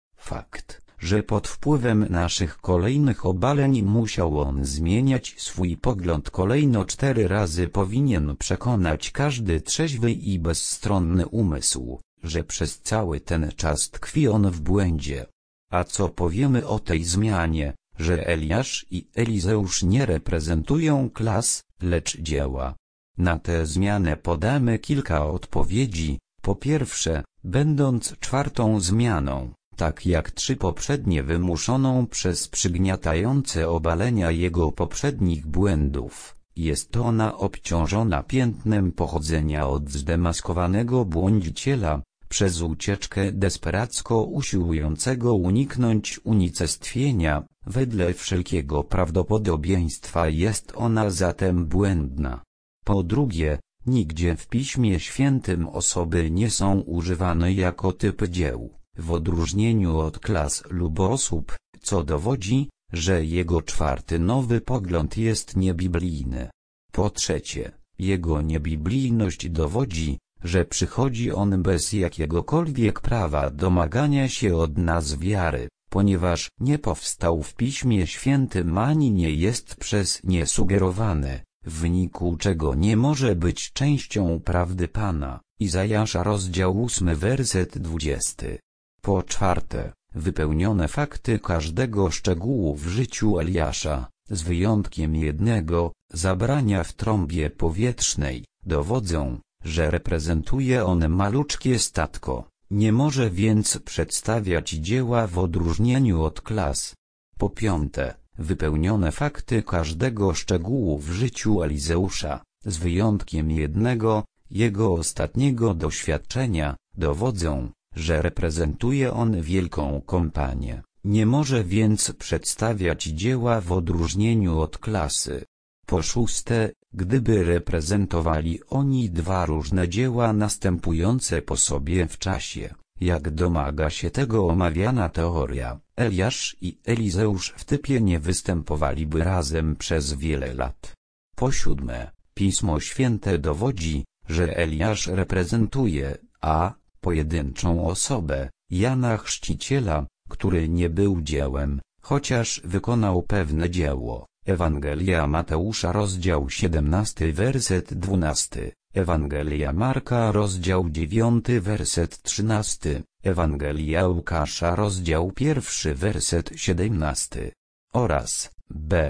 Fakt, że pod wpływem naszych kolejnych obaleń musiał on zmieniać swój pogląd kolejno 4 razy, powinien przekonać każdy trzeźwy i bezstronny umysł, że przez cały ten czas tkwi on w błędzie. A co powiemy o tej zmianie, że Eliasz i Elizeusz nie reprezentują klas, lecz dzieła? Na tę zmianę podamy kilka odpowiedzi. Po pierwsze, będąc czwartą zmianą, tak jak 3 poprzednie wymuszoną przez przygniatające obalenia jego poprzednich błędów, jest ona obciążona piętnem pochodzenia od zdemaskowanego błądziciela, przez ucieczkę desperacko usiłującego uniknąć unicestwienia, wedle wszelkiego prawdopodobieństwa jest ona zatem błędna. Po drugie, nigdzie w Piśmie Świętym osoby nie są używane jako typ dzieł, w odróżnieniu od klas lub osób, co dowodzi, że jego czwarty nowy pogląd jest niebiblijny. Po trzecie, jego niebiblijność dowodzi, że przychodzi on bez jakiegokolwiek prawa domagania się od nas wiary, ponieważ nie powstał w Piśmie Świętym ani nie jest przez nie sugerowany, w wyniku czego nie może być częścią prawdy Pana. Izajasza rozdział 8 werset 20. Po czwarte, wypełnione fakty każdego szczegółu w życiu Eliasza, z wyjątkiem jednego, zabrania w trąbie powietrznej, dowodzą, że reprezentuje on maluczkie statko, nie może więc przedstawiać dzieła w odróżnieniu od klas. Po piąte, wypełnione fakty każdego szczegółu w życiu Elizeusza, z wyjątkiem jednego, jego ostatniego doświadczenia, dowodzą, że reprezentuje on wielką kompanię, nie może więc przedstawiać dzieła w odróżnieniu od klasy. Po szóste, gdyby reprezentowali oni 2 różne dzieła następujące po sobie w czasie, jak domaga się tego omawiana teoria, Eliasz i Elizeusz w typie nie występowaliby razem przez wiele lat. Po siódme, Pismo Święte dowodzi, że Eliasz reprezentuje a. pojedynczą osobę, Jana Chrzciciela, który nie był dziełem, chociaż wykonał pewne dzieło. Ewangelia Mateusza rozdział 17 werset 12, Ewangelia Marka rozdział 9 werset 13, Ewangelia Łukasza rozdział 1 werset 17. Oraz b.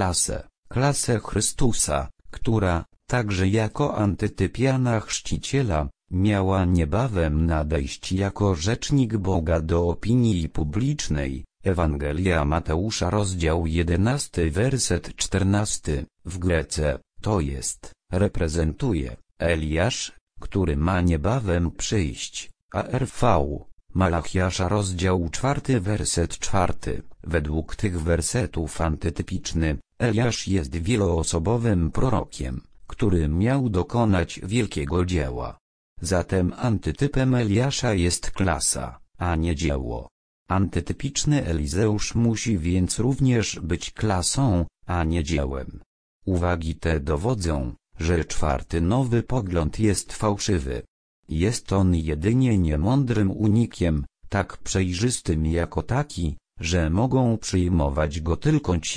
klasę Chrystusa, która, także jako antytyp Jana Chrzciciela, miała niebawem nadejść jako rzecznik Boga do opinii publicznej. Ewangelia Mateusza rozdział 11 werset 14, w Grece, to jest, reprezentuje, Eliasz, który ma niebawem przyjść, ARV, Malachiasza rozdział 4 werset 4, według tych wersetów antytypiczny, Eliasz jest wieloosobowym prorokiem, który miał dokonać wielkiego dzieła. Zatem antytypem Eliasza jest klasa, a nie dzieło. Antytypiczny Elizeusz musi więc również być klasą, a nie dziełem. Uwagi te dowodzą, że czwarty nowy pogląd jest fałszywy. Jest on jedynie niemądrym unikiem, tak przejrzystym jako taki, że mogą przyjmować go tylko ci,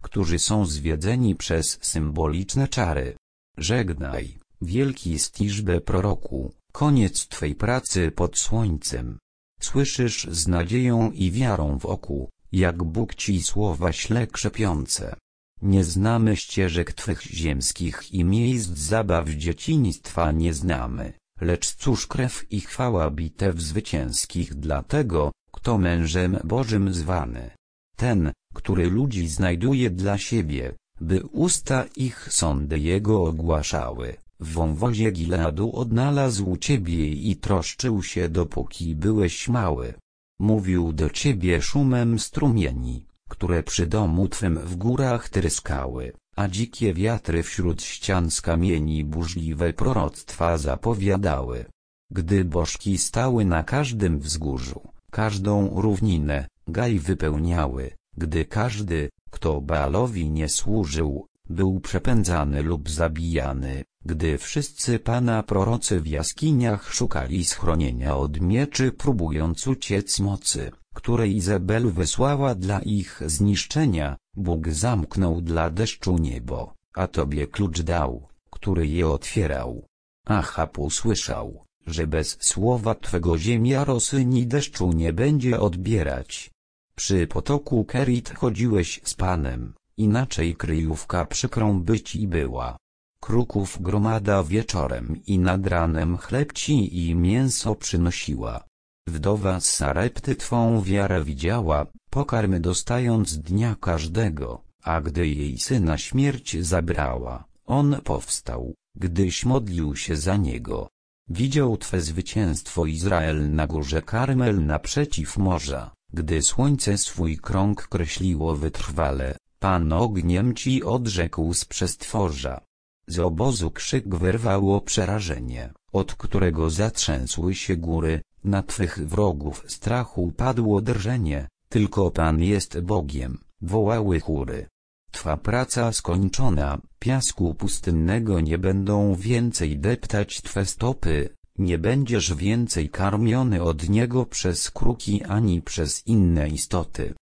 którzy są zwiedzeni przez symboliczne czary. Żegnaj, wielki Stiżbe proroku, koniec twej pracy pod słońcem. Słyszysz z nadzieją i wiarą w oku, jak Bóg ci słowa śle krzepiące. Nie znamy ścieżek twych ziemskich i miejsc zabaw dzieciństwa nie znamy, lecz cóż krew i chwała bitew zwycięskich dla tego, kto mężem Bożym zwany. Ten, który ludzi znajduje dla siebie, by usta ich sądy jego ogłaszały. W wąwozie Gileadu odnalazł ciebie i troszczył się dopóki byłeś mały. Mówił do ciebie szumem strumieni, które przy domu twym w górach tryskały, a dzikie wiatry wśród ścian z kamieni burzliwe proroctwa zapowiadały. Gdy bożki stały na każdym wzgórzu, każdą równinę, gaj wypełniały, gdy każdy, kto Baalowi nie służył, był przepędzany lub zabijany, gdy wszyscy Pana prorocy w jaskiniach szukali schronienia od mieczy próbując uciec mocy, której Izabel wysłała dla ich zniszczenia, Bóg zamknął dla deszczu niebo, a tobie klucz dał, który je otwierał. Achab usłyszał, że bez słowa twego ziemia rosy ni deszczu nie będzie odbierać. Przy potoku Kerit chodziłeś z Panem, inaczej kryjówka przykrą by ci była. Kruków gromada wieczorem i nad ranem chleb ci i mięso przynosiła. Wdowa z Sarepty twą wiarę widziała, pokarmy dostając dnia każdego, a gdy jej syna śmierć zabrała, on powstał, gdyś modlił się za niego. Widział twe zwycięstwo Izrael na górze Karmel naprzeciw morza, gdy słońce swój krąg kreśliło wytrwale, Pan ogniem ci odrzekł z przestworza. Z obozu krzyk wyrwało przerażenie, od którego zatrzęsły się góry, na twych wrogów strachu padło drżenie, tylko Pan jest Bogiem, wołały chóry. Twa praca skończona, piasku pustynnego nie będą więcej deptać twe stopy, nie będziesz więcej karmiony od niego przez kruki ani przez inne istoty.